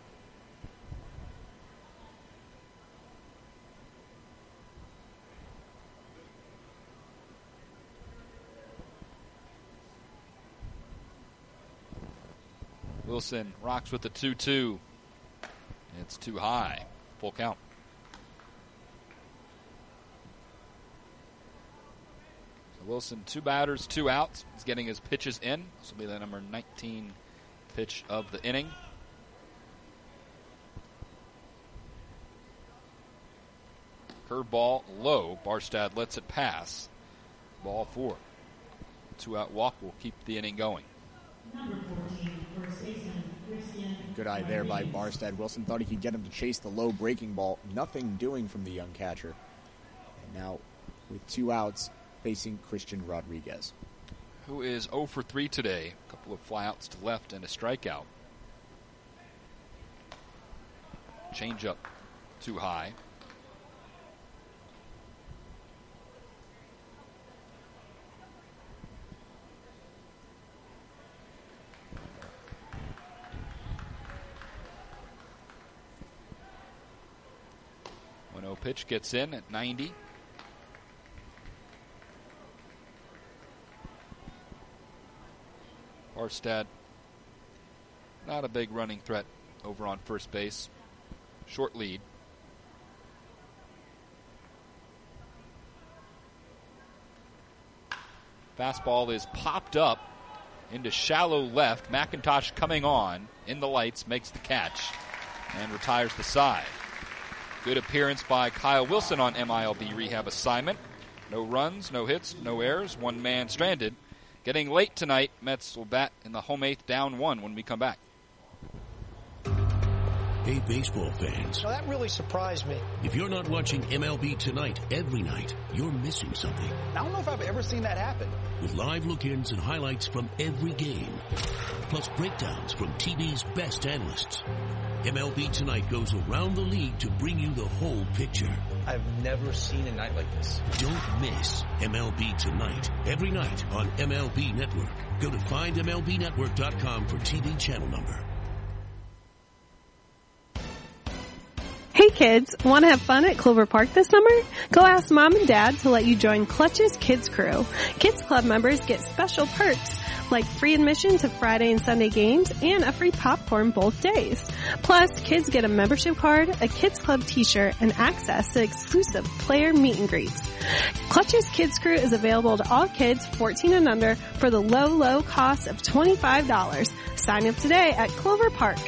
Wilson rocks with the two two. It's too high. Full count. So Wilson, two batters, two outs. He's getting his pitches in. This will be the number nineteen pitch of the inning. Curveball low. Barstad lets it pass. Ball four. Two out walk will keep the inning going. Good eye there by Barstad. Wilson thought he could get him to chase the low breaking ball. Nothing doing from the young catcher. And now with two outs facing Christian Rodriguez, who is oh for three today. A couple of flyouts to left and a strikeout. Changeup too high. one oh pitch gets in at ninety. Arstad, not a big running threat over on first base. Short lead. Fastball is popped up into shallow left. McIntosh coming on in the lights, makes the catch and retires the side. Good appearance by Kyle Wilson on M I L B rehab assignment. No runs, no hits, no errors, one man stranded. Getting late tonight, Mets will bat in the home eighth, down one when we come back. Hey, baseball fans. Well, that really surprised me. If you're not watching M L B Tonight every night, you're missing something. I don't know if I've ever seen that happen. With live look-ins and highlights from every game, plus breakdowns from T V's best analysts. M L B Tonight goes around the league to bring you the whole picture. I've never seen a night like this. Don't miss M L B Tonight, every night on M L B Network. Go to find M L B network dot com for T V channel number. Hey kids, want to have fun at Clover Park this summer? Go ask Mom and Dad to let you join Clutch's Kids Crew. Kids Club members get special perks like free admission to Friday and Sunday games and a free popcorn both days. Plus, kids get a membership card, a Kids Club t-shirt, and access to exclusive player meet and greets. Clutch's Kids Crew is available to all kids fourteen and under for the low, low cost of twenty-five dollars. Sign up today at Clover Park.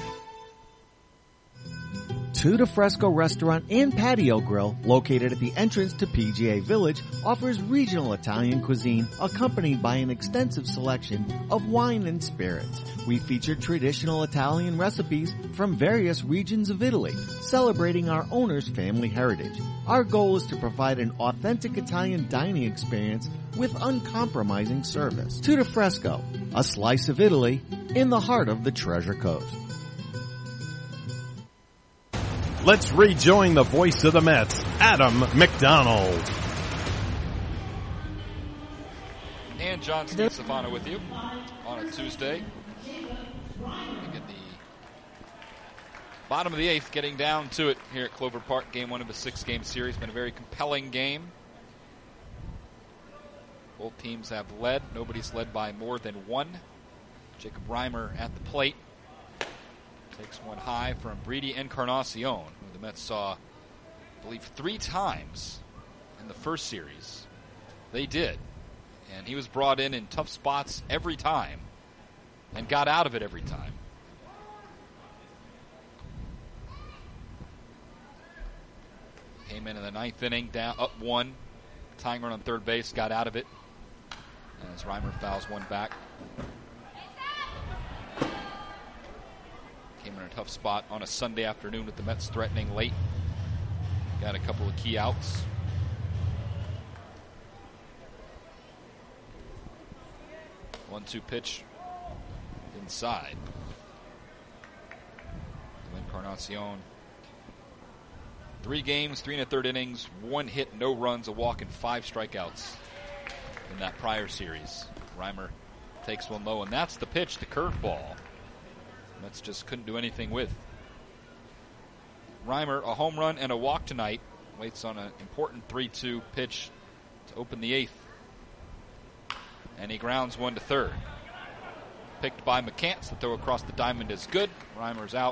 Tuda Fresco Restaurant and Patio Grill, located at the entrance to P G A Village, offers regional Italian cuisine accompanied by an extensive selection of wine and spirits. We feature traditional Italian recipes from various regions of Italy, celebrating our owner's family heritage. Our goal is to provide an authentic Italian dining experience with uncompromising service. Tuda Fresco, a slice of Italy in the heart of the Treasure Coast. Let's rejoin the voice of the Mets, Adam McDonald. And John Stefano with you on a Tuesday. Look at the bottom of the eighth, getting down to it here at Clover Park. Game one of a six-game series. Been a very compelling game. Both teams have led. Nobody's led by more than one. Jacob Reimer at the plate. Takes one high from Brady Encarnacion, who the Mets saw, I believe, three times in the first series. They did. And he was brought in in tough spots every time and got out of it every time. Came in in the ninth inning, down up one, tying run on third base, got out of it. And as Reimer fouls one back. Came in a tough spot on a Sunday afternoon with the Mets threatening late. Got a couple of key outs. one two pitch inside. Encarnacion. Three games, three and a third innings, one hit, no runs, a walk, and five strikeouts in that prior series. Reimer takes one low, and that's the pitch, the curveball. Mets just couldn't do anything with. Reimer, a home run and a walk tonight. Waits on an important three two pitch to open the eighth. And he grounds one to third. Picked by McCants. The throw across the diamond is good. Reimer's out.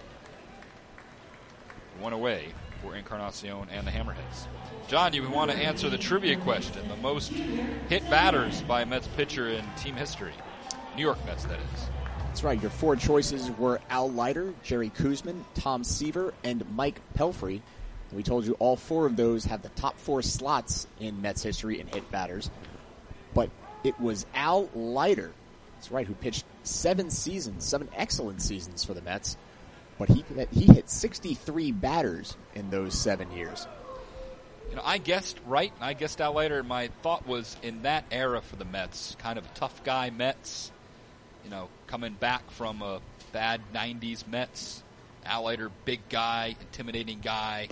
One away for Encarnacion and the Hammerheads. John, you want to answer the trivia question. The most hit batters by a Mets pitcher in team history. New York Mets, that is. That's right. Your four choices were Al Leiter, Jerry Koosman, Tom Seaver, and Mike Pelfrey. We told you all four of those have the top four slots in Mets history in hit batters. But it was Al Leiter, that's right, who pitched seven seasons, seven excellent seasons for the Mets. But he he hit sixty-three batters in those seven years. You know, I guessed right. I guessed Al Leiter. My thought was in that era for the Mets, kind of a tough guy Mets. You know, coming back from a bad nineties Mets. Al Leiter, big guy, intimidating guy.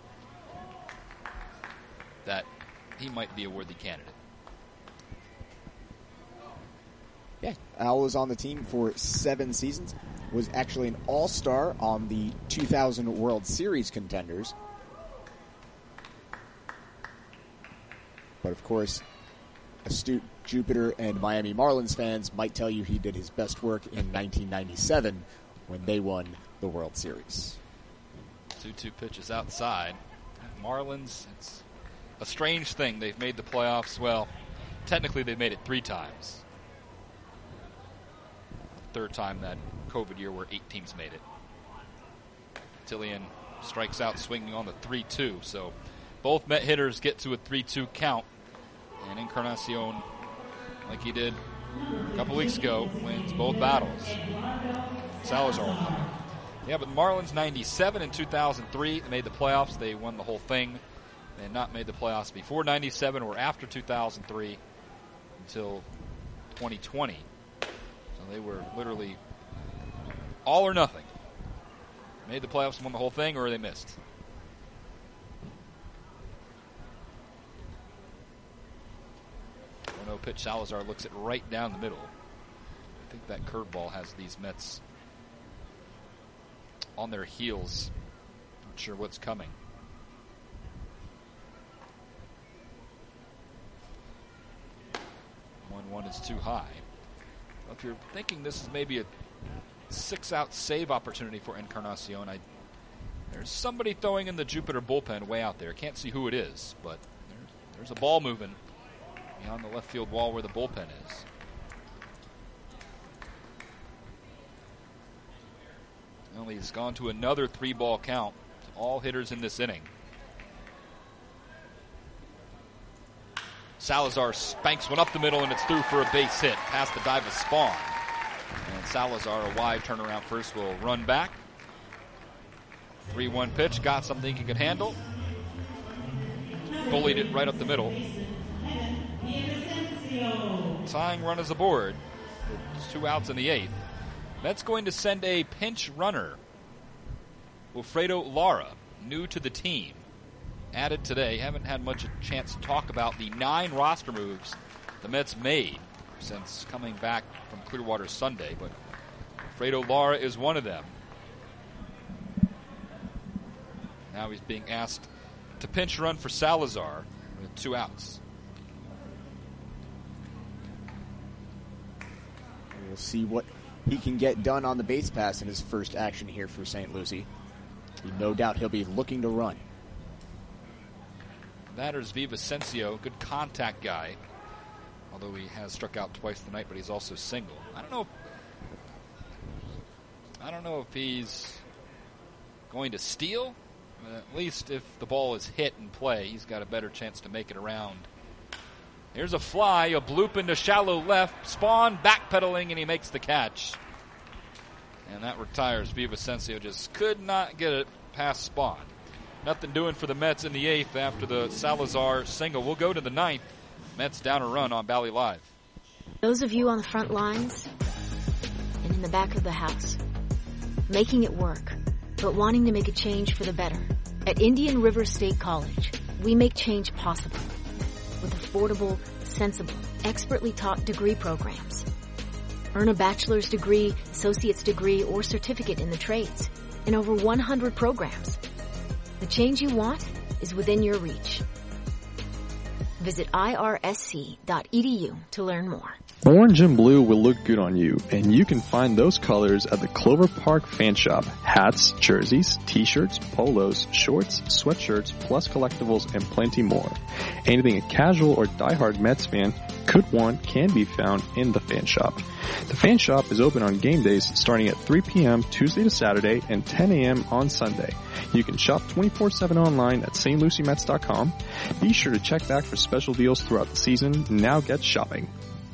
That he might be a worthy candidate. Yeah, Al was on the team for seven seasons. Was actually an all-star on the two thousand World Series contenders. But of course, astute Jupiter and Miami Marlins fans might tell you he did his best work in nineteen ninety-seven when they won the World Series. two two pitches outside. Marlins, it's a strange thing. They've made the playoffs. Well, technically they've made it three times. Third time that COVID year where eight teams made it. Tillian strikes out swinging on the three two. So both Met hitters get to a three two count. And Encarnacion, like he did a couple weeks ago, wins both battles. Salazar will come in. Yeah, but the Marlins ninety-seven and two thousand three, they made the playoffs. They won the whole thing. They had not made the playoffs before ninety-seven or after two thousand three until twenty twenty. So they were literally all or nothing. Made the playoffs and won the whole thing, or they missed. one oh pitch. Salazar looks it right down the middle. I think that curveball has these Mets on their heels. Not sure what's coming. one one is too high. Well, if you're thinking this is maybe a six-out save opportunity for Encarnacion, I, there's somebody throwing in the Jupiter bullpen way out there. Can't see who it is, but there's, there's a ball moving beyond the left field wall where the bullpen is. Well, he's gone to another three-ball count to all hitters in this inning. Salazar spanks one up the middle, and it's through for a base hit past the dive of Spawn. And Salazar, a wide turnaround first, will run back. three one pitch, got something he could handle. Bullied it right up the middle. Tying run is aboard. It's two outs in the eighth. Mets going to send a pinch runner. Wilfredo Lara, new to the team. Added today. Haven't had much a chance to talk about the nine roster moves the Mets made since coming back from Clearwater Sunday, but Wilfredo Lara is one of them. Now he's being asked to pinch run for Salazar with two outs. We'll see what he can get done on the base pass in his first action here for Saint Lucie. No doubt he'll be looking to run. Batter's Villavicencio, good contact guy. Although he has struck out twice tonight, but he's also single. I don't know. If, I don't know if he's going to steal. But at least if the ball is hit in play, he's got a better chance to make it around. Here's a fly, a bloop into shallow left. Spawn backpedaling, and he makes the catch. And that retires Villavicencio. Just could not get it past Spawn. Nothing doing for the Mets in the eighth after the Salazar single. We'll go to the ninth. Mets down a run on Bally Live. Those of you on the front lines and in the back of the house, making it work, but wanting to make a change for the better. At Indian River State College, we make change possible with affordable, sensible, expertly taught degree programs. Earn a bachelor's degree, associate's degree, or certificate in the trades in over one hundred programs. The change you want is within your reach. Visit I R S C dot E D U to learn more. Orange and blue will look good on you, and you can find those colors at the Clover Park Fan Shop. Hats, jerseys, t-shirts, polos, shorts, sweatshirts, plus collectibles, and plenty more. Anything a casual or diehard Mets fan could want can be found in the Fan Shop. The Fan Shop is open on game days starting at three p.m. Tuesday to Saturday and ten a.m. on Sunday. You can shop twenty-four seven online at St Lucie Mets dot com. Be sure to check back for special deals throughout the season. Now get shopping.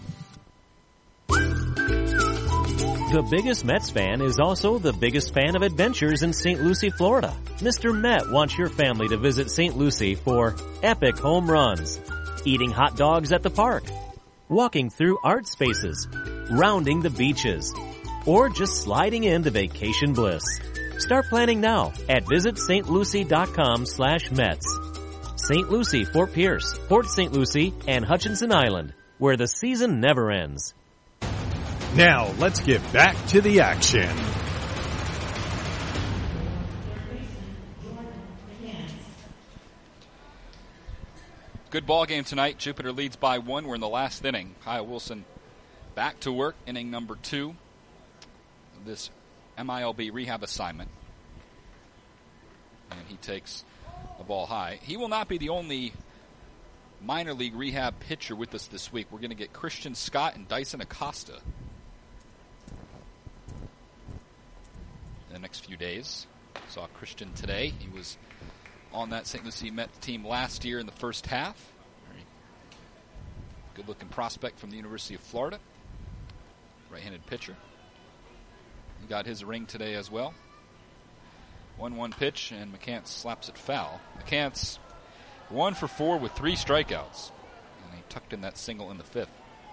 The biggest Mets fan is also the biggest fan of adventures in Saint Lucie, Florida. Mister Met wants your family to visit Saint Lucie for epic home runs, eating hot dogs at the park, walking through art spaces, rounding the beaches, or just sliding into vacation bliss. Start planning now at visit St Lucie dot com slash Mets. Saint Lucie, Fort Pierce, Port Saint Lucie, and Hutchinson Island, where the season never ends. Now, let's get back to the action. Good ball game tonight. Jupiter leads by one. We're in the last inning. Kyle Wilson back to work, inning number two of this M I L B rehab assignment. And he takes a ball high. He will not be the only minor league rehab pitcher with us this week. We're going to get Christian Scott and Dyson Acosta in the next few days. Saw Christian today. He was on that Saint Lucie Mets team last year in the first half. Very good-looking prospect from the University of Florida. Right-handed pitcher. He got his ring today as well. one one pitch, and McCants slaps it foul. McCants one for four with three strikeouts. And he tucked in that single in the fifth.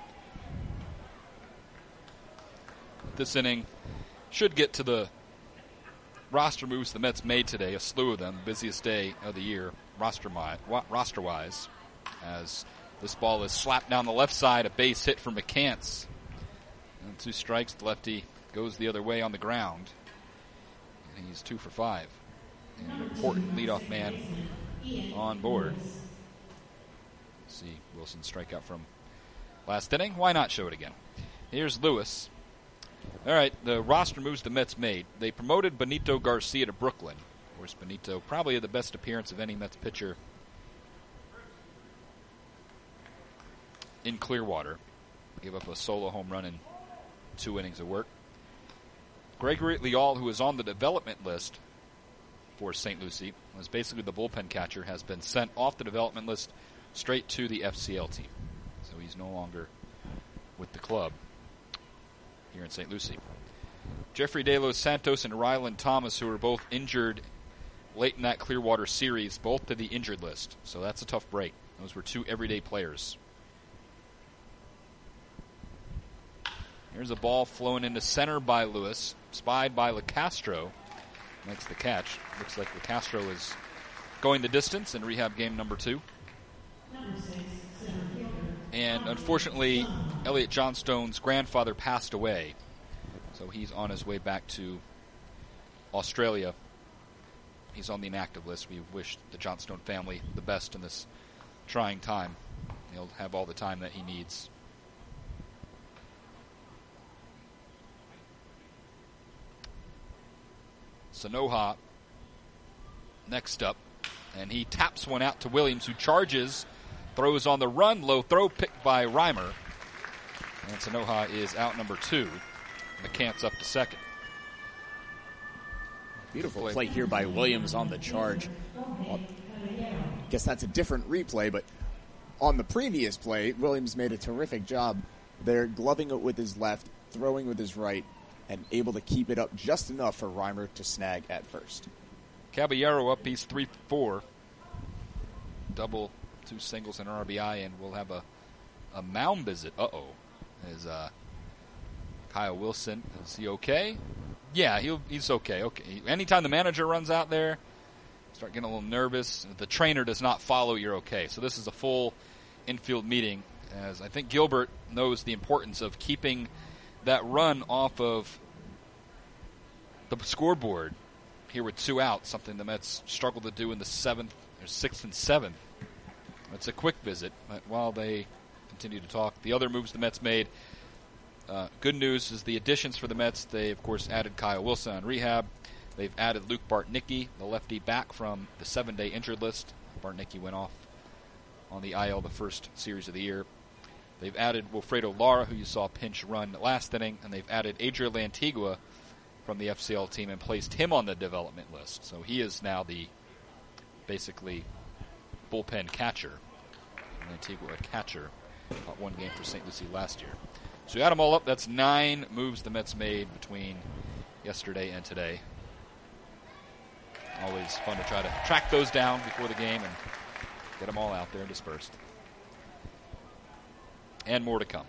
This inning should get to the roster moves the Mets made today, a slew of them, busiest day of the year, roster-wise, as this ball is slapped down the left side, a base hit for McCants. And two strikes, the lefty goes the other way on the ground. And he's two for five. And an important leadoff man on board. See Wilson strike out from last inning. Why not show it again? Here's Lewis. All right, the roster moves the Mets made. They promoted Benito Garcia to Brooklyn. Of course, Benito probably had the best appearance of any Mets pitcher in Clearwater. Gave up a solo home run in two innings of work. Gregory Leal, who is on the development list for Saint Lucie, was basically the bullpen catcher, has been sent off the development list straight to the F C L team. So he's no longer with the club here in Saint Lucie. Jeffrey De Los Santos and Ryland Thomas, who were both injured late in that Clearwater series, both to the injured list. So that's a tough break. Those were two everyday players. Here's a ball flowing into center by Lewis, spied by LeCastro. Makes the catch. Looks like LeCastro is going the distance in rehab game number two. And unfortunately, Elliot Johnstone's grandfather passed away. So he's on his way back to Australia. He's on the inactive list. We wish the Johnstone family the best in this trying time. He'll have all the time that he needs. Sanoha next up, and he taps one out to Williams, who charges, throws on the run, low throw picked by Reimer, and Sanoha is out number two. McCants up to second. Beautiful play here by Williams on the charge. Well, I guess that's a different replay, but on the previous play, Williams made a terrific job there, gloving it with his left, throwing with his right, and able to keep it up just enough for Reimer to snag at first. Caballero up, he's three for four. Double, two singles and an R B I, and we'll have a, a mound visit. Uh-oh. Is uh, Kyle Wilson, is he okay? Yeah, he'll, he's okay. Okay. Anytime the manager runs out there, start getting a little nervous. If the trainer does not follow, you're okay. So this is a full infield meeting, as I think Gilbert knows the importance of keeping that run off of the scoreboard here with two outs, something the Mets struggled to do in the seventh or sixth and seventh. It's a quick visit, but while they continue to talk, the other moves the Mets made, uh, good news is the additions for the Mets. They, of course, added Kyle Wilson on rehab. They've added Luke Bartnicki, the lefty, back from the seven-day injured list. Bartnicki went off on the I L the first series of the year. They've added Wilfredo Lara, who you saw pinch run last inning, and they've added Adriel Lantigua from the F C L team and placed him on the development list. So he is now the basically bullpen catcher. Lantigua, a catcher, caught one game for Saint Lucie last year. So you add them all up, that's nine moves the Mets made between yesterday and today. Always fun to try to track those down before the game and get them all out there and dispersed. And more to come.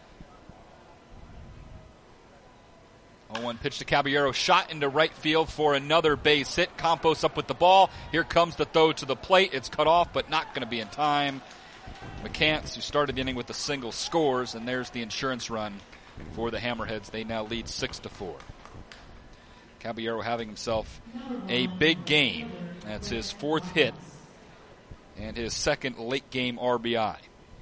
oh one pitch to Caballero, shot into right field for another base hit. Campos up with the ball. Here comes the throw to the plate. It's cut off, but not going to be in time. McCants, who started the inning with a single, scores, and there's the insurance run for the Hammerheads. They now lead six to four. Caballero having himself a big game. That's his fourth hit and his second late-game R B I.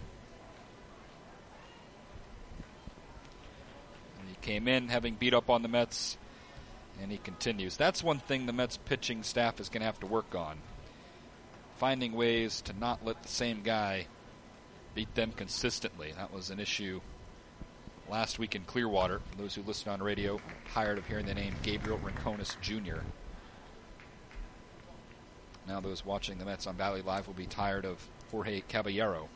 And he came in having beat up on the Mets, and he continues. That's one thing the Mets pitching staff is going to have to work on, finding ways to not let the same guy beat them consistently. That was an issue last week in Clearwater. For those who listen on radio, tired of hearing the name Gabriel Rincones Junior Now those watching the Mets on Valley Live will be tired of Jorge Caballero.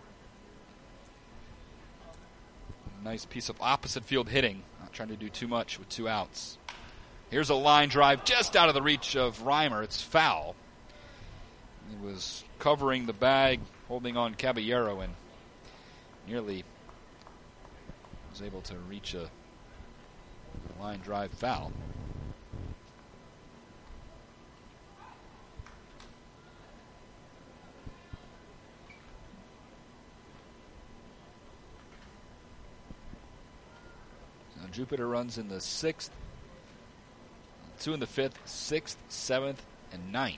Nice piece of opposite field hitting. Not trying to do too much with two outs. Here's a line drive just out of the reach of Reimer. It's foul. He was covering the bag, holding on Caballero, and nearly was able to reach a line drive foul. So Jupiter runs in the sixth, two in the fifth, sixth, seventh, and ninth.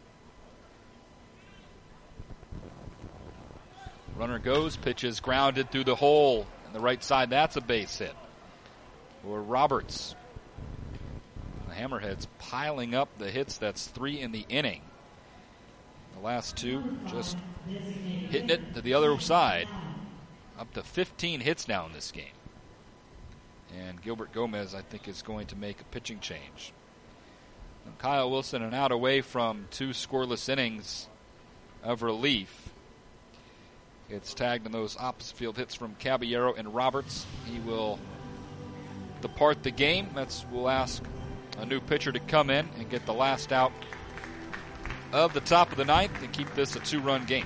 Runner goes, pitches grounded through the hole on the right side. That's a base hit for Roberts. The Hammerheads piling up the hits. That's three in the inning. The last two just hitting it to the other side. Up to fifteen hits now in this game. And Gilbert Gomez, I think, is going to make a pitching change. And Kyle Wilson, an out away from two scoreless innings of relief. It's tagged in those opposite field hits from Caballero and Roberts. He will depart the game. Mets will ask a new pitcher to come in and get the last out of the top of the ninth and keep this a two-run game.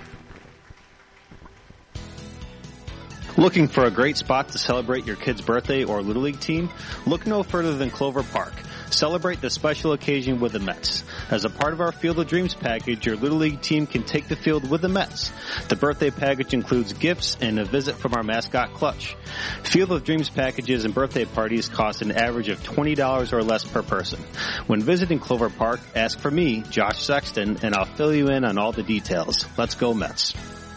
Looking for a great spot to celebrate your kid's birthday or Little League team? Look no further than Clover Park. Celebrate the special occasion with the Mets. As a part of our Field of Dreams package, your Little League team can take the field with the Mets. The birthday package includes gifts and a visit from our mascot, Clutch. Field of Dreams packages and birthday parties cost an average of twenty dollars or less per person. When visiting Clover Park, ask for me, Josh Sexton, and I'll fill you in on all the details. Let's go, Mets.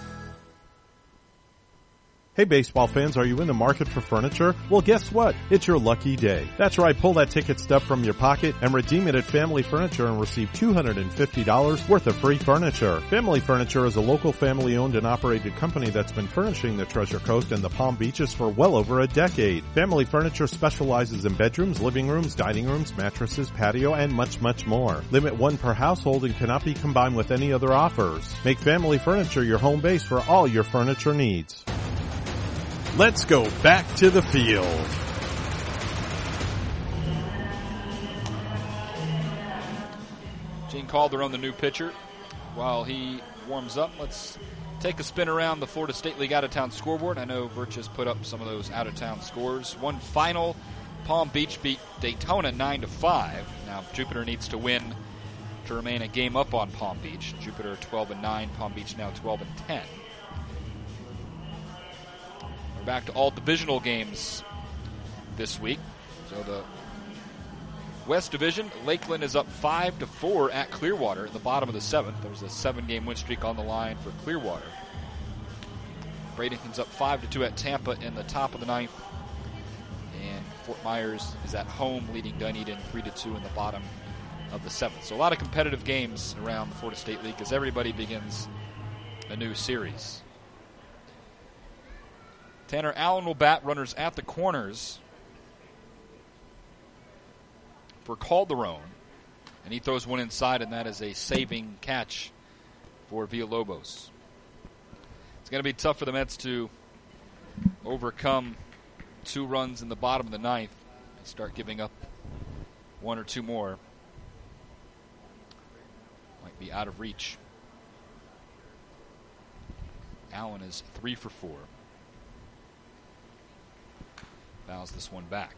Hey baseball fans, are you in the market for furniture? Well, guess what? It's your lucky day. That's right, pull that ticket stub from your pocket and redeem it at Family Furniture and receive two hundred fifty dollars worth of free furniture. Family Furniture is a local family-owned and operated company that's been furnishing the Treasure Coast and the Palm Beaches for well over a decade. Family Furniture specializes in bedrooms, living rooms, dining rooms, mattresses, patio, and much, much more. Limit one per household and cannot be combined with any other offers. Make Family Furniture your home base for all your furniture needs. Let's go back to the field. Gene Calderon, the new pitcher. While he warms up, let's take a spin around the Florida State League out-of-town scoreboard. I know Birch has put up some of those out-of-town scores. One final, Palm Beach beat Daytona nine to five. Now Jupiter needs to win to remain a game up on Palm Beach. Jupiter twelve and nine, Palm Beach now twelve and ten. We're back to all divisional games this week. So the West Division, Lakeland is up five to four at Clearwater in the bottom of the seventh. There's a seven-game win streak on the line for Clearwater. Bradenton's up five to two at Tampa in the top of the ninth. And Fort Myers is at home leading Dunedin three to two in the bottom of the seventh. So a lot of competitive games around the Florida State League as everybody begins a new series. Tanner Allen will bat, runners at the corners for Calderon. And he throws one inside, and that is a saving catch for Villalobos. It's going to be tough for the Mets to overcome two runs in the bottom of the ninth and start giving up one or two more. Might be out of reach. Allen is three for four. Fouls this one back.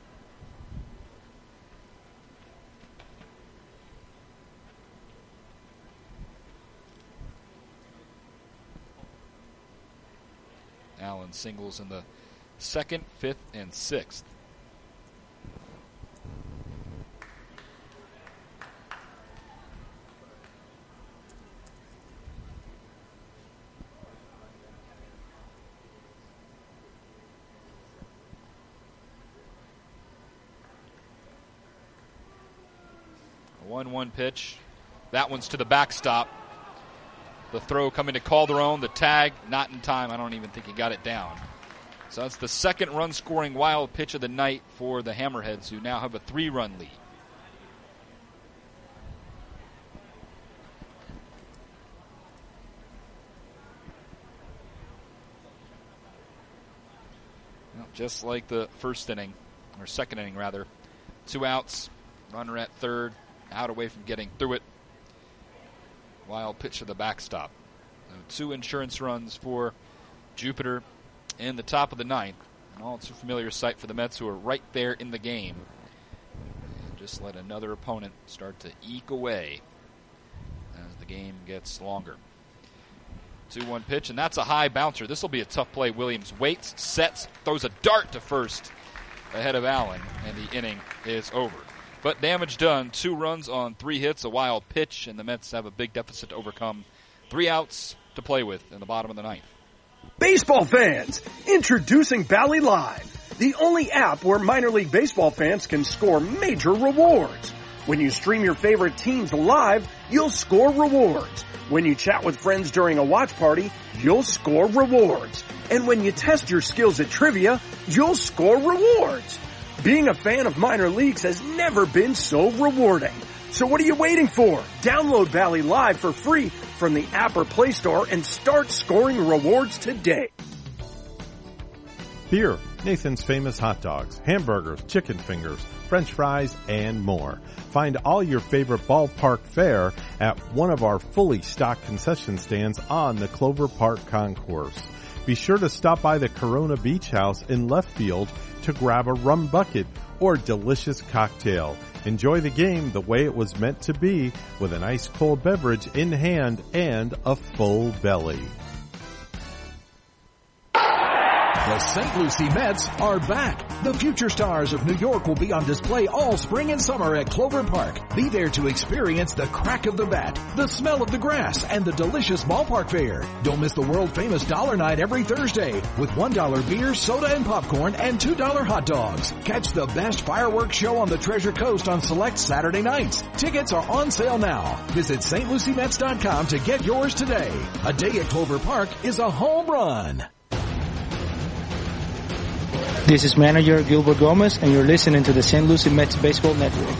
Allen singles in the second, fifth, and sixth. one one pitch. That one's to the backstop. The throw coming to Calderon. The tag, not in time. I don't even think he got it down. So that's the second run-scoring wild pitch of the night for the Hammerheads, who now have a three-run lead. Well, just like the first inning, or second inning rather, two outs, runner at third, out away from getting through it. Wild pitch to the backstop. So two insurance runs for Jupiter in the top of the ninth. And all too familiar sight for the Mets, who are right there in the game. And just let another opponent start to eke away as the game gets longer. two one pitch, and that's a high bouncer. This will be a tough play. Williams waits, sets, throws a dart to first ahead of Allen, and the inning is over. But damage done. Two runs on three hits, a wild pitch, and the Mets have a big deficit to overcome. Three outs to play with in the bottom of the ninth. Baseball fans, introducing Bally Live, the only app where minor league baseball fans can score major rewards. When you stream your favorite teams live, you'll score rewards. When you chat with friends during a watch party, you'll score rewards. And when you test your skills at trivia, you'll score rewards. Being a fan of minor leagues has never been so rewarding. So what are you waiting for? Download Bally Live for free from the app or Play Store and start scoring rewards today. Here, Nathan's Famous Hot Dogs, hamburgers, chicken fingers, French fries, and more. Find all your favorite ballpark fare at one of our fully stocked concession stands on the Clover Park Concourse. Be sure to stop by the Corona Beach House in left field to grab a rum bucket or delicious cocktail. Enjoy the game the way it was meant to be, with an ice cold beverage in hand and a full belly. The Saint Lucie Mets are back. The future stars of New York will be on display all spring and summer at Clover Park. Be there to experience the crack of the bat, the smell of the grass, and the delicious ballpark fare. Don't miss the world-famous Dollar Night every Thursday with one dollar beer, soda, and popcorn, and two dollar hot dogs. Catch the best fireworks show on the Treasure Coast on select Saturday nights. Tickets are on sale now. Visit St Lucie Mets dot com to get yours today. A day at Clover Park is a home run. This is manager Gilbert Gomez, and you're listening to the Saint Lucie Mets Baseball Network.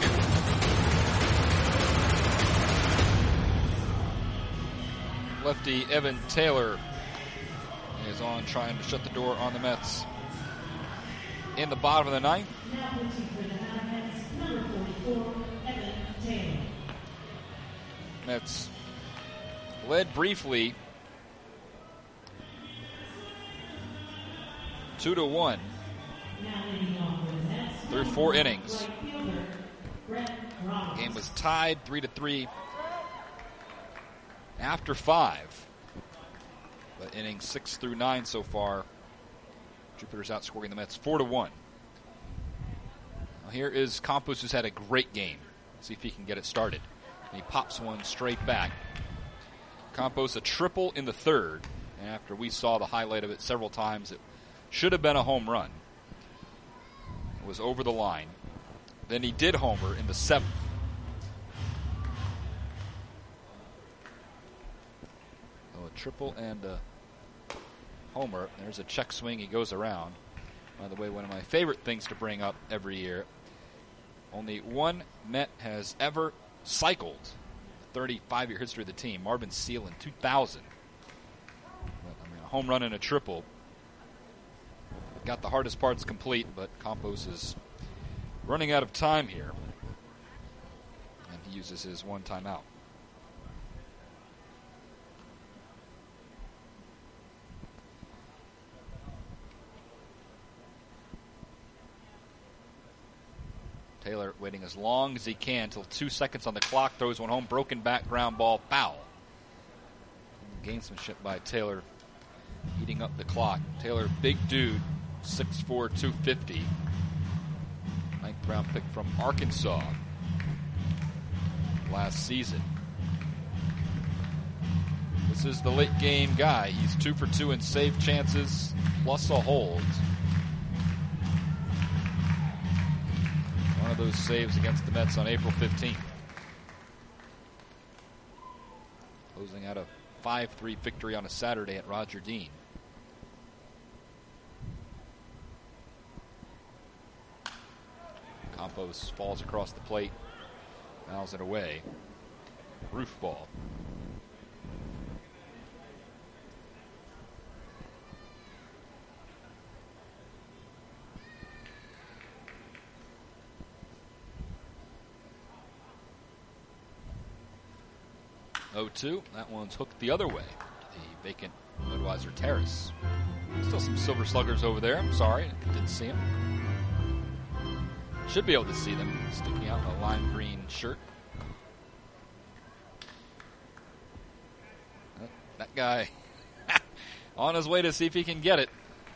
Lefty Evan Taylor is on, trying to shut the door on the Mets. In the bottom of the ninth. Mets led briefly two to one through four innings. Game was tied three to three after five. But innings six through nine so far, Jupiter's outscoring the Mets four to one. Now here is Campos, who's had a great game. Let's see if he can get it started. And he pops one straight back. Campos a triple in the third. And after we saw the highlight of it several times, it should have been a home run. It was over the line. Then he did homer in the seventh. So a triple and a homer. There's a check swing. He goes around. By the way, one of my favorite things to bring up every year. Only one Met has ever cycled the thirty-five year history of the team. Marvin Seal in two thousand. I mean, a home run and a triple. Got the hardest parts complete, but Campos is running out of time here. And he uses his one timeout. Taylor waiting as long as he can until two seconds on the clock. Throws one home. Broken back, ground ball, foul. Gamesmanship by Taylor, eating up the clock. Taylor, big dude. six four, two fifty. Ninth round pick from Arkansas last season. This is the late game guy. He's two for two in save chances, plus a hold. One of those saves against the Mets on April fifteenth. had a five three victory on a Saturday at Roger Dean. Campos falls across the plate, fouls it away. Roof ball. oh two, that one's hooked the other way, the vacant Budweiser Terrace. Still some Silver Sluggers over there. I'm sorry, didn't see them. Should be able to see them sticking out in a lime green shirt. That guy on his way to see if he can get it.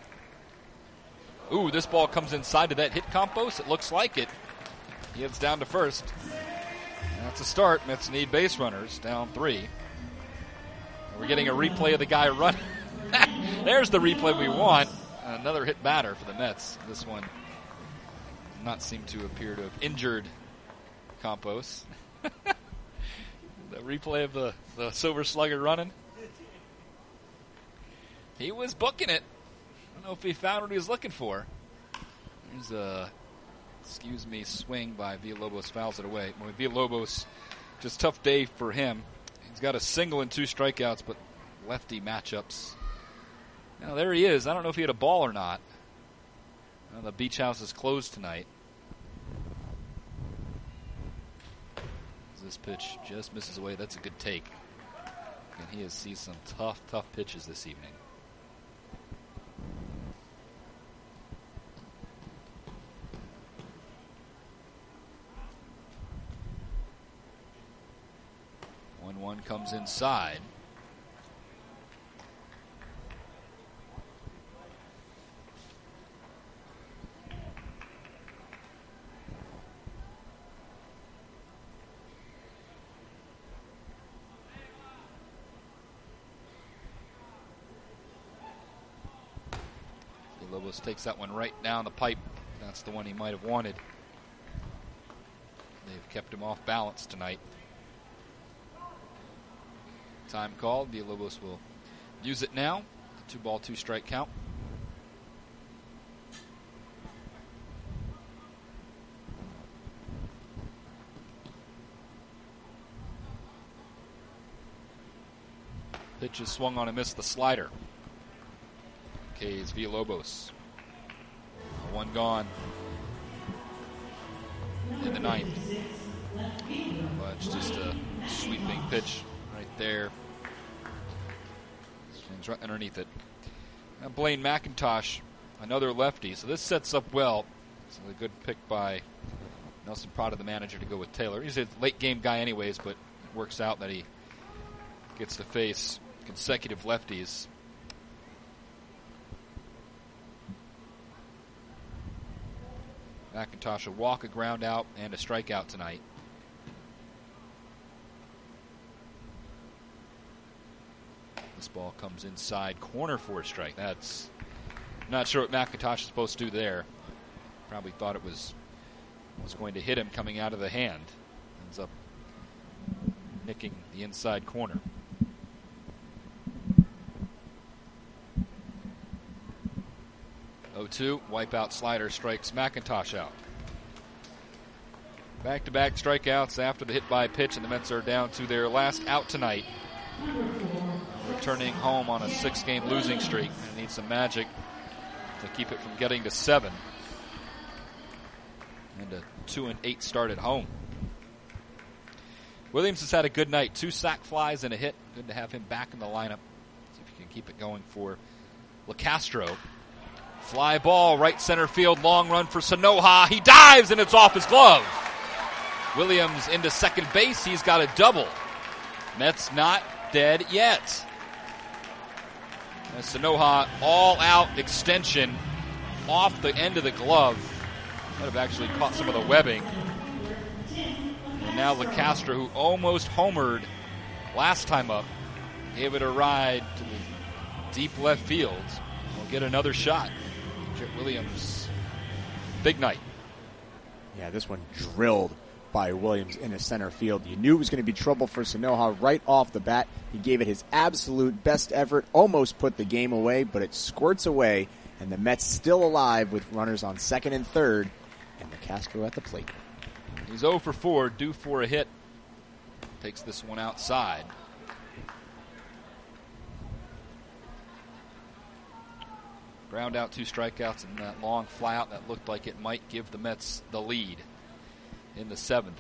Ooh, this ball comes inside. Did that hit Campos? It looks like it. He heads down to first. That's a start. Mets need base runners, down three. We're getting a replay of the guy running. There's the replay we want. Another hit batter for the Mets. This one did not seem to appear to have injured Campos. The replay of the, the Silver Slugger running. He was booking it. I don't know if he found what he was looking for. There's a, excuse me, swing by Villalobos, fouls it away. Well, Villalobos, just tough day for him. He's got a single and two strikeouts, but lefty matchups. Now, there he is. I don't know if he had a ball or not. Well, the beach house is closed tonight. This pitch just misses away. That's a good take. And he has seen some tough, tough pitches this evening. one one comes inside. Lobos takes that one right down the pipe. That's the one he might have wanted. They've kept him off balance tonight. Time called. Villalobos will use it now. Two ball, two strike count. Pitch is swung on and missed the slider. K's Villalobos. One gone in the ninth. But it's just a sweeping pitch right there. Swings right underneath it. And Blaine McIntosh, another lefty. So this sets up well. It's a good pick by Nelson Prada, the manager, to go with Taylor. He's a late game guy anyways, but it works out that he gets to face consecutive lefties. McIntosh, a walk, a ground out, and a strikeout tonight. This ball comes inside corner for a strike. That's not sure what McIntosh is supposed to do there. Probably thought it was was going to hit him coming out of the hand. Ends up nicking the inside corner. oh two, wipeout slider strikes McIntosh out. Back-to-back strikeouts after the hit by pitch, and the Mets are down to their last out tonight. Returning home on a six-game losing streak, and need some magic to keep it from getting to seven. And a two and eight start at home. Williams has had a good night. Two sac flies and a hit. Good to have him back in the lineup. See if he can keep it going for LeCastro. Fly ball, right center field, long run for Sanoja. He dives and it's off his glove. Williams into second base. He's got a double. Mets not dead yet. As Sanoja all out extension off the end of the glove. Might have actually caught some of the webbing. And now LeCastro, who almost homered last time up, gave it a ride to the deep left field. We'll get another shot. Jet Williams, big night. Yeah, this one drilled by Williams in a center field. You knew it was going to be trouble for Sanoha right off the bat. He gave it his absolute best effort, almost put the game away, but it squirts away, and the Mets still alive with runners on second and third, and McCastro at the plate. He's oh for four, due for a hit. Takes this one outside. Ground out, two strikeouts, and that long flyout that looked like it might give the Mets the lead in the seventh.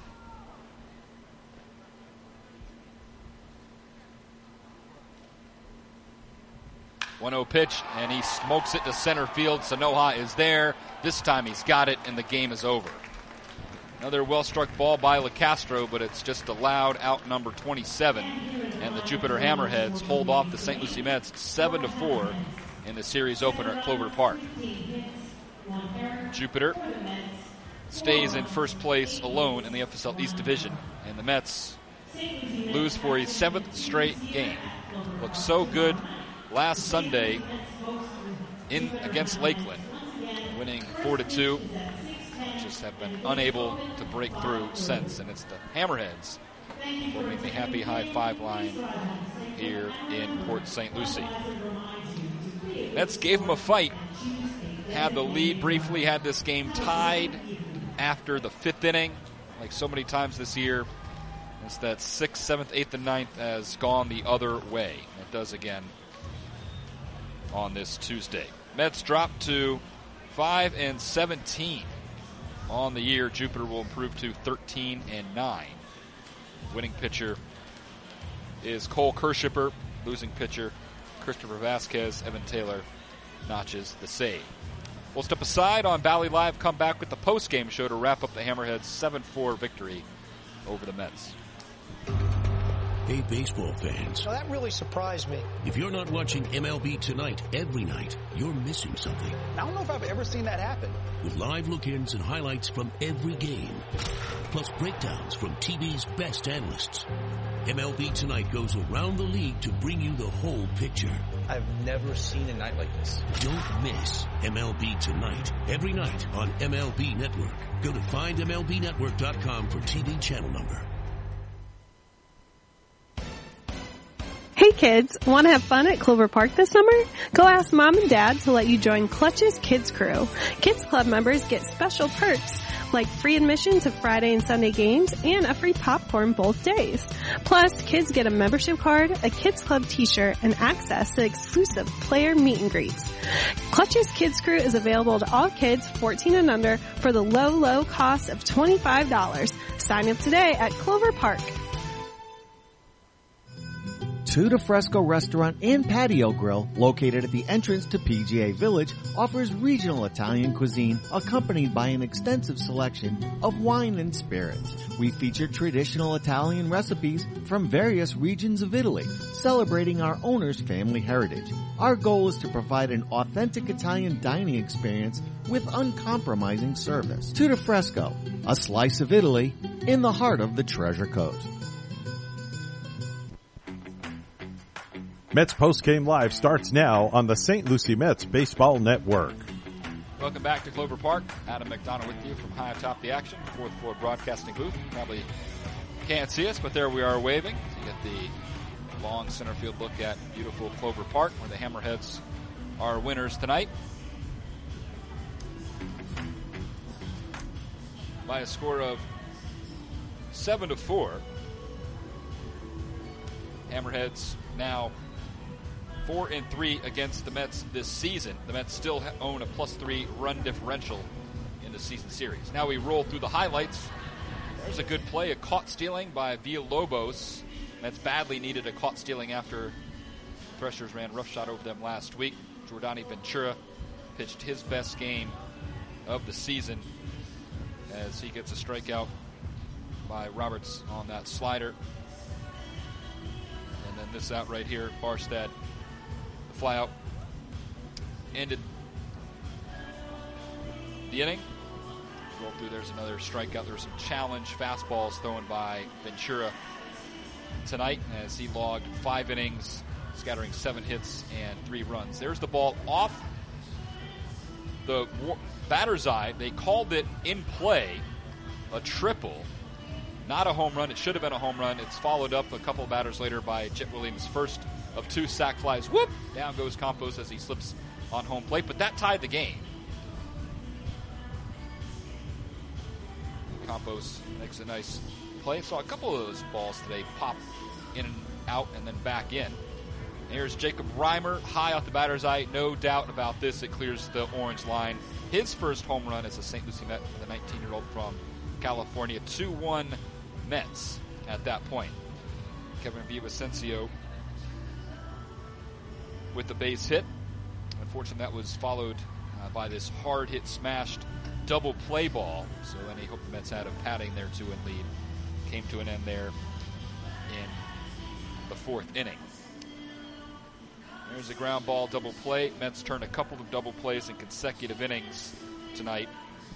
one oh pitch, and he smokes it to center field. Sanoha is there. This time he's got it, and the game is over. Another well-struck ball by LeCastro, but it's just allowed out number twenty-seven. And the Jupiter Hammerheads hold off the Saint Lucie Mets seven to four in the series opener at Clover Park. Jupiter stays in first place alone in the F S L East Division, and the Mets lose for a seventh straight game. Looked so good last Sunday in against Lakeland, winning four to two. Just have been unable to break through since, and it's the Hammerheads forming the happy high five line here in Port Saint Lucie. Mets gave them a fight, had the lead briefly, had this game tied after the fifth inning, like so many times this year. It's that sixth, seventh, eighth, and ninth has gone the other way. It does again on this Tuesday. Mets drop to five and seventeen on the year. Jupiter will improve to thirteen and nine. Winning pitcher is Cole Kershipper. Losing pitcher Christopher Vasquez. Evan Taylor notches the save. We'll step aside on Bally Live, come back with the post-game show to wrap up the Hammerheads' seven four victory over the Mets. Hey, baseball fans. Now that really surprised me. If you're not watching M L B Tonight every night, you're missing something. I don't know if I've ever seen that happen. With live look-ins and highlights from every game, plus breakdowns from T V's best analysts. M L B Tonight goes around the league to bring you the whole picture. I've never seen a night like this. Don't miss M L B Tonight every night on M L B Network. Go to find M L B network dot com for T V channel number. Hey kids, want to have fun at Clover Park this summer? Go ask Mom and Dad to let you join Clutch's Kids Crew. Kids Club members get special perks like free admission to Friday and Sunday games and a free popcorn both days. Plus, kids get a membership card, a Kids Club t-shirt, and access to exclusive player meet and greets. Clutch's Kids Crew is available to all kids fourteen and under for the low, low cost of twenty-five dollars. Sign up today at Clover Park. Tuda Fresco Restaurant and Patio Grill, located at the entrance to P G A Village, offers regional Italian cuisine accompanied by an extensive selection of wine and spirits. We feature traditional Italian recipes from various regions of Italy, celebrating our owner's family heritage. Our goal is to provide an authentic Italian dining experience with uncompromising service. Tuda Fresco, a slice of Italy in the heart of the Treasure Coast. Mets Postgame Live starts now on the Saint Lucie Mets Baseball Network. Welcome back to Clover Park. Adam McDonough with you from high atop the action, fourth floor broadcasting booth. You probably can't see us, but there we are waving. So you get the long center field look at beautiful Clover Park, where the Hammerheads are winners tonight by a score of seven to four. Hammerheads now Four and three against the Mets this season. The Mets still own a plus three run differential in the season series. Now we roll through the highlights. There's a good play, a caught stealing by Villalobos. Mets badly needed a caught stealing after Threshers ran roughshod over them last week. Jordani Ventura pitched his best game of the season as he gets a strikeout by Roberts on that slider. And then this out right here, Barstad. Fly out ended the inning. Roll through, there's another strikeout. There's some challenge fastballs thrown by Ventura tonight as he logged five innings, scattering seven hits and three runs. There's the ball off the batter's eye. They called it in play, a triple, not a home run. It should have been a home run. It's followed up a couple batters later by Jet Williams' first of two sac flies. Whoop! Down goes Campos as he slips on home plate, but that tied the game. Campos makes a nice play. Saw a couple of those balls today pop in and out and then back in. Here's Jacob Reimer, high off the batter's eye. No doubt about this. It clears the orange line. His first home run as a Saint Lucie Met, the nineteen-year-old from California. two one Mets at that point. Kevin Villavicencio with the base hit. Unfortunately, that was followed uh, by this hard hit smashed double play ball. So any hope the Mets had of padding their two in lead came to an end there in the fourth inning. There's a ground ball double play. Mets turned a couple of double plays in consecutive innings tonight.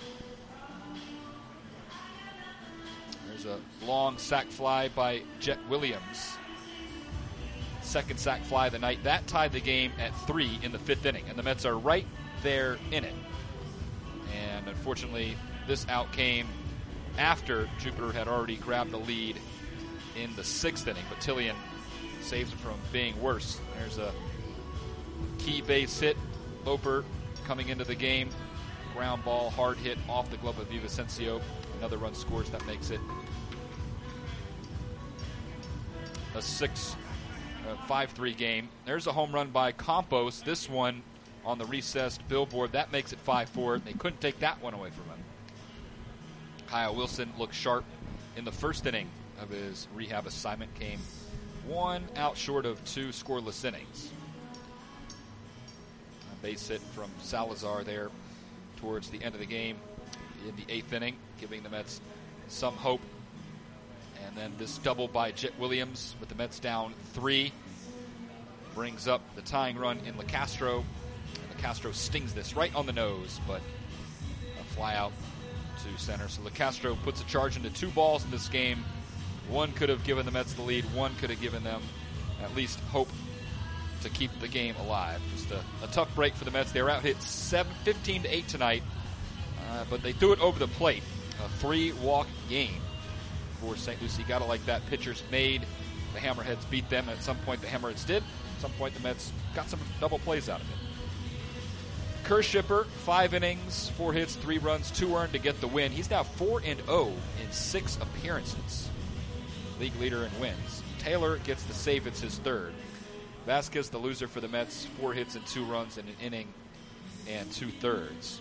There's a long sac fly by Jet Williams. Second sac fly of the night. That tied the game at three in the fifth inning. And the Mets are right there in it. And unfortunately, this out came after Jupiter had already grabbed the lead in the sixth inning. But Tillian saves it from being worse. There's a key base hit. Loper coming into the game. Ground ball, hard hit off the glove of Villavicencio. Another run scores. That makes it a six, uh, five three game. There's a home run by Campos. This one on the recessed billboard. That makes it five four. They couldn't take that one away from him. Kyle Wilson looked sharp in the first inning of his rehab assignment. Came one out short of two scoreless innings. A base hit from Salazar there towards the end of the game in the eighth inning, giving the Mets some hope. And then this double by Jet Williams with the Mets down three brings up the tying run in LeCastro. And LeCastro stings this right on the nose, but a fly out to center. So LeCastro puts a charge into two balls in this game. One could have given the Mets the lead. One could have given them at least hope to keep the game alive. Just a, a tough break for the Mets. They were out hit seven, fifteen to eight tonight, uh, but they threw it over the plate. A three-walk game for Saint Lucie. Gotta like that. Pitchers made the Hammerheads beat them. At some point, the Hammerheads did. At some point, the Mets got some double plays out of it. Kerr Schipper, five innings, four hits, three runs, two earned to get the win. He's now four and oh in six appearances. League leader in wins. Taylor gets the save. It's his third. Vasquez, the loser for the Mets, four hits and two runs in an inning and two thirds.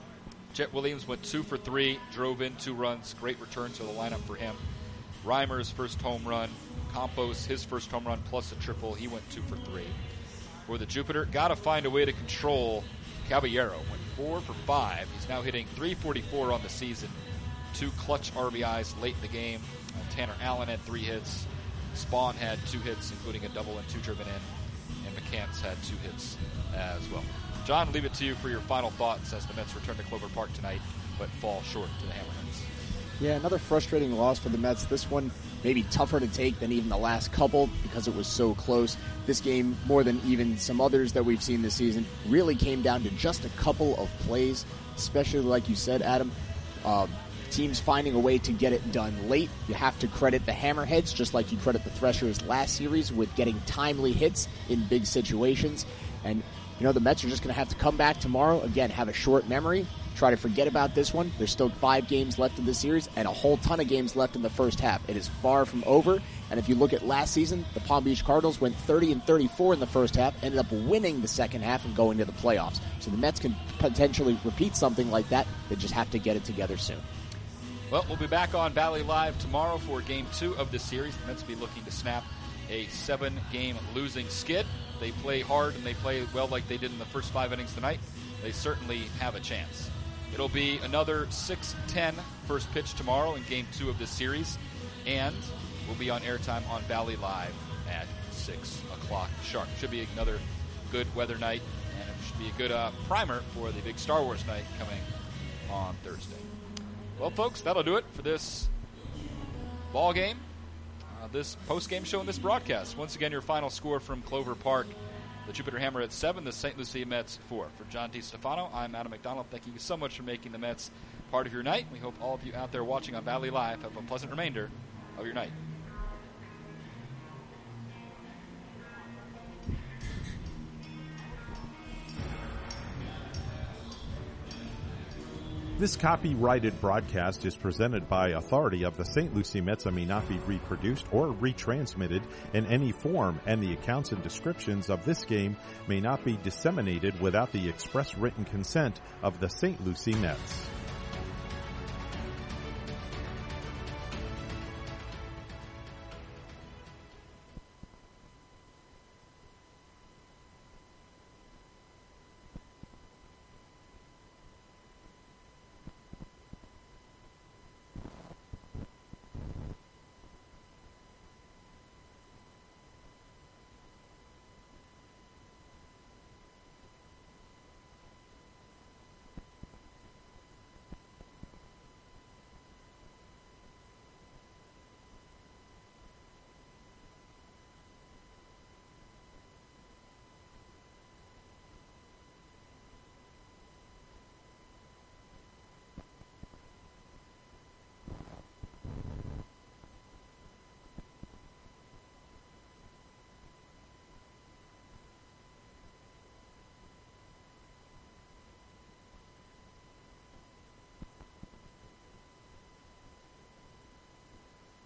Jet Williams went two for three, drove in two runs. Great return to the lineup for him. Reimer's first home run. Campos, his first home run plus a triple. He went two for three. For the Jupiter, got to find a way to control Caballero. Went four for five. He's now hitting three forty-four on the season. Two clutch R B Is late in the game. Uh, Tanner Allen had three hits. Spawn had two hits, including a double and two driven in. And McCants had two hits as well. John, leave it to you for your final thoughts as the Mets return to Clover Park tonight, but fall short to the Hammerheads. Yeah, another frustrating loss for the Mets. This one maybe tougher to take than even the last couple because it was so close. This game, more than even some others that we've seen this season, really came down to just a couple of plays, especially like you said, Adam. Um, teams finding a way to get it done late. You have to credit the Hammerheads, just like you credit the Threshers last series with getting timely hits in big situations. And, you know, the Mets are just going to have to come back tomorrow, again, have a short memory, try to forget about this one. There's still five games left in the series and a whole ton of games left in the first half. It is far from over. And if you look at last season, the Palm Beach Cardinals went thirty and thirty-four in the first half, ended up winning the second half and going to the playoffs. So the Mets can potentially repeat something like that. They just have to get it together soon. Well, we'll be back on Valley Live tomorrow for game two of the series. The Mets will be looking to snap a seven-game losing skid. They play hard and they play well like they did in the first five innings tonight. They certainly have a chance. It'll be another six ten first pitch tomorrow in game two of this series. And we'll be on airtime on Valley Live at six o'clock sharp. Should be another good weather night, and it should be a good uh, primer for the big Star Wars night coming on Thursday. Well, folks, that'll do it for this ball game, uh, this post-game show, and this broadcast. Once again, your final score from Clover Park. The Jupiter Hammer at seven, the Saint Lucie Mets four. For John DeStefano, I'm Adam McDonald. Thank you so much for making the Mets part of your night. We hope all of you out there watching on Valley Live have a pleasant remainder of your night. This copyrighted broadcast is presented by authority of the Saint Lucie Mets and may not be reproduced or retransmitted in any form, and the accounts and descriptions of this game may not be disseminated without the express written consent of the Saint Lucie Mets.